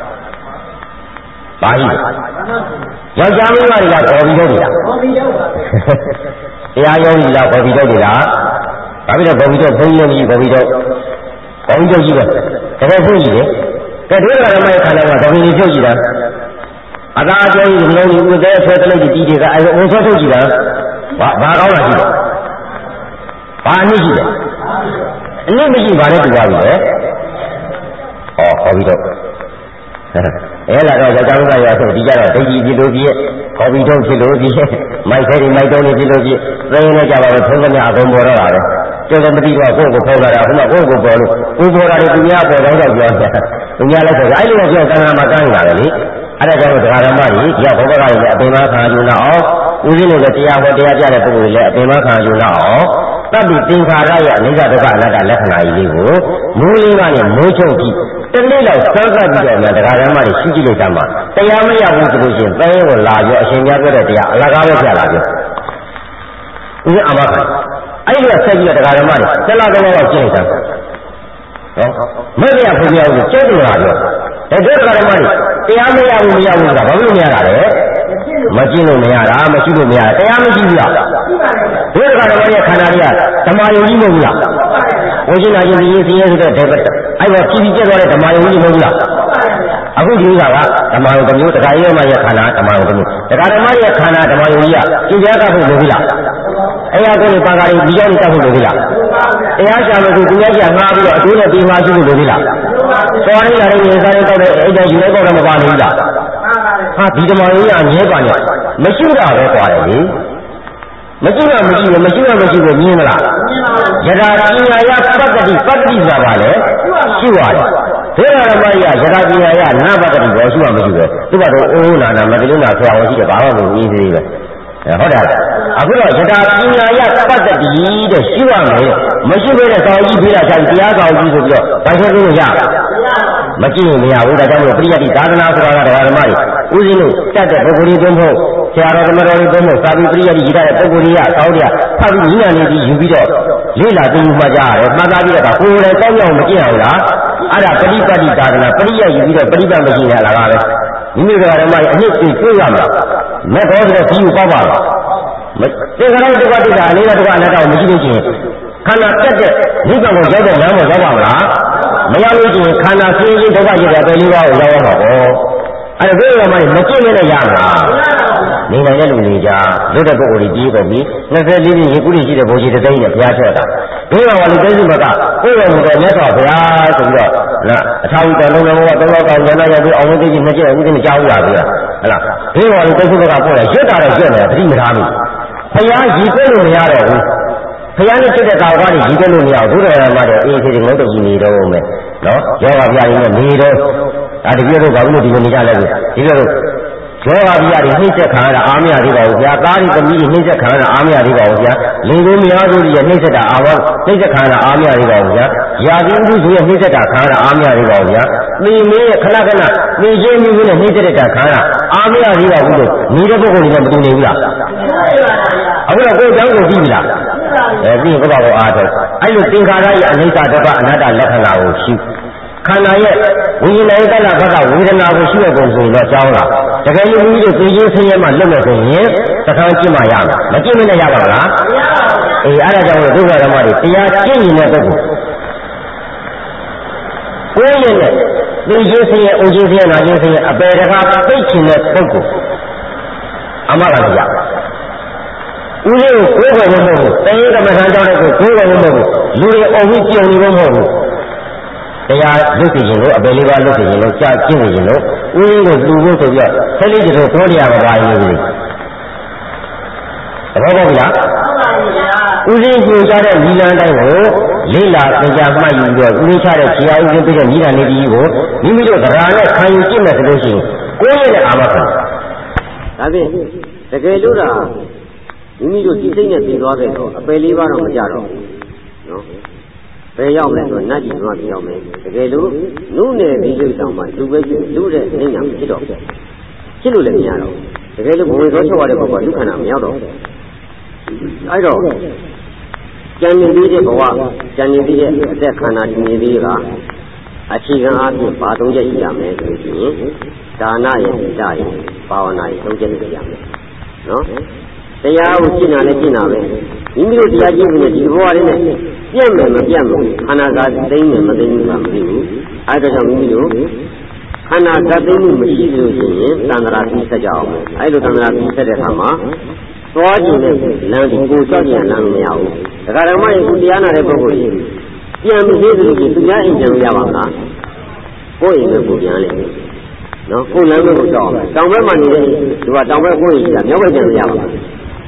ယောက်ျားမင်းတွေကဘော်ဘီထုတ်တယ်လားဘော်ဘီထုတ်ပါတရားရုံးကြီးလားဘော်ဘီထုတ်တယ်လားဘာဖြစ်လို့ဘော်ဘီထုတ်ဘုန်းကြီးကြီးဘော်ဘီထုတ်ကြီးပဲတကယ်ဘုန်းကြီးလေကဲဒုက္ခဓမ္မရဲ့ခန္ဓာမှာဘော်ဘီကြီးထုတ်ကြည့်တာအသာအကျော်ကြီးဒီလုံးကြီးဥသေးဆွဲတလိုက်ကြီးတွေကအဲအိုဆွဲထုတ်ကြည့်တာဘာကောင်းတာရှိတယ်ဘာအနည်းရှိတယ်အနည်းမရှိဘာနဲ့တူပါပြီလေဘော်ဘီထုတ်အဲ့လာတော့ကြောင်းကရဆိုဒီကြတော့ဒိဋ္ဌိဖြစ်လို့ဖြစ်ခေါ်ပြီးထုတ်ဖြစ်လို့ဖြစ်မိုက်ခဲတွေမိုက်တုံးတွေဖြစ်လို့ဖြစ်သိရင်လည်းကြပါတော့သုံးသမျှအကုန်ပေါ်တော့တာပဲကျော်မသိတော့ကိုယ့်ကိုဖောက်လာတာခုနကိုယ့်ကိုပေါ်လို့ကိုယ်ပေါ်လာတယ်သူများပေါ်တော့ပြောတယ်သူများလည်းဆိုအဲ့လိုပြောကံမှာကံလာတယ်လေအဲ့ဒါကြောင့်တရားဓမ္မတွေဒီကဘောဂကလည်းအပင်မခံယူလာအောင်ဦးဇင်းတို့ကတရားဟောတရားပြတဲ့ပုဂ္ဂိုလ်တွေလည်းအပင်မခံယူလာအောင်တတ္တိသင်္ခါရရဲ့အနိစ္စဒုက္ခအနတ္တလက္ခဏာကြီးလေးကိုမူလင်းကနေမိုးချုပ်ပြီးတနေ့လောက်စမ်းသပ်ပြီးတော့များတရားဓမ္မတွေရှိကြည့်လိုက်တာမှတရားမရဘူးဆိုလို့ရှိရင်တိုင်းကိုလာပြောအရှင်များပြောတဲ့တရားအလကားပဲပြလာပြောဦးဇင်းအာမခံအဲ့ဒီကဆက်ပြီးတော့တရားဓမ္မတွေဆက်လာတော့တော့ကျင့်လိုက်တာမရဘူးဘုရားကိုကျင့်တယ်လားပြောဒါကြတရားဓမ္မတွေတရားမရဘူးဆိုတာဘာလို့မရတာလဲမကျင့်လို့မရတာမရှိလို့မရတာတရားမရှိဘူးလားဒီကဓမ္မရဲ့ခန္ဓာတွေကဓမ္မယုံကြီးမဟုတ်ဘူးလားဝိညာဉ်ချင်းဒီစီရဲဆိုတဲ့ဒေဝတအဲ့တော့ဖြည်းဖြည်းကျက်သွားတဲ့ဓမ္မယုံကြီးမဟုတ်ဘူးလားအခုဒီဥစ္စာကဓမ္မယုံတစ်မျိုးတရားရဲမှရဲ့ခန္ဓာဓမ္မယုံတစ်မျိုးတရားဓမ္မရဲ့ခန္ဓာဓမ္မယုံကြီးကကျင့်ကြတာဖို့လိုပြီလားအဲ့ဒါကိုလည်းပါကားလေးဒီကြောင့်တောက်ဖို့လိုပြီလားတရားရှာလို့သူများကြီးငှားပြီးတော့အတိုးနဲ့ပြီးမှရှိဖို့လိုပြီလားစောရင်းလာတဲ့ရေစားရင်တောက်တဲ့အဲ့ဒါယူလိုက်တော့မပါဘူးလားဟာဒီဓမ္မယုံကြီးအမြဲပါနေမရှိတာပဲကွာလေမရှိတော့မရှိဘူးမရှိတော့မရှိဘူးမြင်မလားယထာပညာယပတ္တိဆိုတာပါလေရှိပါတယ်ဒေဝရမယယထာပညာယနာပတ္တိဘောရှိမှမရှိပဲသူကတော့အိုးနာနာမတလုံးနာဆရာဝန်ရှိတယ်ဘာမှမဟုတ်ဘူးသေးသေးပဲဟုတ်တယ်အခုတော့ယထာပညာယပတ္တိတဲ့ရှိရမယ်မရှိဘဲနဲ့သာဝကြီးဖေးတာချာတရားသာဝကြီးဆိုပြီးတော့ဘာရှင်းလို့ရမကြည့်ရင်မရဘူးဒါကြောင့်မို့ပရိယတ်တိသာသနာဆိုတာကဓမ္မတွေဦးဇင်းတို့တတ်တဲ့ပုဂ္ဂိုလ်တွေသုံးဖို့ဆရာတော်ဓမ္မတော်တွေသုံးဖို့သာပြီးပရိယတ်တိရတဲ့ပုဂ္ဂိုလ်တွေကသောတရားဖတ်ပြီးဉာဏ်နဲ့ဒီယူပြီးတော့လေ့လာသိမှကြရတယ်မှတ်သားပြီးတော့ကိုယ်လည်းကောင်းအောင်မကြည့်အောင်လားအဲ့ဒါပရိပတ်တိသာသနာပရိယတ်ယူပြီးတော့ပရိပတ်မရှိရလားပဲမိမိတို့ဓမ္မတွေအနှစ်သိတွေ့ရမှာမက်တော်ဆိုပြီးပေါ့ပါလားတေခရိုက်တကွတိကအလေးနဲ့တကွအနတ္တကိုမရှိလို့ရှိရင်ခန္ဓာတက်တဲ့နိဗ္ဗာန်ကိုရောက်တဲ့လမ်းကိုရောက်ပါမလားမရောက်လို့ရှိရင်ခန္ဓာဆင်းရဲဒုက္ခရတဲ့အပေလေးပါးကိုရောက်ရမှာပေါ့အဲ့ဒါဘယ်လိုမှမကြည့်နဲ့ရမလားနေနိုင်တဲ့လူတွေကြာလွတ်တဲ့ပုဂ္ဂိုလ်ကြီးပြီးတော့24နှစ်ရေကူးရှိတဲ့ဘုန်းကြီးတစ်သိန်းနဲ့ဘုရားချော့တာဘယ်တော့လူသိစုဘကကိုယ်တော်မူတဲ့မြတ်စွာဘုရားဆိုပြီးတော့လားအထာဝိတလုံးလုံးကသုံးတော့ကောင်ဉာဏ်ရပြီးအောင်လို့သိကြီးနှစ်ကျက်အခုသိမကြောက်ရဘူးလားဟလားဘယ်တော့လူသိစုဘကပို့ရရွတ်တာတော့ရွတ်တယ်သတိမထားဘူးဘုရားရည်သွဲလို့မရတော့ဘူးဘုရားနဲ့ဖြစ်တဲ့ကာဝါးကြီးရည်သွဲလို့မရဘူးဘုရားမှာတော့အေးသေးတယ်ငုတ်တုတ်ကြီးနေတော့မယ်နော်ယောဂဗျာကြီးနဲ့နေတော့ဒါတပြည့်တော့ဘာလို့ဒီလိုနေကြလဲဒီလိုယောဂဗျာကြီးနှိမ့်ဆက်ခံရတာအားမရသေးပါဘူးဗျာသားကြီးသမီးကြီးနှိမ့်ဆက်ခံရတာအားမရသေးပါဘူးဗျာလင်ကိုမယားတို့ကြီးနှိမ့်ဆက်တာအားမနှိမ့်ဆက်ခံရတာအားမရသေးပါဘူးဗျာယာတိဥဒုဆိုရဲ့နှိမ့်ဆက်တာခံရတာအားမရသေးပါဘူးဗျာမိမင်းရဲ့ခဏခဏမိချင်းမိနဲ့နှိမ့်ဆက်တဲ့ခံရတာအားမရသေးပါဘူးလို့နေတဲ့ပုဂ္ဂိုလ်တွေလည်းမတူနေဘူးလားအခုတော့ကိုယ်ကြောင့်ကိုကြည့်ပြီလားပြီးရင်ဘုရားကိုအားထုတ်အဲ့လိုသင်္ခါရရဲ့အနိစ္စဒုက္ခအနတ္တလက္ခဏာကိုရှုခန္ဓာရဲ့ဝိညာဉ်ရဲ့ကလဘကဝေဒနာကိုရှုရပုံဆိုတော့ကြောင်းလားတကယ်လို့မိမိတို့သိချင်းဆင်းရဲမှလွတ်လို့ဆိုရင်သခန်းကျင့်မှရမှာမကျင့်မနဲ့ရပါလားမရပါဘူးအေးအဲ့ဒါကြောင့်ဒုက္ခဓမ္မတွေတရားကျင့်နေတဲ့ပုဂ္ဂိုလ်ကိုယ်ရဲ့သိချင်းဆင်းရဲအိုချင်းဆင်းရဲနာချင်းဆင်းရဲအပေတကားသိချင်တဲ့ပုဂ္ဂိုလ်အမှန်ကတော့ရဦးလေးကိုကိုယ်ကိုမဟုတ်ဘူးတေကမခံကြောင်းတဲ့ကိုယ်ကိုမဟုတ်ဘူးလူတွေအုံပြီးကြုံနေလို့မဟုတ်ဘူးတရားလွတ်စီခြင်းလို့အပေလေးပါလွတ်စီခြင်းလို့ကြာကျင့်နေခြင်းလို့ဦးလေးကိုလူဖို့ဆိုပြီးတော့ဆယ်လေးကျတော့ပြောရမှာပါရင်လေသဘောပေါက်ပြီလားဦးလေးကိုကြတဲ့ညီလန်းတိုင်းကိုလေးလာကြကြမှတ်ယူပြီးတော့ဦးလေးချတဲ့ခြေအားဦးလေးပြတဲ့ညီလန်းနေဒီကိုမိမိတို့တရားနဲ့ခံယူကျင့်မယ်ဆိုလို့ရှိရင်ကိုယ်ရဲ့အာမခံဒါဖြင့်တကယ်လို့လားမိမိတို့ဒီစိတ်နဲ့ပြင်သွားခဲ့တော့အပယ်လေးပါတော့မကြတော့ဘူးနော်ဘယ်ရောက်လဲဆိုတော့နတ်ကြီးသွားပြီးရောက်မယ်တကယ်လို့နုနယ်ပြီးလို့တောင်မှလူပဲဖြစ်လူတဲ့နေညာဖြစ်တော့ဖြစ်လို့လည်းမရတော့တကယ်လို့ဘဝသောချုပ်ရတဲ့ဘဝဒုက္ခနာမရောက်တော့အဲ့တော့ကြံနေသေးတဲ့ဘဝကြံနေသေးတဲ့အသက်ခန္ဓာတည်နေသေးကအခြေခံအားဖြင့်ဘာသုံးချက်ရှိရမယ်ဆိုရင်ဒါနရဲ့ဣဒရဲ့ဘာဝနာရဲ့သုံးချက်ရှိရမယ်နော်တရားကိုကျင့်တာလည်းကျင့်တာပဲမိမိတို့တရားကျင့်နေတဲ့ဒီဘဝလေးနဲ့ပြတ်မယ်မပြတ်ဘူးခန္ဓာသာသိမ့်မယ်မသိဘူးကမသိဘူးအဲဒါကြောင့်မိမိတို့ခန္ဓာသာသိမ့်မှုမရှိလို့ရှိရင်သံဃာပြီးဆက်ကြအောင်အဲလိုသံဃာပြီးဆက်တဲ့အခါမှာသွားကျင်တဲ့လမ်းဒီကိုကြောက်ကြရလမ်းမရဘူးဒကာဓမ္မရဲ့ကိုတရားနာတဲ့ပုဂ္ဂိုလ်ကြီးပြန်ပြီးသေးတယ်သူများအိမ်ပြန်ရပါမလားကိုယ့်အိမ်ပဲကိုပြန်လေနော်ကိုယ်လမ်းပဲကိုကြောက်အောင်တောင်ဘက်မှာနေတဲ့သူကတောင်ဘက်ကိုယ့်အိမ်ကမြောက်ဘက်ပြန်ရပါမလား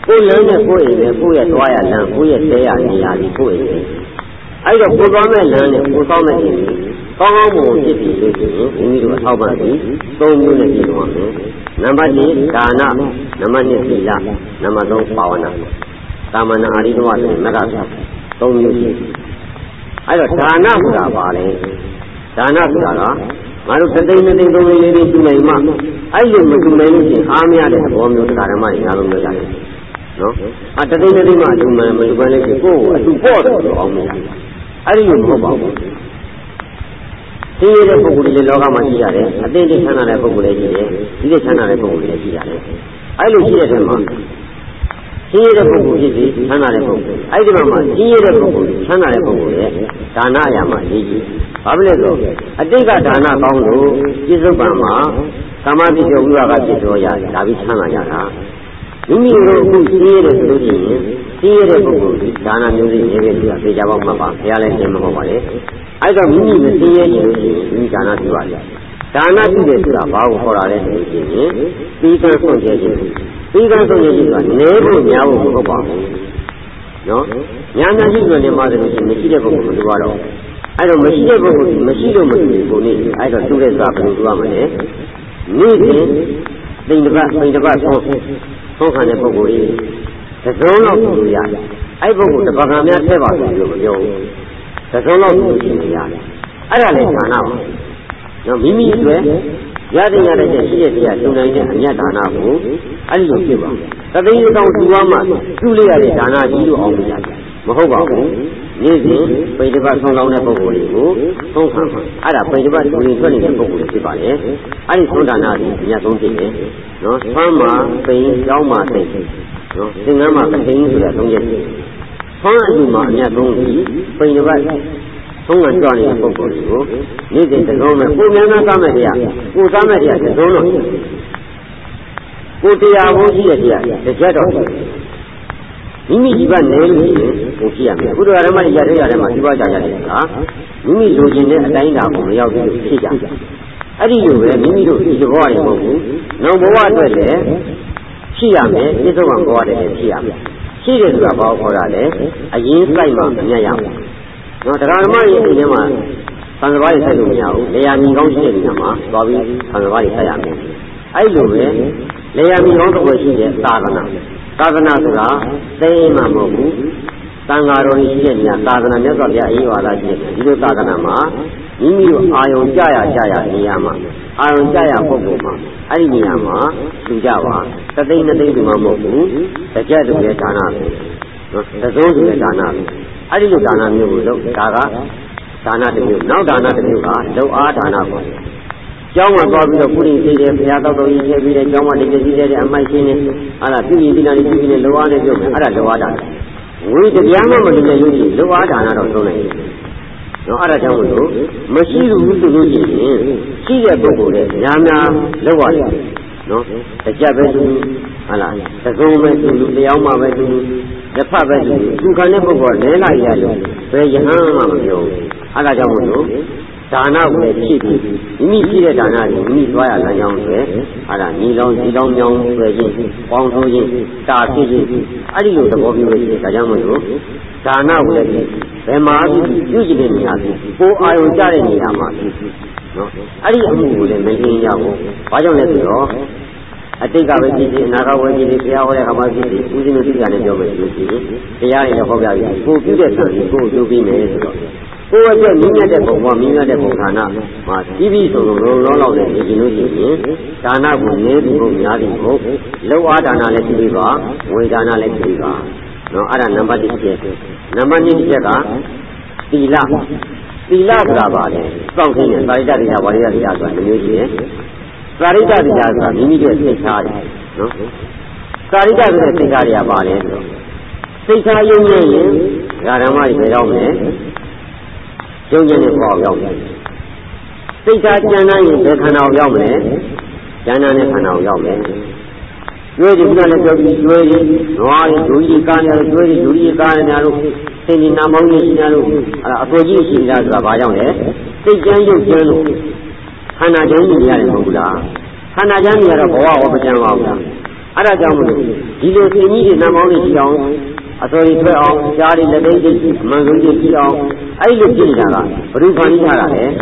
ကိုယ်လမ်းနဲ့ကိုယ်အိမ်နဲ့ကိုယ့်ရဲ့သွားရလမ်းကိုယ့်ရဲ့တဲရနေရာဒီကိုယ့်အိမ်အဲ့တော့ကိုယ်သွားမဲ့လမ်းနဲ့ကိုယ်သွားမဲ့အိမ်ကောင်းကောင်းမွန်ဖြစ်ပြီးလို့ရှိရင်မိမိတို့အထောက်ပံ့ပြီး၃မျိုးနဲ့ပြည်သွားမယ်နံပါတ်1ဒါနနံပါတ်2သီလနံပါတ်3ဘာဝနာကာမနာအာရိတဝဆိုရင်မဂ္ဂ၃မျိုးရှိအဲ့တော့ဒါနဆိုတာပါလေဒါနဆိုတာကငါတို့သသိန်းသိန်းသုံးလေးလေးတူနိုင်မှအဲ့လိုမတူနိုင်လို့ရှိရင်အားမရတဲ့သဘောမျိုးတရားဓမ္မတွေအားလုံးပြောကြတယ်နော်တသိန်းသိန်းမှအတူမှမတူပန်းလို့ရှိရင်ကိုယ်ကိုအတူပေါ့တယ်လို့အောင်မရအဲ့ဒီလိုမဟုတ်ပါဘူးသိရတဲ့ပုဂ္ဂိုလ်တွေလောကမှာရှိရတယ်အသိသိချမ်းသာတဲ့ပုဂ္ဂိုလ်တွေရှိတယ်ဒီလိုချမ်းသာတဲ့ပုဂ္ဂိုလ်တွေရှိရတယ်အဲ့လိုရှိတဲ့ထဲမှာသိရတဲ့ပုဂ္ဂိုလ်ဖြစ်ပြီးချမ်းသာတဲ့ပုဂ္ဂိုလ်အဲ့ဒီမှာသိရတဲ့ပုဂ္ဂိုလ်ချမ်းသာတဲ့ပုဂ္ဂိုလ်ရဲ့ဒါနအရာမှာရေးကြည့်ဘာဖြစ်လဲဆိုအတိတ်ကဒါနကောင်းလို့ပြစ္ဆုတ်ပံမှာကာမတိကျော်ဝိဝါကဖြစ်တော်ရဒါပြီးချမ်းသာကြတာမိမိတို့အခုသိရတယ်ဆိုလို့ရှိရင်သိရတဲ့ပုဂ္ဂိုလ်ဒါနမျိုးလေးနေပဲသူကသိကြပါမှပါဘုရားလည်းသင်မဟုတ်ပါလေအဲ့တော့မိမိမသိရရင်လို့ရှိရင်ဒီဒါနပြုပါလေဒါနပြုတယ်ဆိုတာဘာကိုခေါ်တာလဲဆိုလို့ရှိရင်သီးကံဆုံးခြင်းသီးကံဆုံးခြင်းဆိုတာနေဖို့များဖို့မဟုတ်ပါဘူးနော်ညာညာရှိဆိုနေမှဆိုလို့ရှိရင်မရှိတဲ့ပုဂ္ဂိုလ်မတူပါတော့အဲ့တော့မရှိတဲ့ပုဂ္ဂိုလ်မရှိလို့မတူဘူးကိုနေအဲ့တော့တူတဲ့ဆိုတာဘယ်လိုတူရမလဲနေ့စဉ်သိင်တစ်ပတ်ဆုံးခံတဲ့ပုဂ္ဂိုလ်ကြီးတစ်စုံလောက်ပြုလို့ရတယ်အဲ့ပုဂ္ဂိုလ်တစ်ပတ်ကများထည့်ပါလို့မပြောဘူးတစ်စုံလောက်ပြုလို့ရှိရင်ရတယ်အဲ့ဒါလည်းဒါနပါနော်မိမိအတွက်ရတဲ့ရှိတဲ့တရားလုံနိုင်တဲ့အမြတ်ဒါနကိုအဲ့ဒီလိုဖြစ်ပါသတိတောင်တူရမှပြုလိုက်ရတဲ့ဒါနကြီးလို့အောင်မရတယ်မဟုတ်ပါဘူးနေ့စဉ်ပိဋကပတ်ဆုံးလောင်းတဲ့ပုဂ္ဂိုလ်တွေကိုသုံးခံပါအဲ့ဒါပိဋကပတ်လူတွေထွက်နေတဲ့ပုဂ္ဂိုလ်တွေဖြစ်ပါလေအဲ့ဒီသုံးဒါနတွေအများဆုံးဖြစ်တယ်နော်ဆွမ်းမှာပိန်ကြောင်းမှာသိနော်သင်္ကန်းမှာပသိန်းဆိုတာသုံးချက်ရှိဆွမ်းအယူမှာအများဆုံးပြီးပိဋကပတ်သုံးခံကြွနေတဲ့ပုဂ္ဂိုလ်တွေကိုနေ့စဉ်တစ်လုံးနဲ့ကိုယ်များများစားမဲ့တရားကိုယ်စားမဲ့တရားတစ်လုံးတော့ကိုယ်တရားဘုန်းကြီးတဲ့တရားတစ်ချက်တော့မိမိဒီဘက်နေလို့ရှိရင်ကိုကြည့်ရမယ်ဘုရားဓမ္မရတဲ့ရတယ်မှာဒီဘက်ကြရတယ်ကမိမိလိုချင်တဲ့အတိုင်းအတာကိုမရောက်ဘူးလို့ဖြစ်ကြအဲ့ဒီလိုပဲမိမိတို့ဒီဘဝတွေမဟုတ်ဘူးနောက်ဘဝအတွက်လည်းဖြစ်ရမယ်ပြစ္ဆုတ်ကဘဝတည်းလည်းဖြစ်ရမယ်ရှိတယ်ဆိုတာဘာကိုခေါ်တာလဲအရင်စိုက်မှအမြတ်ရအောင်နော်တရားဓမ္မရဲ့အင်းထဲမှာသံဃာတွေစိုက်လို့မရဘူးလေယာမြင်ကောင်းရှိတဲ့နေရာမှာသွားပြီးသံဃာတွေစိုက်ရမယ်အဲ့လိုပဲလေယာမြင်ကောင်းတစ်ခုရှိတဲ့သာသနာဆိုတာသိမှမဟုတ်ဘူးသံဃာတော်ကြီးရှိတဲ့နေရာသာသနာမြတ်စွာဘုရားအေးဝါဒရှိတဲ့ဒီလိုသာသနာမှာမိမိတို့အာယုံကြရနေရာမှာအာယုံကြရပုဂ္ဂိုလ်မှာအဲ့ဒီနေရာမှာသူကြပါသသိန်းသိန်းဒီမှာမဟုတ်ဘူးတကြက်တူရဲ့ဒါနပဲနော်သစုံးတူရဲ့ဒါနပဲအဲ့ဒီလိုဒါနမျိုးကိုလုပ်ဒါကဒါနတစ်မျိုးနောက်ဒါနတစ်မျိုးကလုံအားဒါနပေါ့ကျောင်းမှာသွားပြီးတော့ကုသိုလ်ရှိတယ်ဘုရားတော်တော်ကြီးထည့်ပြီးတဲ့ကျောင်းမှာတကယ်ရှိတဲ့အမိုက်ရှင်းနေဟာလားပြုပြီးဒီနာလေးပြုပြီးတဲ့လုံအားနဲ့ပြုမယ်အဲ့ဒါလုံအားဒါနဝိတရားမှမတူတဲ့ယုံကြည်လုံအားဒါနတော့သုံးနိုင်တယ်နော်အဲ့ဒါကြောင့်မလို့မရှိဘူးဆိုလို့ရှိရင်ရှိတဲ့ပုဂ္ဂိုလ်တွေများများလောက်ရတယ်နော်တကြပဲသူဟာလားသကုံးပဲသူတရားမှပဲသူလက်ဖက်ပဲသူခံတဲ့ပုဂ္ဂိုလ်နဲလိုက်ရလို့ဘယ်ယဟန်မှမပြောဘူးအဲ့ဒါကြောင့်မလို့ဒါနကိုလည်းဖြစ်ပြီးမိမိရှိတဲ့ဒါနတွေမိမိသွားရလမ်းကြောင်းတွေအဲ့ဒါညီလောင်းဒီလောင်းမြောင်းဆွဲခြင်းပေါင်းထိုးခြင်းတာဖြစ်ခြင်းအဲ့ဒီလိုသဘောမျိုးပဲရှိတယ်ဒါကြောင့်မလို့ဒါနကိုလည်းဘယ်မှာပြုကြည့်တဲ့နေရာကိုအာယုံကြတဲ့နေရာမှာနော်အဲ့ဒီအမှုကိုလည်းမသိရဘူးဘာကြောင့်လဲဆိုတော့အတိတ်ကပဲဖြစ်ဖြစ်အနာဂတ်ဝဲဖြစ်ဖြစ်ဘုရားဟောတဲ့အခါမှာဖြစ်ဖြစ်ဦးဇင်းတို့သိကြတယ်ပြောမယ်ဆိုလို့ရှိရင်တရားတွေဟောပြပြီးကိုပြုတဲ့ဆံကိုလုပ်ပြီးမယ်ဆိုတော့ကိုယ့်အတွက်မြင့်မြတ်တဲ့ဘုံဘဝမြင့်မြတ်တဲ့ဘုံဌာနမှာပြီးပြီးဆိုလို့လုံးလောက်နဲ့ရှင်လို့ရှိရင်ဒါနကိုနည်းပြီးဖို့များပြီးဖို့လောအားဒါနလည်းပြုပြီးပါဝေဒါနလည်းပြုပြီးပါနော်အဲ့ဒါနံပါတ်1ချက်နံပါတ်2ချက်ကသီလဆိုတာပါလေစောင့်ခြင်းနဲ့သာရိတ္တရိယဝါရိယတရားဆိုတာမျိုးရှိတယ်သာရိတ္တတရားဆိုတာမိမိတို့စိတ်ထားတယ်နော်သာရိတ္တဆိုတဲ့စိတ်ထားတွေကပါလေစိတ်ထားယုံကြည်ရင်ဓမ္မတွေပဲရောက်မယ်ယုံကြည်တဲ့ပေါ်ရောက်မယ်စိတ်ထားကျမ်းမ်းရင်ဘယ်ခန္ဓာကိုရောက်မလဲကျမ်းမ်းတဲ့ခန္ဓာကိုရောက်မယ်ကျွေးဒီကလည်းပြောပြီးကျွေးဒီနွားတွေဒူကြီးကားနေလို့ကျွေးဒီဒူကြီးကားနေလို့စိတ်ဒီနာမောင်းကြီးရှိနေလို့အပေါ်ကြီးရှိနေတာဆိုတာဘာကြောင့်လဲစိတ်ကျမ်းရုပ်ကျမ်းလို့ခန္ဓာကျမ်းကြီးရတယ်မဟုတ်ဘူးလားခန္ဓာကျမ်းကြီးကတော့ဘဝဟောမကျမ်းပါဘူးလားအဲ့ဒါကြောင့်မလို့ဒီဒီလိုသိကြီးတွေနမောင်းတွေကြည့်အောင်အစောကြီးထွက်အောင်ကြားတွေလက်သိသိအမှန်ဆုံးကြီးကြည့်အောင်အဲ့လိုကြည့်နေတာကဘုရုဖန်ကြီးထားတာလေ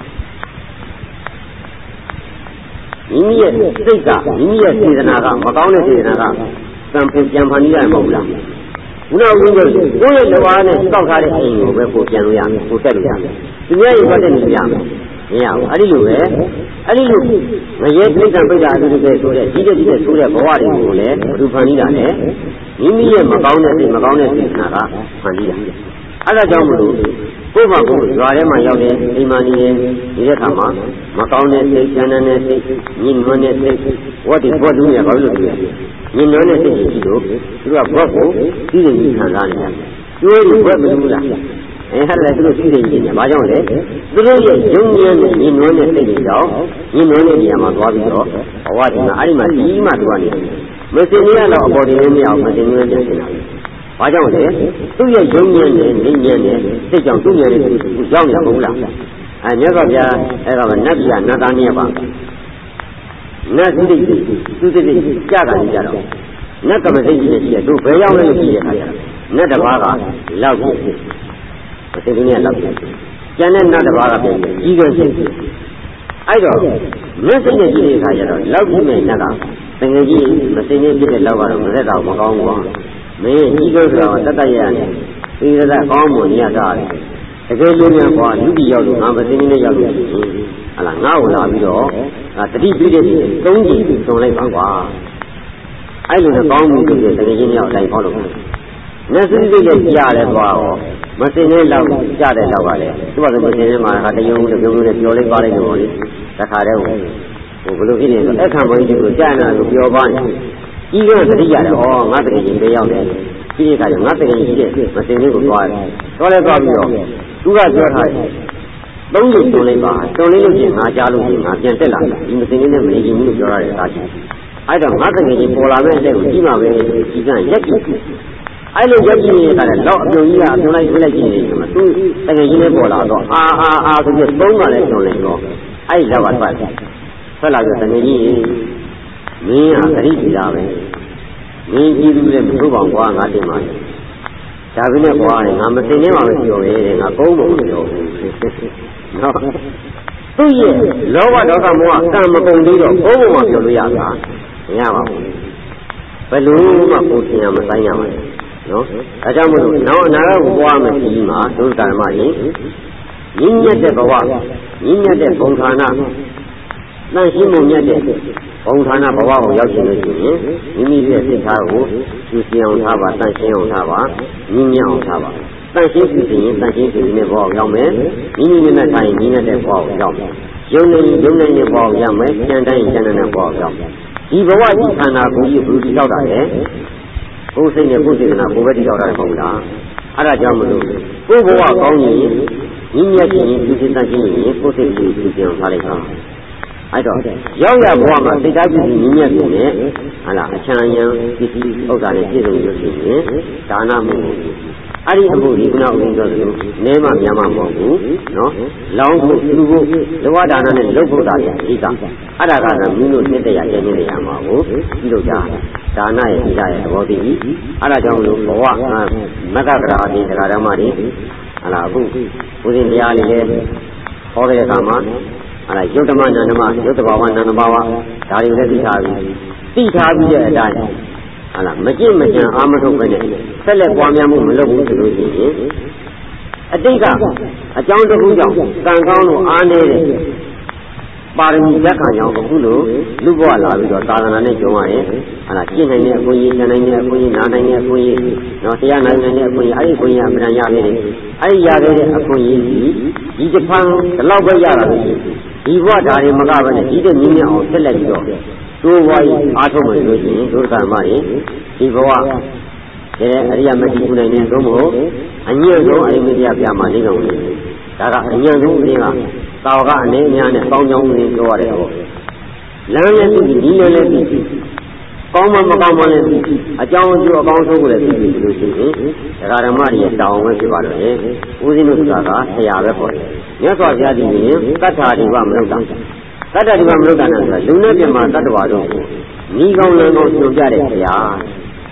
မိမိရဲ့စိတ်ကမိမိရဲ့စေတနာကမကောင်းတဲ့စေတနာကကံပြန်ဖန်ကြီးရမှာမဟုတ်လားခုနကဦးပြောကိုယ့်ရဲ့လဝါနဲ့စောက်ထားတဲ့အိမ်ကိုပဲကိုပြန်လို့ရမယ်ကိုတက်လို့ရမယ်သူများရင်ပတ်တဲ့နေရမယ်မရဘူးအဲ့ဒီလိုပဲအဲ့ဒီလိုငရဲသိက္ခာပိဋကအတူတူပဲဆိုတဲ့ကြီးတဲ့ဆိုတဲ့ဘဝတွေကိုလည်းဘုသူဖန်ကြီးတာလေမိမိရဲ့မကောင်းတဲ့စိတ်မကောင်းတဲ့စေတနာကဖန်ကြီးတာအဲ့ဒါကြောင့်မလို့ကိုယ့်မှာကိုယ်ရွာထဲမှာရောက်တဲ့အိမ်မနေတဲ့ခါမှာမကောင်းတဲ့စိတ်၊ဉာဏ်နဲ့စိတ်၊ညှဉ်းနှွမ်းတဲ့စိတ်ဝတ်လူရဘာလို့လဲညှဉ်းနှွမ်းတဲ့စိတ်ကြီးလို့သူကဘွက်ကိုသိနေကြီးခံစားနေတယ်ကျိုးလို့ဘွက်မလို့လားအဲ့ဒါလည်းသူတို့သိနေကြီးနေဘာကြောင့်လဲသူတို့ရဲ့ယုံကြည်တဲ့ညှဉ်းနှွမ်းတဲ့စိတ်တွေကြောင့်ညှဉ်းနှွမ်းတဲ့နေရာမှာသွားပြီးတော့ဘဝဒီမှာအဲ့ဒီမှာကြီးမှသူကနေမစင်ရတော့အပေါ်တင်နေမရအောင်မစင်ရတဲ့စိတ်နာဘာကြောင့်လဲသူ့ရဲ့ယုံကြည်တဲ့ဉာဏ်နဲ့စိတ်ကြောင့်သူ့ရဲ့ရောက်နေဘူးလားမြတ်စွာဘုရားအဲ့ဒါကနတ်ပြည်နတ်သားနည်းပါနတ်စိတ်သူစိတ်ကြတာနေကြတော့နတ်ကမစိတ်ကြီးနဲ့ရှိရသူဘယ်ရောက်လဲလို့ရှိရခါကြနတ်တစ်ပါးကလောက်ပြီမစိတ်ကြီးနဲ့လောက်ပြီကျန်တဲ့နတ်တစ်ပါးကပြန်ကြီးခဲ့ရှိအဲ့တော့နတ်စိတ်နဲ့ရှိတဲ့ခါကျတော့လောက်ပြီမဲ့နတ်ကတကယ်ကြီးမစိတ်နဲ့ဖြစ်တဲ့လောက်ကတော့မသက်တော့မကောင်းဘူးကွာမင်းကြီးခဲ့ဆိုတော့တတ်တရရတယ်ဒီကတကောင်းမှုညတာတယ်တကယ်လို့များကွာလူကြီးရောက်လို့ငါမသိနေရောက်လို့ဟလာငါ့ကိုလာပြီးတော့တတိပြည့်တဲ့သုံးကြိမ်စုံလိုက်ပါကွာအဲ့လိုနဲ့ကောင်းမှုတွေတကယ်ချင်းရောက်တိုင်းဟောလို့မျက်စိစိတ်နဲ့ကြားတယ်ကွာဟောမသိနေလောက်ကြားတဲ့လောက်ကလည်းသူကလည်းမသိနေမှာတယုံတပြုံးနဲ့ပြောလိုက်ပါလိုက်လို့လေတခါတည်းဟိုဘယ်လိုဖြစ်နေလဲအခန့်ဘုန်းကြီးကိုကြားနေတာကိုပြောပါနေကြီးကတတိရတယ်ဩငါတကယ်ချင်းပဲရောက်တယ်ဒီကလည်းငါတကယ်ကြီးတဲ့မသိနေကိုသွားတယ်သွားလဲသွားပြီးတော့သူကပြောထားတယ်သုံးလို့တွန်းလိုက်ပါတွန်းလိုက်လို့ချင်းငါကြားလို့ချင်းငါပြန်တက်လာဒီမသိနေနဲ့မနေချင်ဘူးလို့ပြောရတယ်ဒါချင်းအဲ့တော့ငါတကယ်ကြီးပေါ်လာမဲ့တဲ့ကိုကြီးမှပဲဒီကရက်ကြည့်အဲ့လိုရက်ကြည့်နေတဲ့အခါကျတော့အပြုံကြီးကအပြုံလိုက်ပြလိုက်ကြည့်နေတယ်မှာသူတကယ်ကြီးလည်းပေါ်လာတော့အာဆိုပြီးသုံးပါလဲတွန်းလိုက်တော့အဲ့ဒီလောက်ကထွက်တယ်ထွက်လာပြီးတကယ်ကြီးမင်းဟာဂရိတိတာပဲမင်းကြီးသူလည်းမထုတ်ပါဘူးကွာငါတင်ပါဒါပေမဲ့ကွာငါမသိနေမှပဲပြောရဲတဲ့ငါကုန်းဖို့ပြောဘူးနော်သူ့ရဲ့လောဘဒေါသမောဟကံမကုန်သေးတော့ကုန်းဖို့မှပြောလို့ရတာမရပါဘူးဘယ်လိုမှကိုယ်တင်ရမဆိုင်ရပါနဲ့နော်ဒါကြောင့်မို့လို့နောက်အနာဂတ်ကိုပွားမယ်ပြီးမှဒုက္ခမကြီးညဉ့်ညက်တဲ့ဘဝညဉ့်ညက်တဲ့ဘုံဌာနတန်ရှင်းမှုမြတ်တဲ့ဘုံဌာနဘဝကိုရောက်ရှင်လို့ရှိရင်မိမိရဲ့စိတ်ထားကိုကျူစီအောင်ထားပါတန်ရှင်းအောင်ထားပါညဉ့်ညက်အောင်ထားပါတန်ရှင်းပြီးရင်တန်ရှင်းပြီးတဲ့ဘဝကိုရောက်မယ်မိမိနဲ့ထိုင်ညဉ့်ညက်တဲ့ဘဝကိုရောက်မယ်ယုံနေရဲ့ဘဝကိုရောက်မယ်ကျန်တိုင်းကျန်တဲ့ဘဝကိုရောက်မယ်ဒီဘဝကြီးခန္ဓာကိုယ်ကြီးဘုရားရောက်တာလေကိုယ်စိတ်နဲ့ကိုယ်စေတနာကိုယ်ပဲတည်ရောက်တာမဟုတ်လားအဲ့ဒါကြောင့်မလို့ကိုယ်ဘဝကောင်းရင်ညဉ့်ညက်ခြင်းကျူစီတန်ရှင်းရင်ကိုယ်စိတ်ကိုကျူစီအောင်ထားလိုက်ပါအဲ့တော့ရောက်ရဘဝမှာစိတ်ဓာတ်ကြီးညဉ့်ညက်ခြင်းနဲ့ဟာလားအချမ်းရံပစ္စည်းဥစ္စာနဲ့ပြည့်စုံလို့ရှိရင်ဒါနမှုအဲ့ဒီအမှုဒီကနောက်ဦးဆိုလို့နည်းမှများမှမဟုတ်ဘူးနော်လောင်းဖို့လူဖို့လဝဒါနနဲ့လုပ်ဖို့တာရဲ့အဓိကအဲ့ဒါကတော့မိတို့သိတဲ့ရကျင်းနေရမှာကိုပြုလုပ်ကြဒါနရဲ့ဒီကရဲ့သဘောတည်းအဲ့ဒါကြောင့်လို့ဘဝမက္ကကရာအပြင်တရားဓမ္မတွေဟာလားအခုဦးဇင်းတရားလေးလည်းဟောတဲ့အခါမှာအဲ့ဒါယုတ်ဓမ္မနန္ဒမယုတ်တဘာဝနန္ဒဘာဝဒါတွေလည်းသိထားပြီးတဲ့အတိုင်းဟာလားမကြည့်မကြံအာမထုတ်ပဲနဲ့ဆက်လက်ပွားများမှုမလုပ်ဘူးဆိုလို့ရှိရင်အတိတ်ကအကြောင်းတစ်ခုကြောင့်ကံကောင်းလို့အားနေတဲ့ပါရမီလက်ခံကြောင့်အခုလိုလူဘဝလာပြီးတော့သာသနာနဲ့ကြုံရတယ်ဟာလားကျင့်နိုင်တဲ့အခွင့်အရေးဉာဏ်နိုင်တဲ့အခွင့်အရေးနားနိုင်တဲ့အခွင့်အရေးတော့တရားနိုင်တဲ့အခွင့်အရေးအဲ့ဒီအခွင့်အရေးအမှန်ရခဲ့တယ်အဲ့ဒီရခဲ့တဲ့အခွင့်အရေးဒီတစ်ဖန်ဒီလောက်ပဲရတာလို့ဒီဘဝဓာရီမကပဲနဲ့ဒီတဲ့မြင်းမြအောင်ဆက်လက်ပြီးတော့တိုးဝါးအားထုတ်မယ်လို့ရှိရင်ဒုက္ခမရင်ဒီဘဝအရိယာမတိကုနိုင်တဲ့သုံးဖို့အညံ့ဆုံးအရိမတရားပြမှာလေးကောင်လေးဒါကအညံ့ဆုံးအင်းကတာဝကအနေအများနဲ့ကောင်းကြောင်းလေးပြောရတယ်ဟောလမ်းနဲ့သိဒီလိုလည်းသိကောင်းမမကောင်းမလည်းသိအကြောင်းအကျိုးအကောင်းဆုံးကိုလည်းသိပြီလို့ရှိရင်ဒကာဓမ္မတွေတောင်းဝဲဖြစ်ပါတော့လေဦးဇင်းတို့ကဆရာပဲပေါ့မြတ်စွာဘုရားဒီရင်တတ္ထာဒီဝမလုတာတတ္ထာဒီဝမလုတာနဲ့ဆိုတာလူနဲ့ပြမတတ္တဝါတို့ကိုဤကောင်းလမ်းကောင်းညွှန်ပြတဲ့ဆရာ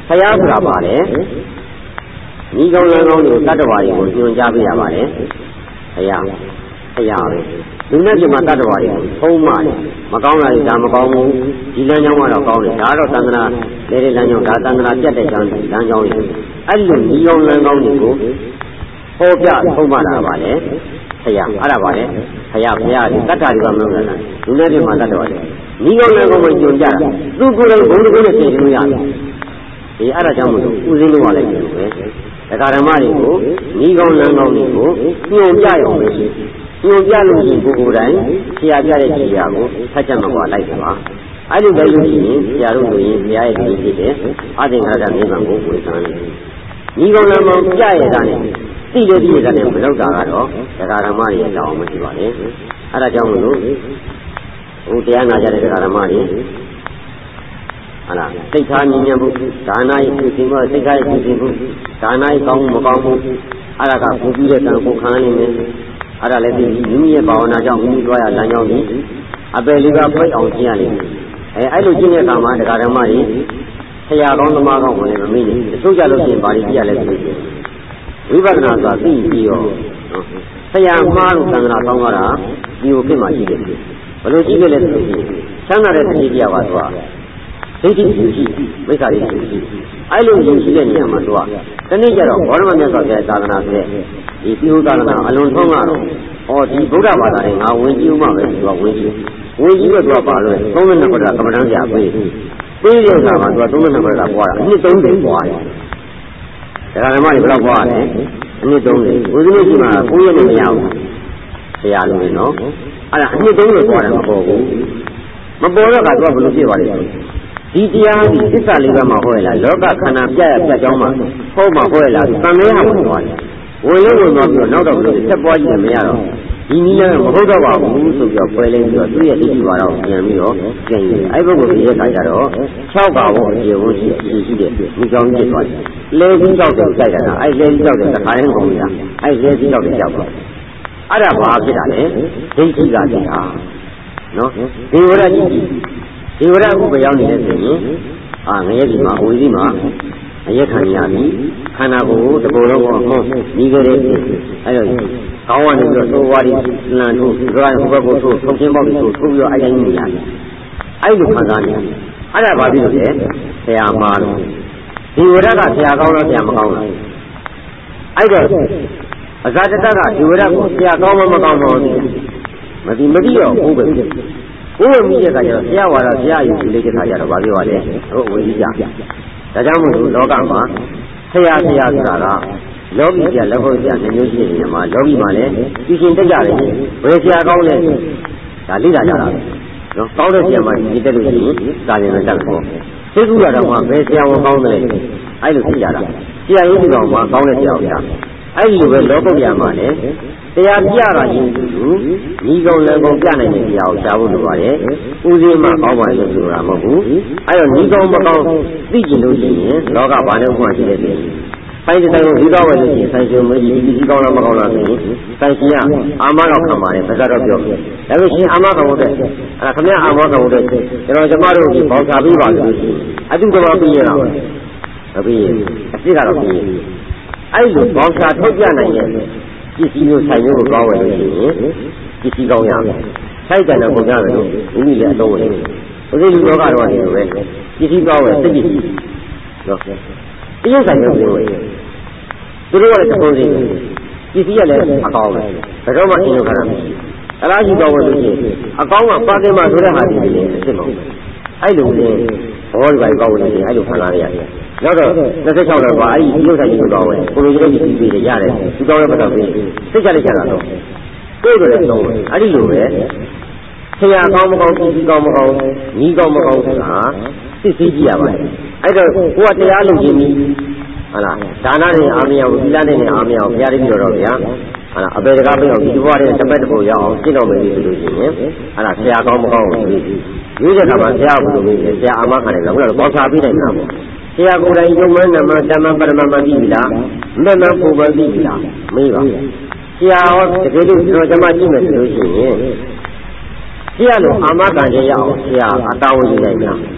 ဆရာဆိုတာပါလေဤကောင်းလမ်းကောင်းတွေကိုတတ္တဝါတွေကိုညွှန်ကြားပေးရပါတယ်ဆရာပဲလူနဲ့ဒီမှာတတ္တဝါတွေကိုဖုံးမှတယ်မကောင်းတာတွေဒါမကောင်းဘူးဒီလမ်းကြောင်းကတော့ကောင်းတယ်ဒါတော့သန္တနာလေလမ်းကြောင်းဒါသန္တနာပြတ်တဲ့ကြောင်းလမ်းကြောင်းတွေအဲ့လိုဤကောင်းလမ်းကောင်းတွေကိုဟောပြဖုံးမှတာပါလေဆရာအဲ့ဒါပါလေဆရာဒီတတ္တာတွေကမလို့လားလူနဲ့ဒီမှာတတ္တဝါတွေဤကောင်းလမ်းကောင်းကိုညွှန်ကြတာသူကိုယ်တိုင်ဘုံတစ်ခုနဲ့သိလို့ရတယ်ဒီအဲ့ဒါကြောင့်မို့ဦးစင်းလို့ရလိုက်တယ်ပဲတရားဓမ္မတွေကိုဤကောင်းလမ်းကောင်းတွေကိုညွှန်ပြရုံပဲရှိညွှန်ပြလို့ရှိရင်ကိုယ်တိုင်ဆရာပြတဲ့ခြေရာကိုဖတ်ချက်မကွာလိုက်ပါအဲ့လိုပဲလို့ရှိရင်ဆရာတို့ဆိုရင်ဆရာရဲ့ဒီဖြစ်တဲ့အသင်္ခါရနိဗ္ဗာန်ကိုဝင်စားနေဤကောင်းလမ်းကောင်းပြရတာနဲ့သိတဲ့ပြည့်တဲ့နဲ့မလောက်တာကတော့တရားဓမ္မတွေတောင်းမရှိပါနဲ့အဲ့ဒါကြောင့်မို့လို့ဟိုတရားနာကြတဲ့တရားဓမ္မတွေဟုတ်လားစိတ်ထားမြင်မြတ်မှုဒါနရဲ့ဖြစ်ခြင်းကစိတ်ထားရဲ့ဖြစ်ခြင်းမှုဒါနရဲ့ကောင်းမှုမကောင်းမှုအဲ့ဒါကဘုပြီးတဲ့ကံကိုခံနေတယ်အဲ့ဒါလည်းဒီမိမိရဲ့ဘာဝနာကြောင့်မိမိသွားရလမ်းကြောင်းကြီးအပယ်လေးကပိတ်အောင်ကျင့်ရလိမ့်မယ်အဲ့လိုကျင့်တဲ့အခါမှာတရားဓမ္မတွေဆရာကောင်းသမားကောင်းဝင်လည်းမမေ့နဲ့တချို့ကြလို့ရှိရင်ဘာတွေကြည့်ရလဲဆိုရင်ဝိပဿနာဆိုတာသိပြီးရောဆရာမှားလို့သံဃာကောင်းသွားတာဒီကိုဖြစ်မှရှိတယ်ဘယ်လိုရှိခဲ့လဲဆိုရင်ချမ်းသာတဲ့တတိယပါသွားဒိဋ္ဌိရှိမိစ္ဆာရှိအဲ့လိုယူရှိတဲ့နေရာမှာသူကတနေ့ကျတော့ဘောဓမမြတ်စွာဘုရားသာသနာဆိုတဲ့ဒီပြုသာသနာအလွန်ဆုံးကတော့ဒီဗုဒ္ဓဘာသာနဲ့ငါဝင်ကြည့်ဦးမှာပဲသူကဝင်ကြည့်တော့သူကပါလို့32ခုကကမ္မဋ္ဌာန်းဆရာပေးတဲ့အခါမှာသူက32ခုကပွားတာအနှစ်30ပွားတယ်ဒါကဓမ္မတွေဘယ်လောက်ပွားလဲအနှစ်30ဦးဇင်းရှိမှာ9ရက်နဲ့မရဘူးဆရာလိုနော်အဲ့ဒါအနှစ်30ပွားတယ်မပေါ်ဘူးမပေါ်တော့ကသူကဘယ်လိုဖြစ်သွားလဲဒီတရားဒီသစ္စာလေးပါးမှာဟောရလားလောကခန္ဓာပြရပြကြောင်းမှာဟောမှာဟောရလားသံဃာမှာဟောတယ်ဝင်လို့ဝင်သွားပြီးတော့နောက်တော့ဘယ်လိုဆက်ပွားကြည့်မရတော့ဒီနည်းလည်းမဟုတ်တော့ပါဘူးဆိုပြီးတော့ပွဲလင်းပြီးတော့သူ့ရဲ့ဒိဋ္ဌိပါတော့ပြန်ပြီးတော့ကျင်တယ်အဲ့ဘုကိုဒီရက်ခါကျတော့6ပါးဘောအခြေဝရှိတဲ့ဒီကြောင်းဖြစ်သွားတယ်လဲပြီးတော့ကြိုက်တာအဲ့လဲပြီးတော့တခါရင်ကုန်တာအဲ့လဲပြီးတော့ကြောက်သွားအဲ့ဒါဘာဖြစ်တာလဲဒိဋ္ဌိကဖြစ်တာနော်ဒီဝရကြီးဒီဝရဥပရောက်နေတဲ့ဆိုရင်ငရဲဒီမှာဝီဒီမှာအရက်ခံရပြီခန္ဓာကိုယ်တဘောလုံးကိုပြီးခဲ့တဲ့အဲ့တော့ကောင်းကနေပြီးတော့သိုးဝါးဒီလန်ထိုးဒီကဟိုဘက်ကိုထိုးထုံချင်းပေါက်ပြီးထိုးပြီးတော့အဲ့တိုင်းနေရတယ်အဲ့လိုခံစားနေအဲ့ဒါဘာဖြစ်လို့လဲဆရာမားလို့ဒီဝရကဆရာကောင်းလားဆရာမကောင်းလားအဲ့တော့အဇာတတကဒီဝရကိုဆရာကောင်းမကောင်းမသိမသိတော့ဘူးပဲကိုယ်မိတဲ့အခါကျတော့ဆရာဝါဒဆရာယူလေးတဲ့အခါကျတော့ဘာပြောရလဲဟုတ်ဝိဇ္ဇာဒါကြောင့်မို့လောကမှာဆရာဆိုတာကလောကီပြလက်ဟုတ်ပြနှမျိုးရှိနေမှာလောကီမှာလည်းသိရှင်တက်ကြတယ်ဘယ်ဆရာကောင်းလဲဒါလိတာကြတာနော်ကောင်းတဲ့ဆရာမှဒီတက်လို့ရှိရင်စာရင်လည်းတက်ဖို့သိကူရတော့မှဘယ်ဆရာဝန်ကောင်းတယ်အဲ့လိုသိကြတာဆရာရုပ်တော်မှာကောင်းတဲ့ဆရာကိုရအဲ့ဒီလိုပဲလောကုတ္တရာမှာလည်းတရားပြတာချင်းတူညီကောင်လည်းကောင်ပြနိုင်တဲ့တရားကိုရှားဖို့လိုပါတယ်။ဦးစင်းမှကောင်းပါလေလို့ဆိုတာမဟုတ်ဘူး။အဲ့တော့ညီကောင်မကောင်းသိကျင်လို့ရှိရင်လောကဘာလို့မှရှိတဲ့လဲ။ဆိုင်တဲ့ကိုဒီကောင်းပဲလို့ရှိရင်ဆိုင်ရှင်မကြီးဒီကောင်းလားမကောင်းလားဆိုရင်ဆိုင်ရှင်ကအာမတော်ခံပါတယ်ဘယ်ကတော့ပြော။ဒါပေမဲ့ရှင်အာမခံဖို့တဲ့အဲ့ဒါခမရအာမခံဖို့တဲ့ကျွန်တော်ကျမတို့ဒီဘောင်စာပြီးပါလို့ရှိရင်အတုကဘာပြီးရတာပဲ။အပြီးအစ်ကတော့ပြီးအဲ့လိုဘောင်စာထုတ်ပြနိုင်ရဲ့ပစ္စည်းမျိုးဆိုင်မျိုးကိုကောင်းဝယ်လို့ရှိရင်ပစ္စည်းကောင်းရမယ်။ဆိုင်တယ်တော့ကိုကြတယ်လို့မိမိလည်းအတော့ဝင်တယ်။ဒီလိုလောကတော့ဒီလိုပဲပစ္စည်းကောင်းဝယ်စိတ်ကြည့်နော်။တရုပ်ဆိုင်မျိုးပြောရင်သူတို့ကလည်းသုံးစီပစ္စည်းကလည်းအကောင်းပဲ။ဒါတော့မှအင်းလို့ခါတာမရှိဘူး။အလားရှိကောင်းဝယ်လို့ရှိရင်အကောင်းကပါတင်မှာဆိုတဲ့ဟာဒီနေအစ်စ်မဟုတ်ဘူး။အဲ့လိုနဲ့ဘောဒီပိုင်းကောင်းဝယ်လို့ရှိရင်အဲ့လိုခံစားရရတယ်။နောက်တော့26လောက်ပါအဲ့ဒီဒီလိုဆိုင်ကြီးကိုတော့ဝင်ကိုလိုကြီးကြီးပြီးရတယ်ဒီကောင်းရမတော့ပြီးစိတ်ကြလိုက်ကြတာတော့ကိုယ်တို့လည်းတော့အဲ့ဒီလိုပဲဆရာကောင်းမကောင်းကြီးကောင်းမကောင်းညီကောင်းမကောင်းဆိုတာစစ်ဆေးကြည့်ရပါတယ်အဲ့တော့ကိုကတရားလုပ်ခြင်းကြီးဟုတ်လားဒါနနဲ့အာမယဝသီလနဲ့အာမယဝဘုရားတပည့်တော်ဗျာဟုတ်လားအပေတကားပြောင်းဒီဘဝတည်းတစ်ပတ်တစ်ပုတ်ရအောင်ရှင်းတော်မယ်ဆိုလို့ရှိရင်အဲ့ဒါဆရာကောင်းမကောင်းကိုရွေးတဲ့အခါမှာဆရာဘုလိုမျိုးဆရာအာမခံတယ်လို့ကတော့ပေါချပေးနိုင်မှာပေါ့ဆရာကိုယ်တိုင်ယုံမှန်းနမတမ္မပရမမသိပြီလားမဲ့မပူပန်သိပြီလားမေးပါဆရာဟောတကယ်လို့ကျွန်တော်ကျမကြည့်မယ်ဆိုလို့ရှိရင်ဆရာလိုအာမခံရအောင်ဆရာအတောင်းယူနိုင်တာ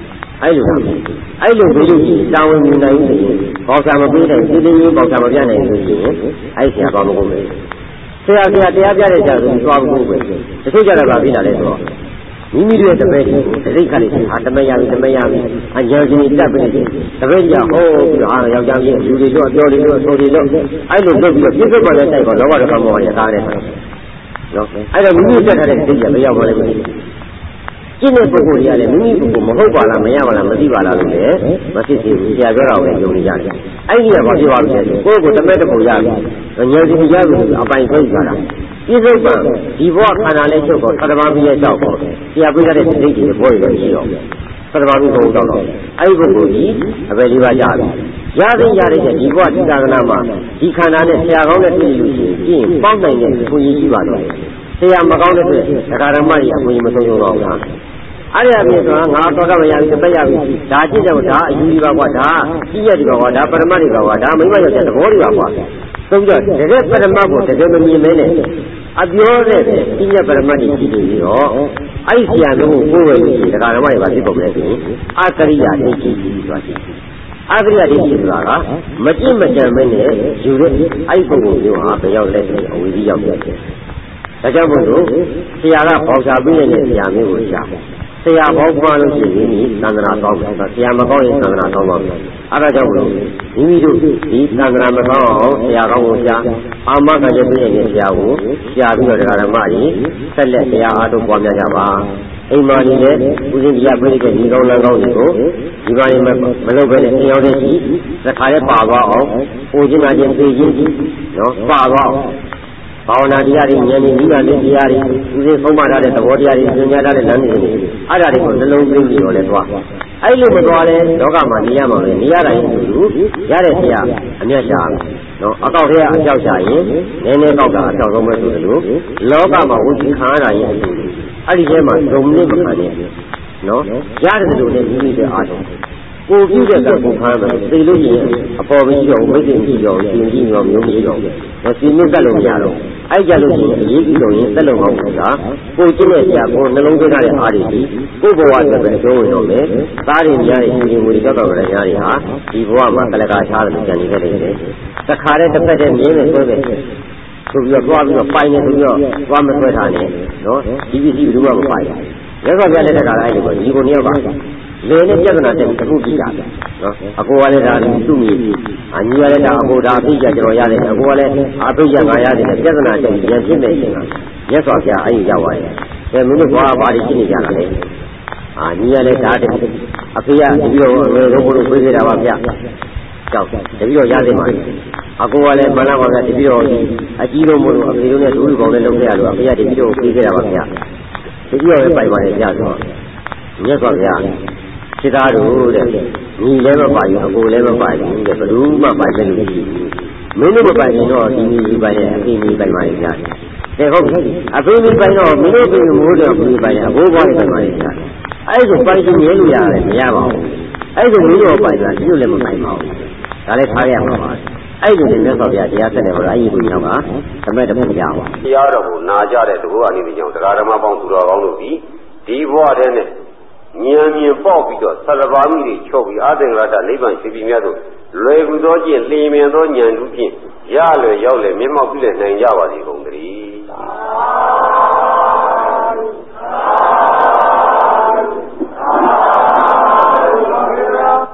အဲ့လိုပြီးလို့တာဝန်ယူနိုင်ဆိုရင်ပေါစာမပေးနိုင်ဒီတင်းကြီးပေါစာမပြနိုင်လို့ရှိရင်အဲ့ဆရာကောင်းမဟုတ်ဘူးဆရာတရားပြတဲ့ဆရာဆိုသွားဖို့ပဲတချို့ကြတော့ဗာပြီးလာလဲဆိုတော့မိမိတို့ရဲ့တပည့်တွေကိုတရိတ်ခါလေးဟာတမက်ရပြီအညာကြီးတက်ပြီးတပည့်ကြဟောပြီးတော့ယောက်ျားကြီးလူတွေတို့အပြောတွေတို့ဆိုတွေတို့အဲ့လိုလုပ်ပြီးတော့ပြည့်စုံပါတဲ့တိုက်တော့လောဘတော်မောဟရသားတဲ့နော်အဲ့တော့မိမိတက်ထားတဲ့စိတ်ကြမရောက်ပါနဲ့ကျင့်တဲ့ပုဂ္ဂိုလ်တွေကလည်းမိမိပုဂ္ဂိုလ်မဟုတ်ပါလားမရပါလားမသိပါလားလို့လည်းမသိသေးဘူးဆရာပြောတာကိုလည်းယုံနေကြတယ်အဲ့ဒီကဘာဖြစ်သွားလဲကိုယ့်ကိုတမက်တပုံရပြီဉာဏ်စီရပြီအပိုင်ဆုံးကြတာပြည့်စုံပါဒီဘဝခန္ဓာလေးချုပ်တော့သတ္တမဘိရဲ့ကြောက်တော့ဆရာပြတဲ့စိတ်ကြီးတွေပေါ်ရရှိတော့သတ္တမဘိဘုံတော့အဲ့ဒီပုဂ္ဂိုလ်ကြီးအပေလေးပါးကြပြီရတဲ့ဒီဘဝဒီသာသနာမှာဒီခန္ဓာနဲ့ဆရာကောင်းတဲ့တွေ့လို့ရှိရင်ပေါင်းနိုင်တဲ့အခွင့်အရေးရှိပါတော့ဆရာမကောင်းတဲ့အတွက်ဒကာဓမ္မကြီးအခွင့်အရေးမဆုံးတော့ဘူးအဲ့ဒါပြင်တော့ငါတော်တော့မရဘူးတပည့်ရပြီဒါကြည့်တော့ဒါအယူကြီးပါကွာဒါကြီးရဒီပါကွာဒါပရမတ်တွေပါကွာဒါမိမရောက်တဲ့သဘောတွေပါကွာသုံးကြတကယ်ပရမတ်ကိုတကယ်မမြင်မဲနဲ့အပြောတဲ့ကြီးရပရမတ်တွေရှိနေပြီးတော့အဲ့ဒီဆရာတို့ကိုကိုယ်ဝယ်လို့ဒကာဓမ္မတွေပါဖြစ်ပုံလဲဆိုရင်အကရိယာဒိဋ္ဌိဆိုတာရှိအကရိယာဒိဋ္ဌိဆိုတာကမကြည့်မကြံမဲနဲ့ယူတဲ့အဲ့ဒီပုံကိုမျိုးဟာဘယ်ရောက်လဲဆိုရင်အဝိဇ္ဇရောက်တယ်ဒါကြောင့်မို့လို့ဆရာကပေါချပေးနေတဲ့ဆရာမျိုးကိုရှာဆရာပေါင်းပါလို့ရှိရင်ဒီသံဃာတော်မယ်ဆရာမကောင်းရင်သံဃာတော်ပါမယ်အဲဒါကြောင့်မို့မိမိတို့ဒီသံဃာမကောင်းအောင်ဆရာကောင်းကိုရှာအာမခံချက်ပြည့်နေတဲ့ဆရာကိုရှာပြီးတော့ဓမ္မကြီးဆက်လက်တရားအားထုတ်ပွားများကြပါအိမ်မာကြီးလည်းဦးဇင်းတရားပေးတဲ့ဒီကောင်းလမ်းကောင်းတွေကိုဒီပါရင်မလုပ်ဘဲနဲ့သင်ရောက်တဲ့ရှိတစ်ခါလည်းပါသွားအောင်ဟိုချင်းနာချင်းသိချင်းနော်ပါသွားအောင်ဘာဝနာတရားတွေဉာဏ်နဲ့မိဘလေးတရားတွေသူတွေဆုံးမထားတဲ့သဘောတရားတွေသင်ကြားထားတဲ့လမ်းတွေအဲ့ဒါတွေကိုနှလုံးသွင်းပြီးတော့လဲသွားအဲ့လိုမသွားလဲလောကမှာနေရမှာပဲနေရတိုင်းသူရတဲ့ဆရာအမျက်ရှာနော်အကောက်ထဲကအကြောက်ရှာရင်နည်းနည်းကောက်တာအကြောက်ဆုံးပဲဆိုတယ်လို့လောကမှာဝိသိခံရတာရင်အဲ့ဒီထဲမှာဒုံနဲ့မခံနဲ့နော်ရတယ်လို့လည်းမိမိတဲ့အားထုတ်ကိုပြုတဲ့ကကိုခံမယ်သိလို့ရှိရင်အပေါ်ပြီးတော့ဝိသိမရှိတော့ရှင်ကြီးရောမျိုးမရှိတော့မစီမသက်လို့မရတော့အဲ့ကြလို့ရှိရင်အရေးကြီးဆုံးရင်သက်လို့မဟုတ်ဘူးကကိုကျင့်တဲ့ဆရာကိုနှလုံးသွင်းထားတဲ့အားတွေဒီကိုဘဝအတွက်ပဲအကျိုးဝင်တော့မယ်သားတွေများတဲ့ရှင်ကြီးဝီကြောက်တော်ကြတဲ့များတွေဟာဒီဘဝမှာကလကာချားတယ်ကြံနေခဲ့တယ်တခါတည်းတစ်ဖက်တည်းမြင်းနဲ့ဆွဲပဲဆိုပြီးတော့သွားပြီးတော့ပိုင်နေဆိုပြီးတော့သွားမဆွဲထားနဲ့နော်ဒီပစ္စည်းဘယ်သူမှမပိုင်ရသော်ပြတဲ့တခါလိုက်လို့ဒီကိုနှစ်ယောက်ပါလေနဲ့ပြဿနာတက်ပြီးတစ်ခုကြည့်တာနော်အကိုကလည်းဒါသူ့မိအညီကလည်းဒါအကိုဒါအဖိကြကျွန်တော်ရတယ်အကိုကလည်းအဖိကြငါရတယ်ပြဿနာတက်ပြီးရဖြစ်နေတယ်ကရက်စွာပြအဲ့ဒီရောက်သွားတယ်မင်းတို့ဘာပါလိရှိနေကြတာလဲညီကလည်းဒါအဖေကတပြီးတော့ဘုရားဘုရားပြေးခဲ့တာပါဗျကြောက်တပြီးတော့ရတယ်မှာအကိုကလည်းမနာပါဗျတပြီးတော့အကြီးလုံးမို့လို့အဖေတို့နဲ့ဒူးလူကောင်နဲ့လုပ်ခဲ့ရလို့အဖေကတပြီးတော့ပြေးခဲ့တာပါဗျတပြီးတော့ပဲပိုင်ပါရဲ့ကြာဆိုရက်စွာပြစိတ်သားတို့တဲ့ညီလည်းမပိုင်ဘူးအကိုလည်းမပိုင်ဘူးတဲ့ဘယ်သူမှပိုင်တဲ့လူမရှိဘူးမင်းတို့မပိုင်ရင်တော့ဒီညီပိုင်ရဲ့အဖေညီပိုင်ပါရဲ့ကြားတယ်ဟုတ်ပြီအဖေညီပိုင်တော့မင်းတို့ပြင်မိုးတော့ဘူးပိုင်ရဲ့အဘိုးဘွားပိုင်ပါရဲ့ကြားအဲ့ဒါပိုင်ခြင်းမြဲလို့ရတယ်မရပါဘူးအဲ့ဒါမင်းတို့ပိုင်တာဒီလိုလည်းမပိုင်ပါဘူးဒါလည်းထားရမှာပါအဲ့ဒီနဲ့ဆောက်ပြတရားဆက်တယ်ဟောအဲ့ဒီကိုကြောင့်ကသမက်တမှုရပါတရားတော်ကိုနာကြတဲ့တကူအနေနဲ့ကြောင့်တရားဓမ္မပေါင်းသူတော်ကောင်းတို့ဒီဘဝတည်းနဲ့ဉာဏ်မြင်ပေါက်ပြီးတော့သတ္တဗာမိတွေချုပ်ပြီးအာသင်္ဂရတနိဗ္ဗာန်ရှိပြီးမြတ်တို့လွယ်ကူသောကျင့်လျင်မြန်သောဉာဏ်တို့ဖြင့်ရလွယ်ရောက်လေမျက်မှောက်ပြုနိုင်ကြပါစေကုန်သတည်း